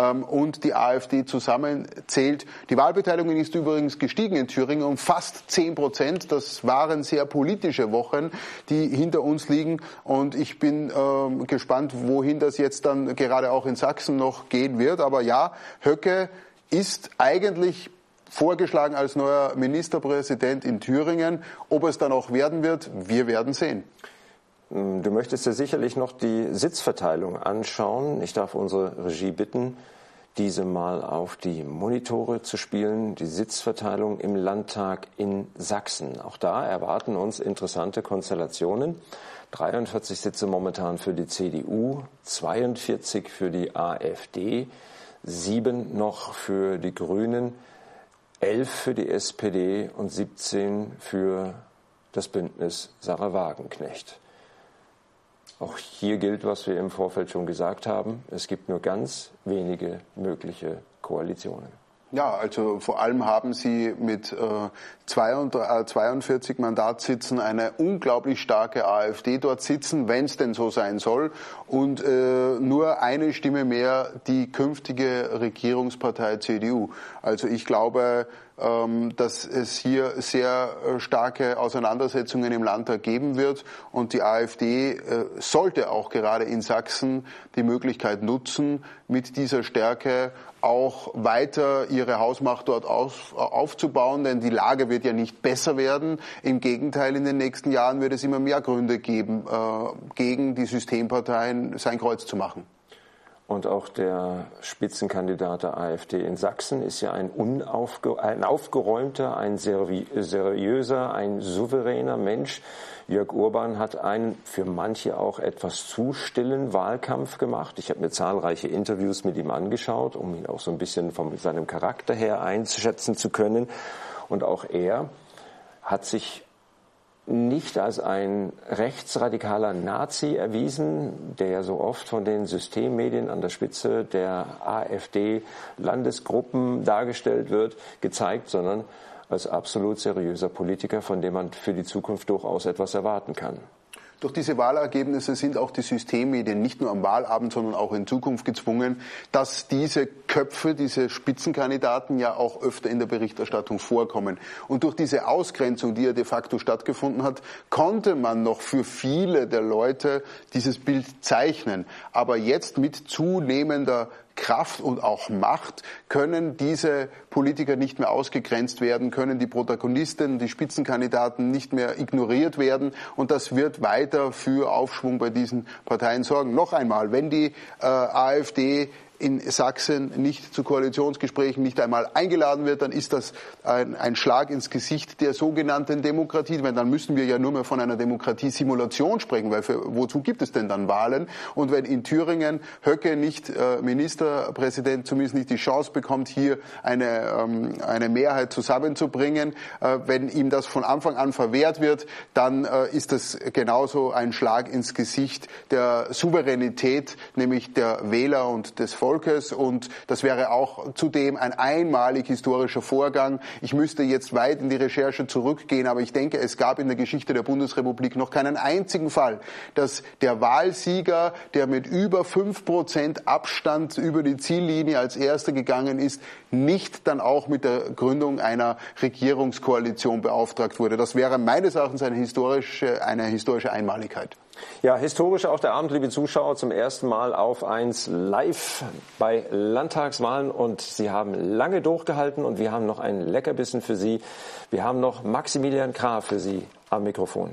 [SPEAKER 2] und die AfD zusammenzählt. Die Wahlbeteiligung ist übrigens gestiegen in Thüringen um fast 10%. Das waren sehr politische Wochen, die hinter uns liegen. Und ich bin gespannt, wohin das jetzt dann gerade auch in Sachsen noch gehen wird. Aber ja, Höcke ist eigentlich vorgeschlagen als neuer Ministerpräsident in Thüringen. Ob es dann auch werden wird, wir werden sehen.
[SPEAKER 1] Du möchtest dir sicherlich noch die Sitzverteilung anschauen. Ich darf unsere Regie bitten, diese mal auf die Monitore zu spielen. Die Sitzverteilung im Landtag in Sachsen. Auch da erwarten uns interessante Konstellationen. 43 Sitze momentan für die CDU, 42 für die AfD, 7 noch für die Grünen, 11 für die SPD und 17 für das Bündnis Sarah Wagenknecht. Auch hier gilt, was wir im Vorfeld schon gesagt haben. Es gibt nur ganz wenige mögliche Koalitionen.
[SPEAKER 2] Ja, also vor allem haben Sie mit 42 Mandatssitzen eine unglaublich starke AfD dort sitzen, wenn es denn so sein soll, und nur eine Stimme mehr die künftige Regierungspartei CDU. Also ich glaube, dass es hier sehr starke Auseinandersetzungen im Landtag geben wird, und die AfD sollte auch gerade in Sachsen die Möglichkeit nutzen, mit dieser Stärke auch weiter ihre Hausmacht dort aufzubauen, denn die Lage wird ja nicht besser werden. Im Gegenteil, in den nächsten Jahren wird es immer mehr Gründe geben, gegen die Systemparteien sein Kreuz zu machen.
[SPEAKER 1] Und auch der Spitzenkandidat der AfD in Sachsen ist ja ein aufgeräumter, ein seriöser, ein souveräner Mensch. Jörg Urban hat einen für manche auch etwas zu stillen Wahlkampf gemacht. Ich habe mir zahlreiche Interviews mit ihm angeschaut, um ihn auch so ein bisschen von seinem Charakter her einschätzen zu können. Und auch er hat sich nicht als ein rechtsradikaler Nazi erwiesen, der ja so oft von den Systemmedien an der Spitze der AfD-Landesgruppen dargestellt wird, gezeigt, sondern als absolut seriöser Politiker, von dem man für die Zukunft durchaus etwas erwarten kann.
[SPEAKER 2] Durch diese Wahlergebnisse sind auch die Systemmedien nicht nur am Wahlabend, sondern auch in Zukunft gezwungen, dass diese Köpfe, diese Spitzenkandidaten ja auch öfter in der Berichterstattung vorkommen. Und durch diese Ausgrenzung, die ja de facto stattgefunden hat, konnte man noch für viele der Leute dieses Bild zeichnen. Aber jetzt mit zunehmender Kraft und auch Macht können diese Politiker nicht mehr ausgegrenzt werden, können die Protagonisten, die Spitzenkandidaten nicht mehr ignoriert werden, und das wird weiter für Aufschwung bei diesen Parteien sorgen. Noch einmal, wenn die AfD in Sachsen nicht zu Koalitionsgesprächen nicht einmal eingeladen wird, dann ist das ein Schlag ins Gesicht der sogenannten Demokratie. Dann müssen wir ja nur mehr von einer Demokratiesimulation sprechen, weil wozu gibt es denn dann Wahlen? Und wenn in Thüringen Höcke nicht Ministerpräsident, zumindest nicht die Chance bekommt, hier eine Mehrheit zusammenzubringen, wenn ihm das von Anfang an verwehrt wird, dann ist das genauso ein Schlag ins Gesicht der Souveränität, nämlich der Wähler und des Volkes. Und das wäre auch zudem ein einmalig historischer Vorgang. Ich müsste jetzt weit in die Recherche zurückgehen, aber ich denke, es gab in der Geschichte der Bundesrepublik noch keinen einzigen Fall, dass der Wahlsieger, der mit über 5% Abstand über die Ziellinie als Erster gegangen ist, nicht dann auch mit der Gründung einer Regierungskoalition beauftragt wurde. Das wäre meines Erachtens eine historische Einmaligkeit.
[SPEAKER 1] Ja, historisch auch der Abend, liebe Zuschauer, zum ersten Mal auf 1 live bei Landtagswahlen, und Sie haben lange durchgehalten, und wir haben noch einen Leckerbissen für Sie. Wir haben noch Maximilian Krah für Sie am Mikrofon.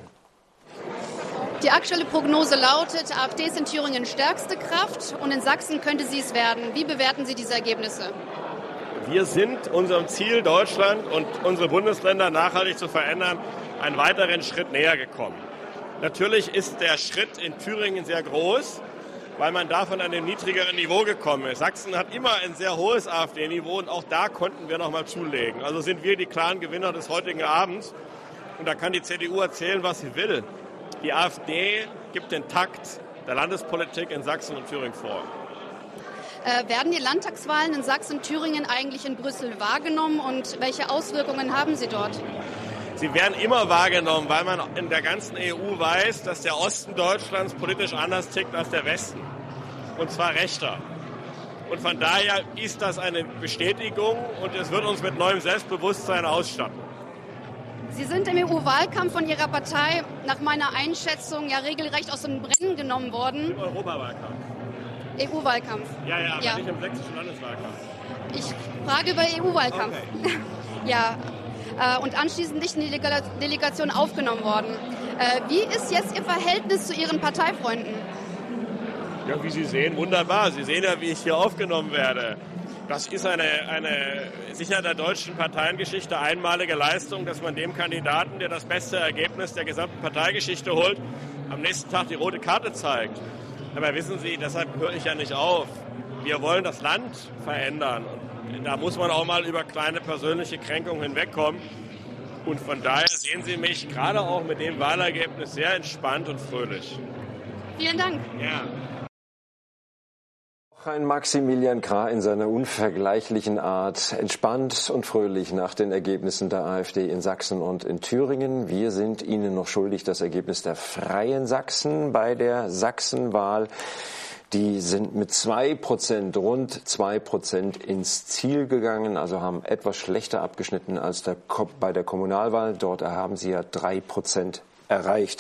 [SPEAKER 5] Die aktuelle Prognose lautet, AfD ist in Thüringen stärkste Kraft und in Sachsen könnte sie es werden. Wie bewerten Sie diese Ergebnisse?
[SPEAKER 10] Wir sind unserem Ziel, Deutschland und unsere Bundesländer nachhaltig zu verändern, einen weiteren Schritt näher gekommen. Natürlich ist der Schritt in Thüringen sehr groß, weil man da von einem niedrigeren Niveau gekommen ist. Sachsen hat immer ein sehr hohes AfD-Niveau, und auch da konnten wir noch mal zulegen. Also sind wir die klaren Gewinner des heutigen Abends. Und da kann die CDU erzählen, was sie will. Die AfD gibt den Takt der Landespolitik in Sachsen und Thüringen vor.
[SPEAKER 5] Werden die Landtagswahlen in Sachsen und Thüringen eigentlich in Brüssel wahrgenommen, und welche Auswirkungen haben sie dort?
[SPEAKER 10] Sie werden immer wahrgenommen, weil man in der ganzen EU weiß, dass der Osten Deutschlands politisch anders tickt als der Westen. Und zwar rechter. Und von daher ist das eine Bestätigung, und es wird uns mit neuem Selbstbewusstsein ausstatten.
[SPEAKER 5] Sie sind im EU-Wahlkampf von Ihrer Partei nach meiner Einschätzung ja regelrecht aus dem Rennen genommen worden.
[SPEAKER 10] Im Europawahlkampf.
[SPEAKER 5] EU-Wahlkampf?
[SPEAKER 10] Ja, aber nicht im sächsischen Landeswahlkampf.
[SPEAKER 5] Ich frage über EU-Wahlkampf.
[SPEAKER 10] Okay.
[SPEAKER 5] Ja. Und anschließend nicht in die Delegation aufgenommen worden. Wie ist jetzt Ihr Verhältnis zu Ihren Parteifreunden?
[SPEAKER 10] Ja, wie Sie sehen, wunderbar. Sie sehen ja, wie ich hier aufgenommen werde. Das ist eine sicher der deutschen Parteiengeschichte einmalige Leistung, dass man dem Kandidaten, der das beste Ergebnis der gesamten Parteigeschichte holt, am nächsten Tag die rote Karte zeigt. Aber wissen Sie, deshalb höre ich ja nicht auf. Wir wollen das Land verändern. Und da muss man auch mal über kleine persönliche Kränkungen hinwegkommen. Und von daher sehen Sie mich gerade auch mit dem Wahlergebnis sehr entspannt und fröhlich.
[SPEAKER 5] Vielen Dank.
[SPEAKER 10] Ja.
[SPEAKER 1] Ein Maximilian Krah in seiner unvergleichlichen Art, entspannt und fröhlich nach den Ergebnissen der AfD in Sachsen und in Thüringen. Wir sind Ihnen noch schuldig das Ergebnis der Freien Sachsen bei der Sachsenwahl. Die sind mit 2%, rund 2% ins Ziel gegangen, also haben etwas schlechter abgeschnitten als bei der Kommunalwahl. Dort haben sie ja 3% erreicht.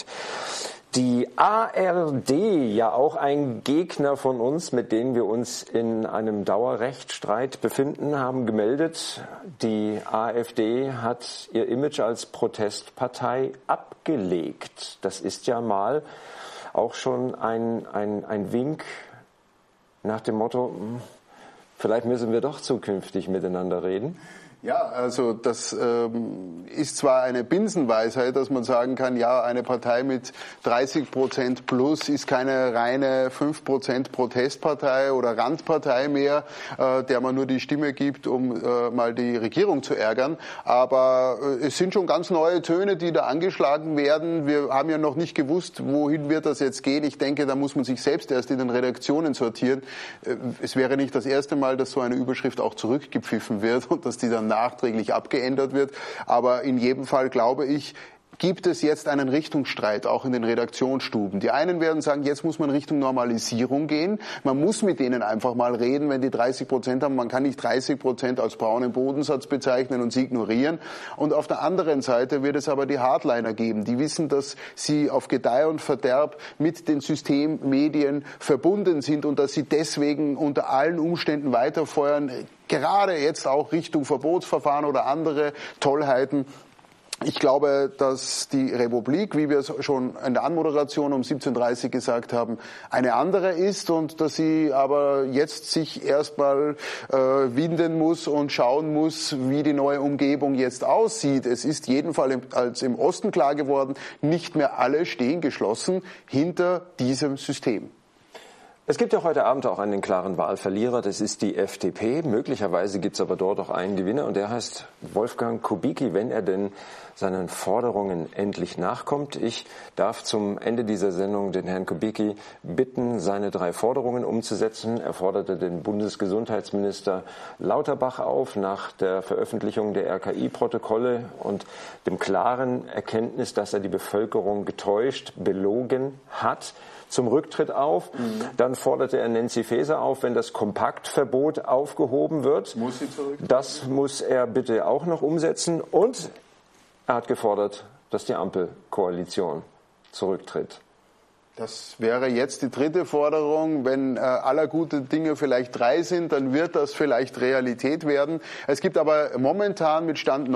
[SPEAKER 1] Die ARD, ja auch ein Gegner von uns, mit denen wir uns in einem Dauerrechtsstreit befinden, haben gemeldet, die AfD hat ihr Image als Protestpartei abgelegt. Das ist ja mal auch schon ein Wink nach dem Motto, vielleicht müssen wir doch zukünftig miteinander reden.
[SPEAKER 2] Ja, also das ist zwar eine Binsenweisheit, dass man sagen kann, ja, eine Partei mit 30% plus ist keine reine 5% Protestpartei oder Randpartei mehr, der man nur die Stimme gibt, um mal die Regierung zu ärgern. Aber es sind schon ganz neue Töne, die da angeschlagen werden. Wir haben ja noch nicht gewusst, wohin wird das jetzt gehen. Ich denke, da muss man sich selbst erst in den Redaktionen sortieren. Es wäre nicht das erste Mal, dass so eine Überschrift auch zurückgepfiffen wird und dass die dann nachträglich abgeändert wird. Aber in jedem Fall glaube ich, gibt es jetzt einen Richtungsstreit, auch in den Redaktionsstuben. Die einen werden sagen, jetzt muss man Richtung Normalisierung gehen. Man muss mit denen einfach mal reden, wenn die 30% haben. Man kann nicht 30% als braunen Bodensatz bezeichnen und sie ignorieren. Und auf der anderen Seite wird es aber die Hardliner geben, die wissen, dass sie auf Gedeih und Verderb mit den Systemmedien verbunden sind und dass sie deswegen unter allen Umständen weiterfeuern, gerade jetzt auch Richtung Verbotsverfahren oder andere Tollheiten. Ich glaube, dass die Republik, wie wir es schon in der Anmoderation um 17:30 Uhr gesagt haben, eine andere ist und dass sie aber jetzt sich erstmal winden muss und schauen muss, wie die neue Umgebung jetzt aussieht. Es ist jedenfalls im Osten klar geworden, nicht mehr alle stehen geschlossen hinter diesem System.
[SPEAKER 1] Es gibt ja heute Abend auch einen klaren Wahlverlierer, das ist die FDP. Möglicherweise gibt es aber dort auch einen Gewinner und der heißt Wolfgang Kubicki, wenn er denn seinen Forderungen endlich nachkommt. Ich darf zum Ende dieser Sendung den Herrn Kubicki bitten, seine 3 Forderungen umzusetzen. Er forderte den Bundesgesundheitsminister Lauterbach auf, nach der Veröffentlichung der RKI-Protokolle und dem klaren Erkenntnis, dass er die Bevölkerung getäuscht, belogen hat, zum Rücktritt auf. Dann forderte er Nancy Faeser auf, wenn das Kompaktverbot aufgehoben wird.
[SPEAKER 2] Muss sie zurücktreten?
[SPEAKER 1] Das muss er bitte auch noch umsetzen. Und er hat gefordert, dass die Ampelkoalition zurücktritt.
[SPEAKER 2] Das wäre jetzt die 3. Forderung. Wenn aller gute Dinge vielleicht 3 sind, dann wird das vielleicht Realität werden. Es gibt aber momentan mit Stand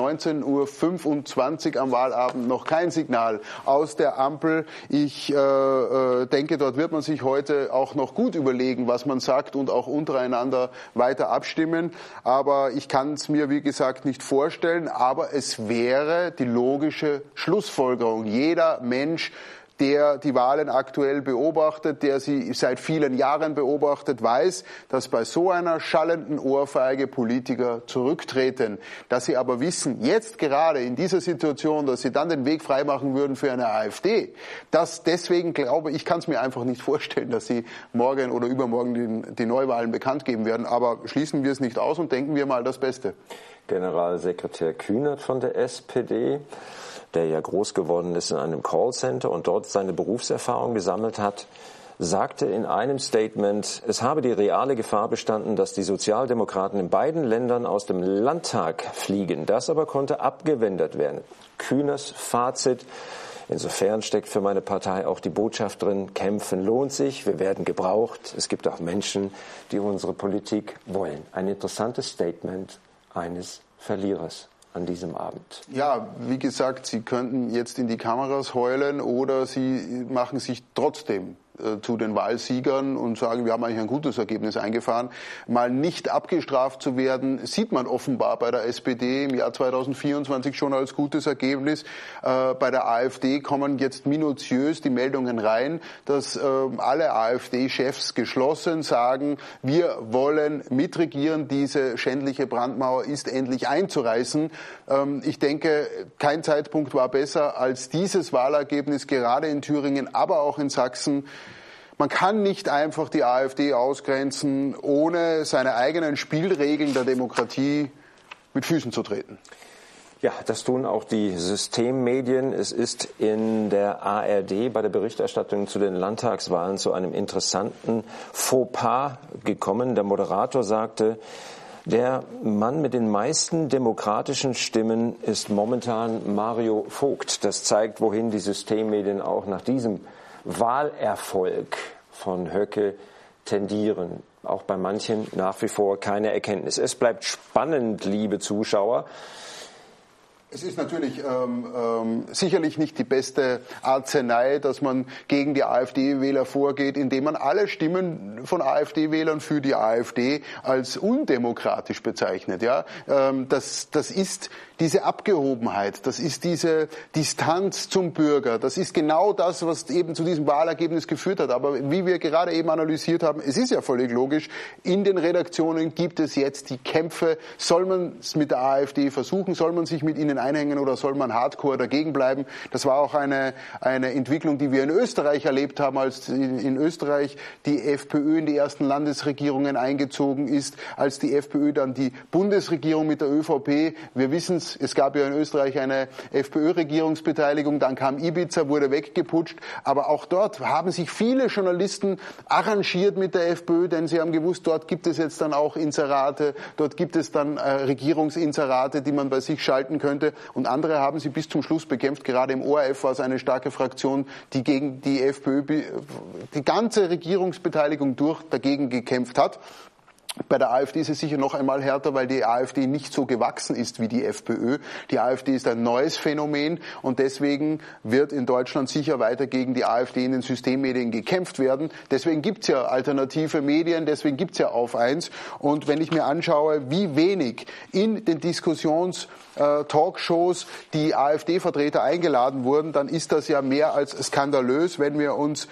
[SPEAKER 2] 19:25 Uhr am Wahlabend noch kein Signal aus der Ampel. Ich denke, dort wird man sich heute auch noch gut überlegen, was man sagt und auch untereinander weiter abstimmen. Aber ich kann es mir, wie gesagt, nicht vorstellen. Aber es wäre die logische Schlussfolgerung. Jeder Mensch, der die Wahlen aktuell beobachtet, der sie seit vielen Jahren beobachtet, weiß, dass bei so einer schallenden Ohrfeige Politiker zurücktreten. Dass sie aber wissen, jetzt gerade in dieser Situation, dass sie dann den Weg freimachen würden für eine AfD, deswegen glaube ich, kann es mir einfach nicht vorstellen, dass sie morgen oder übermorgen die Neuwahlen bekannt geben werden. Aber schließen wir es nicht aus und denken wir mal das Beste.
[SPEAKER 1] Generalsekretär Kühnert von der SPD, der ja groß geworden ist in einem Callcenter und dort seine Berufserfahrung gesammelt hat, sagte in einem Statement, es habe die reale Gefahr bestanden, dass die Sozialdemokraten in beiden Ländern aus dem Landtag fliegen. Das aber konnte abgewendet werden. Kühners Fazit: Insofern steckt für meine Partei auch die Botschaft drin, kämpfen lohnt sich, wir werden gebraucht. Es gibt auch Menschen, die unsere Politik wollen. Ein interessantes Statement eines Verlierers. an diesem Abend?
[SPEAKER 2] Ja, wie gesagt, Sie könnten jetzt in die Kameras heulen oder Sie machen sich trotzdem zu den Wahlsiegern und sagen, wir haben eigentlich ein gutes Ergebnis eingefahren. Mal nicht abgestraft zu werden, sieht man offenbar bei der SPD im Jahr 2024 schon als gutes Ergebnis. Bei der AfD kommen jetzt minutiös die Meldungen rein, dass alle AfD-Chefs geschlossen sagen, wir wollen mitregieren, diese schändliche Brandmauer ist endlich einzureißen. Ich denke, kein Zeitpunkt war besser als dieses Wahlergebnis, gerade in Thüringen, aber auch in Sachsen. Man kann nicht einfach die AfD ausgrenzen, ohne seine eigenen Spielregeln der Demokratie mit Füßen zu treten.
[SPEAKER 1] Ja, das tun auch die Systemmedien. Es ist in der ARD bei der Berichterstattung zu den Landtagswahlen zu einem interessanten Fauxpas gekommen. Der Moderator sagte, der Mann mit den meisten demokratischen Stimmen ist momentan Mario Vogt. Das zeigt, wohin die Systemmedien auch nach diesem Wahlerfolg von Höcke tendieren. Auch bei manchen nach wie vor keine Erkenntnis. Es bleibt spannend, liebe Zuschauer.
[SPEAKER 2] Es ist natürlich sicherlich nicht die beste Arznei, dass man gegen die AfD-Wähler vorgeht, indem man alle Stimmen von AfD-Wählern für die AfD als undemokratisch bezeichnet. Ja, das ist diese Abgehobenheit, das ist diese Distanz zum Bürger, das ist genau das, was eben zu diesem Wahlergebnis geführt hat. Aber wie wir gerade eben analysiert haben, es ist ja völlig logisch, in den Redaktionen gibt es jetzt die Kämpfe, soll man es mit der AfD versuchen, soll man sich mit ihnen einhängen oder soll man hardcore dagegen bleiben? Das war auch eine Entwicklung, die wir in Österreich erlebt haben, als in Österreich die FPÖ in die ersten Landesregierungen eingezogen ist, als die FPÖ dann die Bundesregierung mit der ÖVP, wir wissen es gab ja in Österreich eine FPÖ-Regierungsbeteiligung, dann kam Ibiza, wurde weggeputscht, aber auch dort haben sich viele Journalisten arrangiert mit der FPÖ, denn sie haben gewusst, dort gibt es jetzt dann auch Inserate, dort gibt es dann Regierungsinserate, die man bei sich schalten könnte, und andere haben sie bis zum Schluss bekämpft. Gerade im ORF war es eine starke Fraktion, die gegen die FPÖ die ganze Regierungsbeteiligung dagegen gekämpft hat. Bei der AfD ist es sicher noch einmal härter, weil die AfD nicht so gewachsen ist wie die FPÖ. Die AfD ist ein neues Phänomen und deswegen wird in Deutschland sicher weiter gegen die AfD in den Systemmedien gekämpft werden. Deswegen gibt's ja alternative Medien, deswegen gibt's ja Auf 1. Und wenn ich mir anschaue, wie wenig in den Talkshows die AfD-Vertreter eingeladen wurden, dann ist das ja mehr als skandalös, wenn wir uns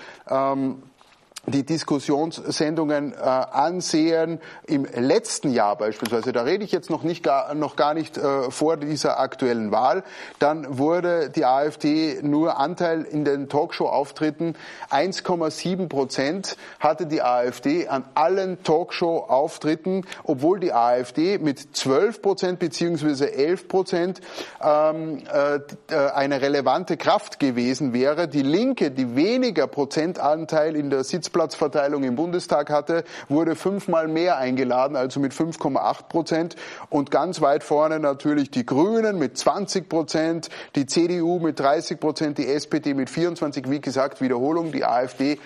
[SPEAKER 2] die Diskussionssendungen ansehen im letzten Jahr beispielsweise, da rede ich jetzt noch gar nicht vor dieser aktuellen Wahl, dann wurde die AfD nur Anteil in den Talkshow-Auftritten 1,7% hatte die AfD an allen Talkshow-Auftritten, obwohl die AfD mit 12% bzw. 11% eine relevante Kraft gewesen wäre. Die Linke, die weniger Prozentanteil in der Sitzplatzverteilung im Bundestag hatte, wurde 5-mal mehr eingeladen, also mit 5,8%. Und ganz weit vorne natürlich die Grünen mit 20%, die CDU mit 30%, die SPD mit 24%. Wie gesagt, Wiederholung, die AfD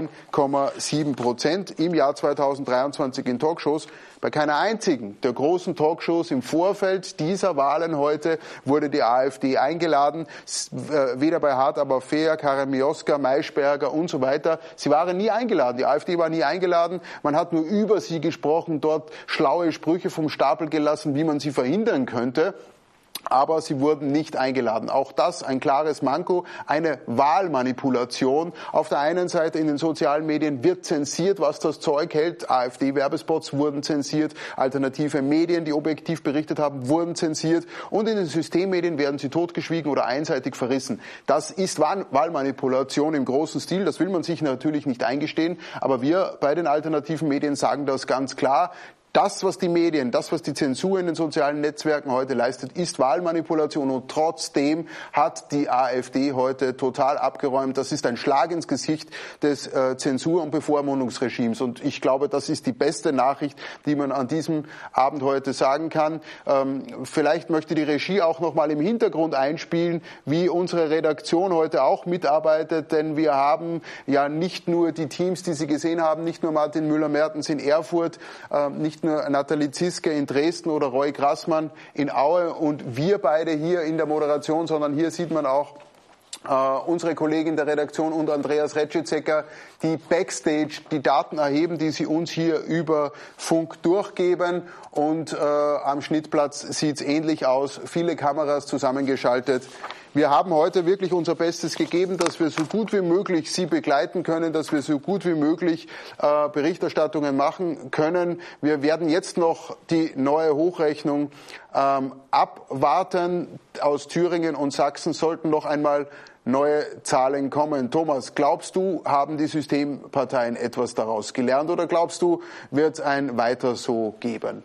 [SPEAKER 2] 1,7% im Jahr 2023 in Talkshows. Bei keiner einzigen der großen Talkshows im Vorfeld dieser Wahlen heute wurde die AfD eingeladen. Weder bei Hart aber fair, Karin Mioska, Maischberger und so weiter. Sie waren nie eingeladen. Die AfD war nie eingeladen. Man hat nur über sie gesprochen, dort schlaue Sprüche vom Stapel gelassen, wie man sie verhindern könnte. Aber sie wurden nicht eingeladen. Auch das ein klares Manko, eine Wahlmanipulation. Auf der einen Seite in den sozialen Medien wird zensiert, was das Zeug hält. AfD-Werbespots wurden zensiert, alternative Medien, die objektiv berichtet haben, wurden zensiert. Und in den Systemmedien werden sie totgeschwiegen oder einseitig verrissen. Das ist Wahlmanipulation im großen Stil. Das will man sich natürlich nicht eingestehen. Aber wir bei den alternativen Medien sagen das ganz klar. Das, was die Medien, das, was die Zensur in den sozialen Netzwerken heute leistet, ist Wahlmanipulation und trotzdem hat die AfD heute total abgeräumt. Das ist ein Schlag ins Gesicht des Zensur- und Bevormundungsregimes und ich glaube, das ist die beste Nachricht, die man an diesem Abend heute sagen kann. Vielleicht möchte die Regie auch noch mal im Hintergrund einspielen, wie unsere Redaktion heute auch mitarbeitet, denn wir haben ja nicht nur die Teams, die Sie gesehen haben, nicht nur Martin Müller-Mertens in Erfurt, nicht nicht nur Nathalie Ziske in Dresden oder Roy Grassmann in Aue und wir beide hier in der Moderation, sondern hier sieht man auch unsere Kollegin der Redaktion und Andreas Retschitzecker, die Backstage die Daten erheben, die sie uns hier über Funk durchgeben. Und am Schnittplatz sieht es ähnlich aus. Viele Kameras zusammengeschaltet. Wir haben heute wirklich unser Bestes gegeben, dass wir so gut wie möglich Sie begleiten können, dass wir so gut wie möglich Berichterstattungen machen können. Wir werden jetzt noch die neue Hochrechnung abwarten. Aus Thüringen und Sachsen sollten noch einmal neue Zahlen kommen. Thomas, glaubst du, haben die Systemparteien etwas daraus gelernt oder glaubst du, wird es ein Weiter so geben?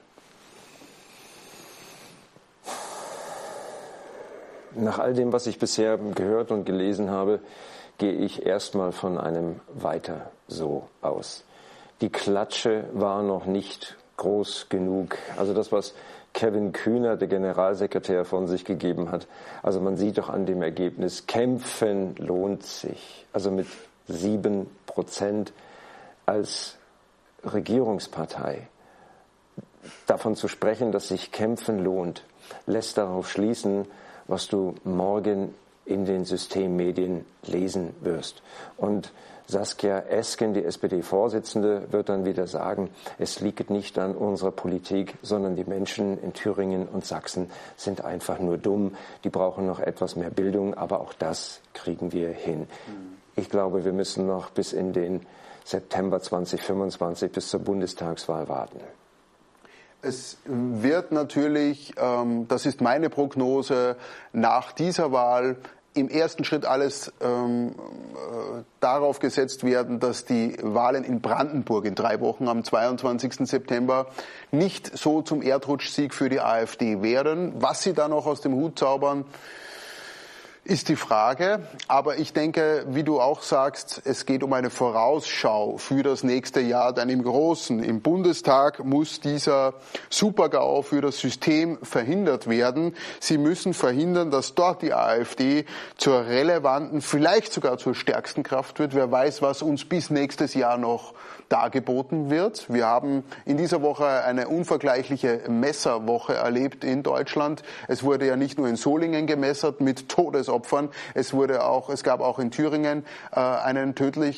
[SPEAKER 1] Nach all dem, was ich bisher gehört und gelesen habe, gehe ich erstmal von einem Weiter so aus. Die Klatsche war noch nicht groß genug. Also das, was Kevin Kühner, der Generalsekretär, von sich gegeben hat. Also man sieht doch an dem Ergebnis, kämpfen lohnt sich. Also mit 7% als Regierungspartei davon zu sprechen, dass sich kämpfen lohnt, lässt darauf schließen, was du morgen in den Systemmedien lesen wirst. Und Saskia Esken, die SPD-Vorsitzende, wird dann wieder sagen, es liegt nicht an unserer Politik, sondern die Menschen in Thüringen und Sachsen sind einfach nur dumm. Die brauchen noch etwas mehr Bildung, aber auch das kriegen wir hin. Ich glaube, wir müssen noch bis in den September 2025, bis zur Bundestagswahl warten.
[SPEAKER 2] Es wird natürlich, das ist meine Prognose, nach dieser Wahl im ersten Schritt alles darauf gesetzt werden, dass die Wahlen in Brandenburg in 3 Wochen am 22. September nicht so zum Erdrutschsieg für die AfD werden. Was sie da noch aus dem Hut zaubern, ist die Frage. Aber ich denke, wie du auch sagst, es geht um eine Vorausschau für das nächste Jahr. Denn im Großen, im Bundestag muss dieser Super-GAU für das System verhindert werden. Sie müssen verhindern, dass dort die AfD zur relevanten, vielleicht sogar zur stärksten Kraft wird. Wer weiß, was uns bis nächstes Jahr noch dargeboten wird. Wir haben in dieser Woche eine unvergleichliche Messerwoche erlebt in Deutschland. Es wurde ja nicht nur in Solingen gemessert mit Todesopfern, es gab auch in Thüringen einen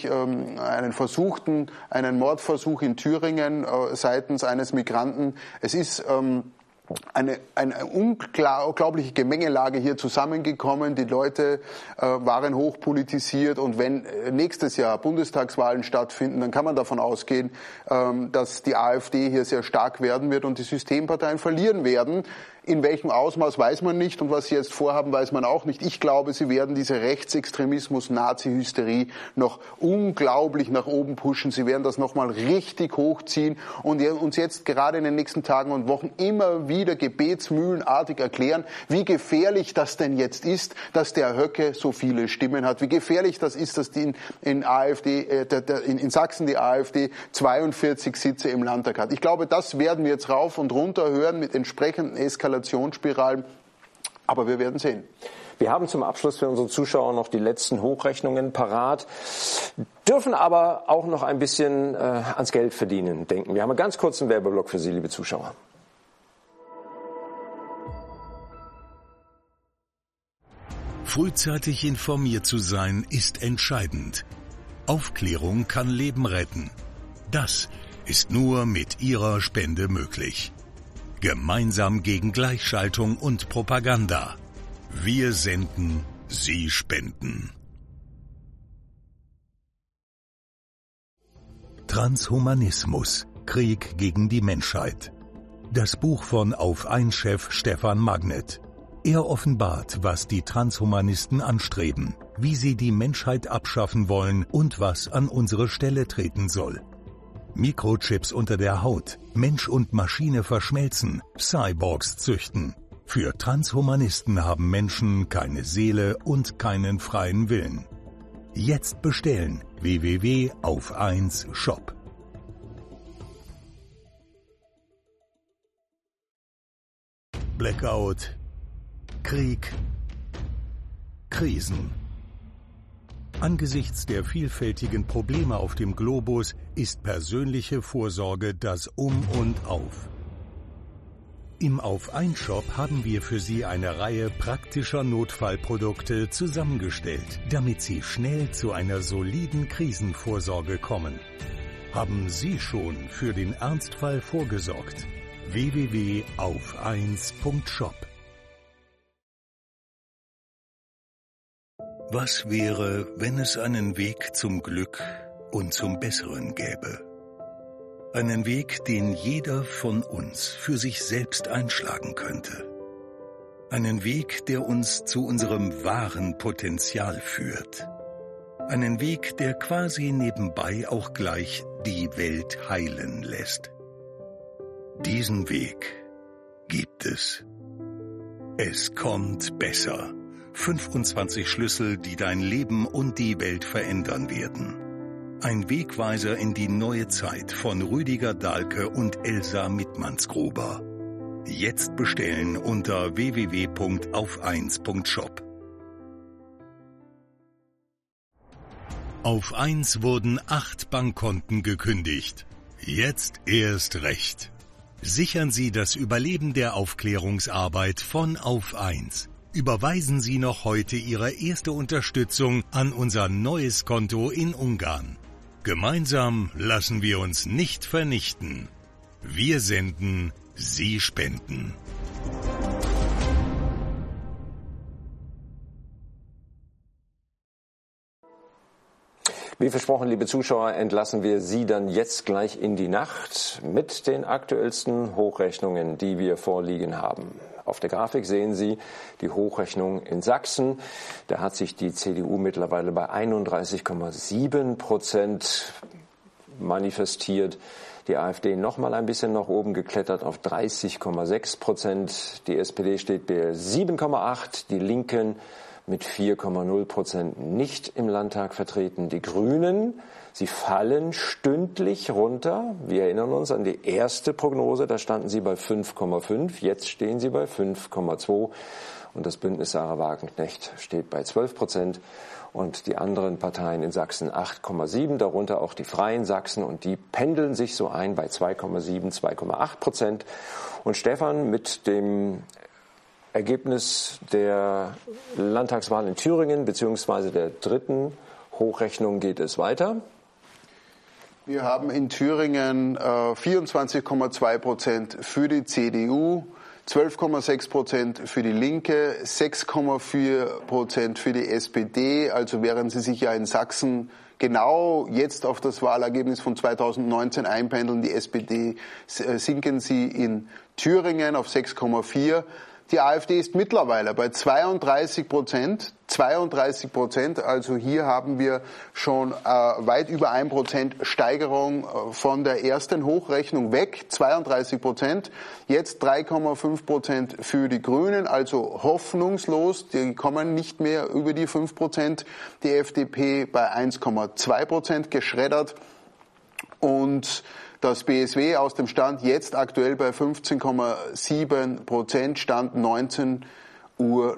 [SPEAKER 2] Mordversuch in Thüringen seitens eines Migranten. Es ist eine unglaubliche Gemengelage hier zusammengekommen. Die Leute waren hochpolitisiert und wenn nächstes Jahr Bundestagswahlen stattfinden, dann kann man davon ausgehen, dass die AfD hier sehr stark werden wird und die Systemparteien verlieren werden. In welchem Ausmaß weiß man nicht und was sie jetzt vorhaben, weiß man auch nicht. Ich glaube, sie werden diese Rechtsextremismus, Nazi-Hysterie noch unglaublich nach oben pushen. Sie werden das nochmal richtig hochziehen und uns jetzt gerade in den nächsten Tagen und Wochen immer wieder gebetsmühlenartig erklären, wie gefährlich das denn jetzt ist, dass der Höcke so viele Stimmen hat. Wie gefährlich das ist, dass in Sachsen die AfD 42 Sitze im Landtag hat. Ich glaube, das werden wir jetzt rauf und runter hören mit entsprechenden Eskalationsspiralen. Aber wir werden sehen.
[SPEAKER 1] Wir haben zum Abschluss für unsere Zuschauer noch die letzten Hochrechnungen parat, dürfen aber auch noch ein bisschen ans Geld verdienen denken. Wir haben einen ganz kurzen Werbeblock für Sie, liebe Zuschauer.
[SPEAKER 11] Frühzeitig informiert zu sein, ist entscheidend. Aufklärung kann Leben retten. Das ist nur mit Ihrer Spende möglich. Gemeinsam gegen Gleichschaltung und Propaganda. Wir senden, Sie spenden. Transhumanismus. Krieg gegen die Menschheit. Das Buch von Auf ein Chef Stefan Magnet. Er offenbart, was die Transhumanisten anstreben, wie sie die Menschheit abschaffen wollen und was an unsere Stelle treten soll. Mikrochips unter der Haut, Mensch und Maschine verschmelzen, Cyborgs züchten. Für Transhumanisten haben Menschen keine Seele und keinen freien Willen. Jetzt bestellen www.auf1shop. Blackout, Krieg, Krisen. Angesichts der vielfältigen Probleme auf dem Globus ist persönliche Vorsorge das Um und Auf. Im Auf-1-Shop haben wir für Sie eine Reihe praktischer Notfallprodukte zusammengestellt, damit Sie schnell zu einer soliden Krisenvorsorge kommen. Haben Sie schon für den Ernstfall vorgesorgt? www.auf1.shop. Was wäre, wenn es einen Weg zum Glück und zum Besseren gäbe? Einen Weg, den jeder von uns für sich selbst einschlagen könnte. Einen Weg, der uns zu unserem wahren Potenzial führt. Einen Weg, der quasi nebenbei auch gleich die Welt heilen lässt. Diesen Weg gibt es. Es kommt besser. 25 Schlüssel, die dein Leben und die Welt verändern werden. Ein Wegweiser in die neue Zeit von Rüdiger Dahlke und Elsa Mittmannsgruber. Jetzt bestellen unter www.auf1.shop. Auf 1 wurden 8 Bankkonten gekündigt. Jetzt erst recht. Sichern Sie das Überleben der Aufklärungsarbeit von Auf 1. Überweisen Sie noch heute Ihre erste Unterstützung an unser neues Konto in Ungarn. Gemeinsam lassen wir uns nicht vernichten. Wir senden, Sie spenden.
[SPEAKER 1] Wie versprochen, liebe Zuschauer, entlassen wir Sie dann jetzt gleich in die Nacht mit den aktuellsten Hochrechnungen, die wir vorliegen haben. Auf der Grafik sehen Sie die Hochrechnung in Sachsen. Da hat sich die CDU mittlerweile bei 31,7% manifestiert. Die AfD noch mal ein bisschen nach oben geklettert auf 30,6%. Die SPD steht bei 7,8%. Die Linken mit 4,0% nicht im Landtag vertreten. Die Grünen, sie fallen stündlich runter. Wir erinnern uns an die erste Prognose, da standen sie bei 5,5, jetzt stehen sie bei 5,2 und das Bündnis Sarah Wagenknecht steht bei 12% und die anderen Parteien in Sachsen 8,7, darunter auch die Freien Sachsen und die pendeln sich so ein bei 2,7, 2,8%. Und Stefan, mit dem Ergebnis der Landtagswahl in Thüringen bzw. der dritten Hochrechnung geht es weiter.
[SPEAKER 2] Wir haben in Thüringen 24,2% für die CDU, 12,6% für die Linke, 6,4% für die SPD. Also während Sie sich ja in Sachsen genau jetzt auf das Wahlergebnis von 2019 einpendeln, die SPD, sinken Sie in Thüringen auf 6,4%. Die AfD ist mittlerweile bei 32%, also hier haben wir schon weit über 1% Steigerung von der ersten Hochrechnung weg, 32%, jetzt 3,5% für die Grünen, also hoffnungslos, die kommen nicht mehr über die 5%, die FDP bei 1,2% geschreddert und das BSW aus dem Stand jetzt aktuell bei 15,7%, Stand 19:29 Uhr.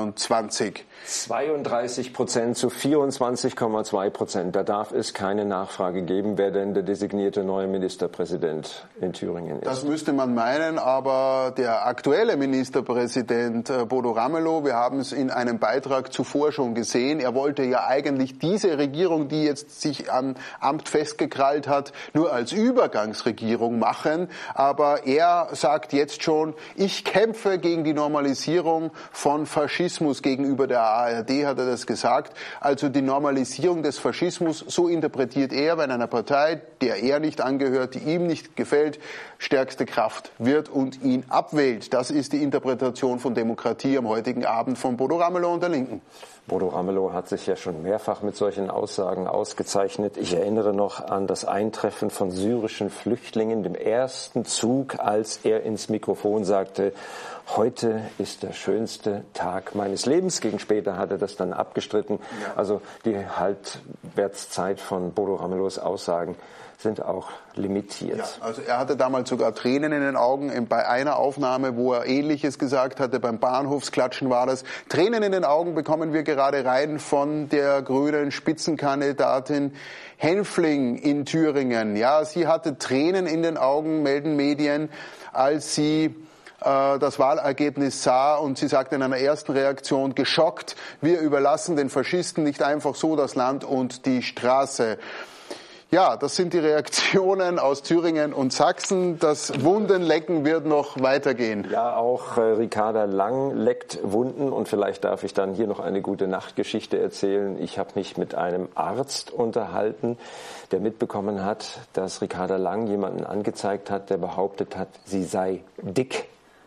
[SPEAKER 1] 32% zu 24,2%. Da darf es keine Nachfrage geben, wer denn der designierte neue Ministerpräsident in Thüringen ist.
[SPEAKER 2] Das müsste man meinen, aber der aktuelle Ministerpräsident Bodo Ramelow, wir haben es in einem Beitrag zuvor schon gesehen, er wollte ja eigentlich diese Regierung, die jetzt sich am Amt festgekrallt hat, nur als Übergangsregierung machen. Aber er sagt jetzt schon, ich kämpfe gegen die Normalisierung von Faschismus gegenüber der ARD, hat er das gesagt. Also die Normalisierung des Faschismus, so interpretiert er, wenn einer Partei, der er nicht angehört, die ihm nicht gefällt, stärkste Kraft wird und ihn abwählt. Das ist die Interpretation von Demokratie am heutigen Abend von Bodo Ramelow und der Linken.
[SPEAKER 1] Bodo Ramelow hat sich ja schon mehrfach mit solchen Aussagen ausgezeichnet. Ich erinnere noch an das Eintreffen von syrischen Flüchtlingen, dem ersten Zug, als er ins Mikrofon sagte, heute ist der schönste Tag meines Lebens. Gegen später hat er das dann abgestritten. Ja. Also die Halbwertszeit von Bodo Ramelows Aussagen sind auch limitiert.
[SPEAKER 2] Ja, also er hatte damals sogar Tränen in den Augen bei einer Aufnahme, wo er Ähnliches gesagt hatte, beim Bahnhofsklatschen war das. Tränen in den Augen bekommen wir gerade rein von der grünen Spitzenkandidatin Hänfling in Thüringen. Ja, sie hatte Tränen in den Augen, melden Medien, als sie das Wahlergebnis sah, und sie sagte in einer ersten Reaktion geschockt: Wir überlassen den Faschisten nicht einfach so das Land und die Straße. Ja, das sind die Reaktionen aus Thüringen und Sachsen. Das Wundenlecken wird noch weitergehen.
[SPEAKER 1] Ja, auch Ricarda Lang leckt Wunden, und vielleicht darf ich dann hier noch eine gute Nachtgeschichte erzählen. Ich habe mich mit einem Arzt unterhalten, der mitbekommen hat, dass Ricarda Lang jemanden angezeigt hat, der behauptet hat, sie sei dick.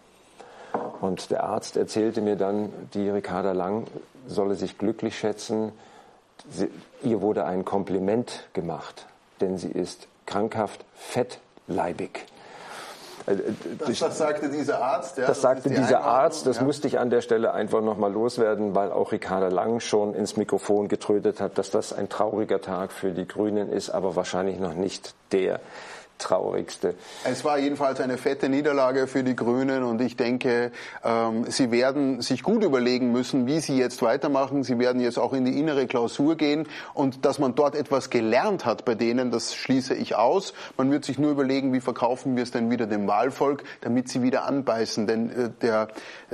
[SPEAKER 1] Und der Arzt erzählte mir dann, die Ricarda Lang solle sich glücklich schätzen. Ihr wurde ein Kompliment gemacht, denn sie ist krankhaft fettleibig.
[SPEAKER 2] Das sagte dieser Arzt? Ja,
[SPEAKER 1] das sagte dieser Arzt. Das musste ich an der Stelle einfach nochmal loswerden, weil auch Ricarda Lang schon ins Mikrofon getrötet hat, dass das ein trauriger Tag für die Grünen ist, aber wahrscheinlich noch nicht der traurigste.
[SPEAKER 2] Es war jedenfalls eine fette Niederlage für die Grünen, und ich denke, sie werden sich gut überlegen müssen, wie sie jetzt weitermachen. Sie werden jetzt auch in die innere Klausur gehen, und dass man dort etwas gelernt hat bei denen, das schließe ich aus. Man wird sich nur überlegen, wie verkaufen wir es denn wieder dem Wahlvolk, damit sie wieder anbeißen. Denn der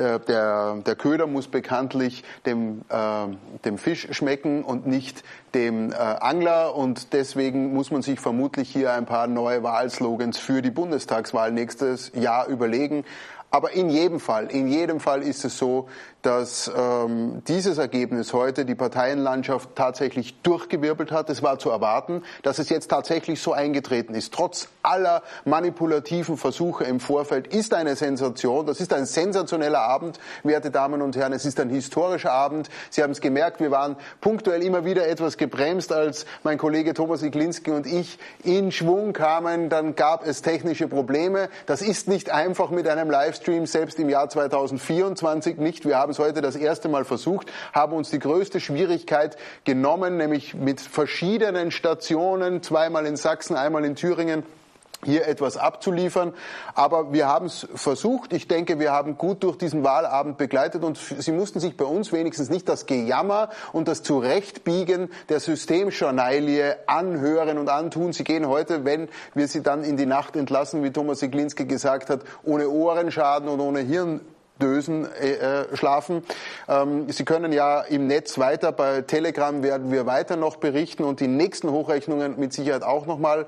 [SPEAKER 2] Köder muss bekanntlich dem Fisch schmecken und nicht dem Angler, und deswegen muss man sich vermutlich hier ein paar neue Wahlslogans für die Bundestagswahl nächstes Jahr überlegen. Aber in jedem Fall ist es so, dass dieses Ergebnis heute die Parteienlandschaft tatsächlich durchgewirbelt hat. Es war zu erwarten, dass es jetzt tatsächlich so eingetreten ist. Trotz aller manipulativen Versuche im Vorfeld ist eine Sensation. Das ist ein sensationeller Abend, werte Damen und Herren. Es ist ein historischer Abend. Sie haben es gemerkt, wir waren punktuell immer wieder etwas gebremst, als mein Kollege Thomas Iglinski und ich in Schwung kamen. Dann gab es technische Probleme. Das ist nicht einfach mit einem Livestream, selbst im Jahr 2024 nicht. Wir haben es heute das erste Mal versucht, haben uns die größte Schwierigkeit genommen, nämlich mit verschiedenen Stationen, zweimal in Sachsen, einmal in Thüringen, hier etwas abzuliefern. Aber wir haben es versucht. Ich denke, wir haben gut durch diesen Wahlabend begleitet, und Sie mussten sich bei uns wenigstens nicht das Gejammer und das Zurechtbiegen der Systemjournalie anhören und antun. Sie gehen heute, wenn wir Sie dann in die Nacht entlassen, wie Thomas Iglinski gesagt hat, ohne Ohrenschaden und ohne Hirndösen schlafen. Sie können ja im Netz weiter, bei Telegram werden wir weiter noch berichten und die nächsten Hochrechnungen mit Sicherheit auch nochmal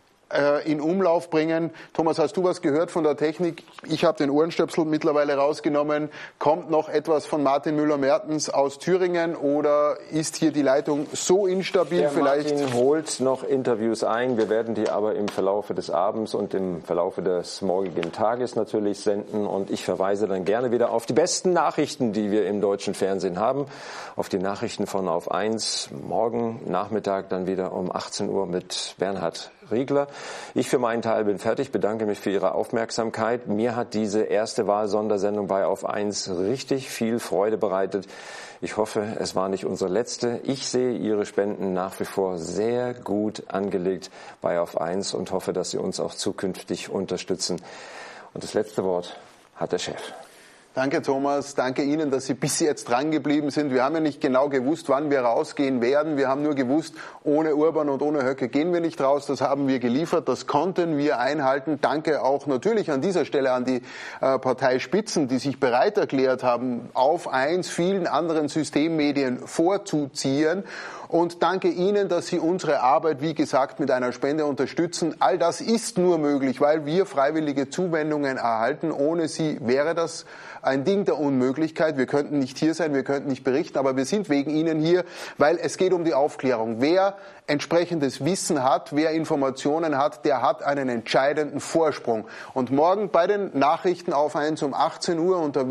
[SPEAKER 2] in Umlauf bringen. Thomas, hast du was gehört von der Technik? Ich habe den Ohrenstöpsel mittlerweile rausgenommen. Kommt noch etwas von Martin Müller-Mertens aus Thüringen, oder ist hier die Leitung so instabil?
[SPEAKER 1] Martin holt noch Interviews ein. Wir werden die aber im Verlaufe des Abends und im Verlaufe des morgigen Tages natürlich senden, und ich verweise dann gerne wieder auf die besten Nachrichten, die wir im deutschen Fernsehen haben. Auf die Nachrichten von Auf 1. Morgen Nachmittag dann wieder um 18 Uhr mit Bernhard Riegler. Ich für meinen Teil bin fertig, bedanke mich für Ihre Aufmerksamkeit. Mir hat diese erste Wahlsondersendung bei Auf 1 richtig viel Freude bereitet. Ich hoffe, es war nicht unsere letzte. Ich sehe Ihre Spenden nach wie vor sehr gut angelegt bei Auf 1 und hoffe, dass Sie uns auch zukünftig unterstützen. Und das letzte Wort hat der Chef.
[SPEAKER 2] Danke, Thomas. Danke Ihnen, dass Sie bis jetzt dran geblieben sind. Wir haben ja nicht genau gewusst, wann wir rausgehen werden. Wir haben nur gewusst, ohne Urban und ohne Höcke gehen wir nicht raus. Das haben wir geliefert. Das konnten wir einhalten. Danke auch natürlich an dieser Stelle an die Parteispitzen, die sich bereit erklärt haben, Auf 1 vielen anderen Systemmedien vorzuziehen. Und danke Ihnen, dass Sie unsere Arbeit, wie gesagt, mit einer Spende unterstützen. All das ist nur möglich, weil wir freiwillige Zuwendungen erhalten. Ohne Sie wäre das ein Ding der Unmöglichkeit. Wir könnten nicht hier sein, wir könnten nicht berichten, aber wir sind wegen Ihnen hier, weil es geht um die Aufklärung. Wer entsprechendes Wissen hat, wer Informationen hat, der hat einen entscheidenden Vorsprung. Und morgen bei den Nachrichten Auf 1 um 18 Uhr unter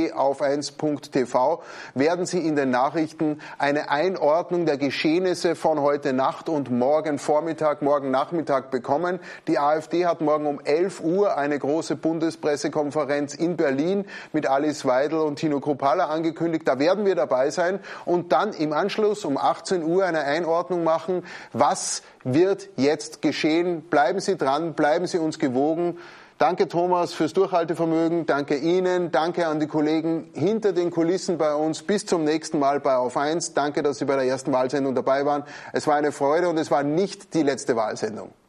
[SPEAKER 2] www.auf1.tv werden Sie in den Nachrichten eine Einordnung der Geschehnisse von heute Nacht und morgen Vormittag, morgen Nachmittag bekommen. Die AfD hat morgen um 11 Uhr eine große Bundespressekonferenz in Berlin mit mit Alice Weidel und Tino Kruppalla angekündigt. Da werden wir dabei sein und dann im Anschluss um 18 Uhr eine Einordnung machen, was wird jetzt geschehen. Bleiben Sie dran, bleiben Sie uns gewogen. Danke Thomas fürs Durchhaltevermögen, danke Ihnen, danke an die Kollegen hinter den Kulissen bei uns. Bis zum nächsten Mal bei Auf 1. Danke, dass Sie bei der ersten Wahlsendung dabei waren. Es war eine Freude und es war nicht die letzte Wahlsendung.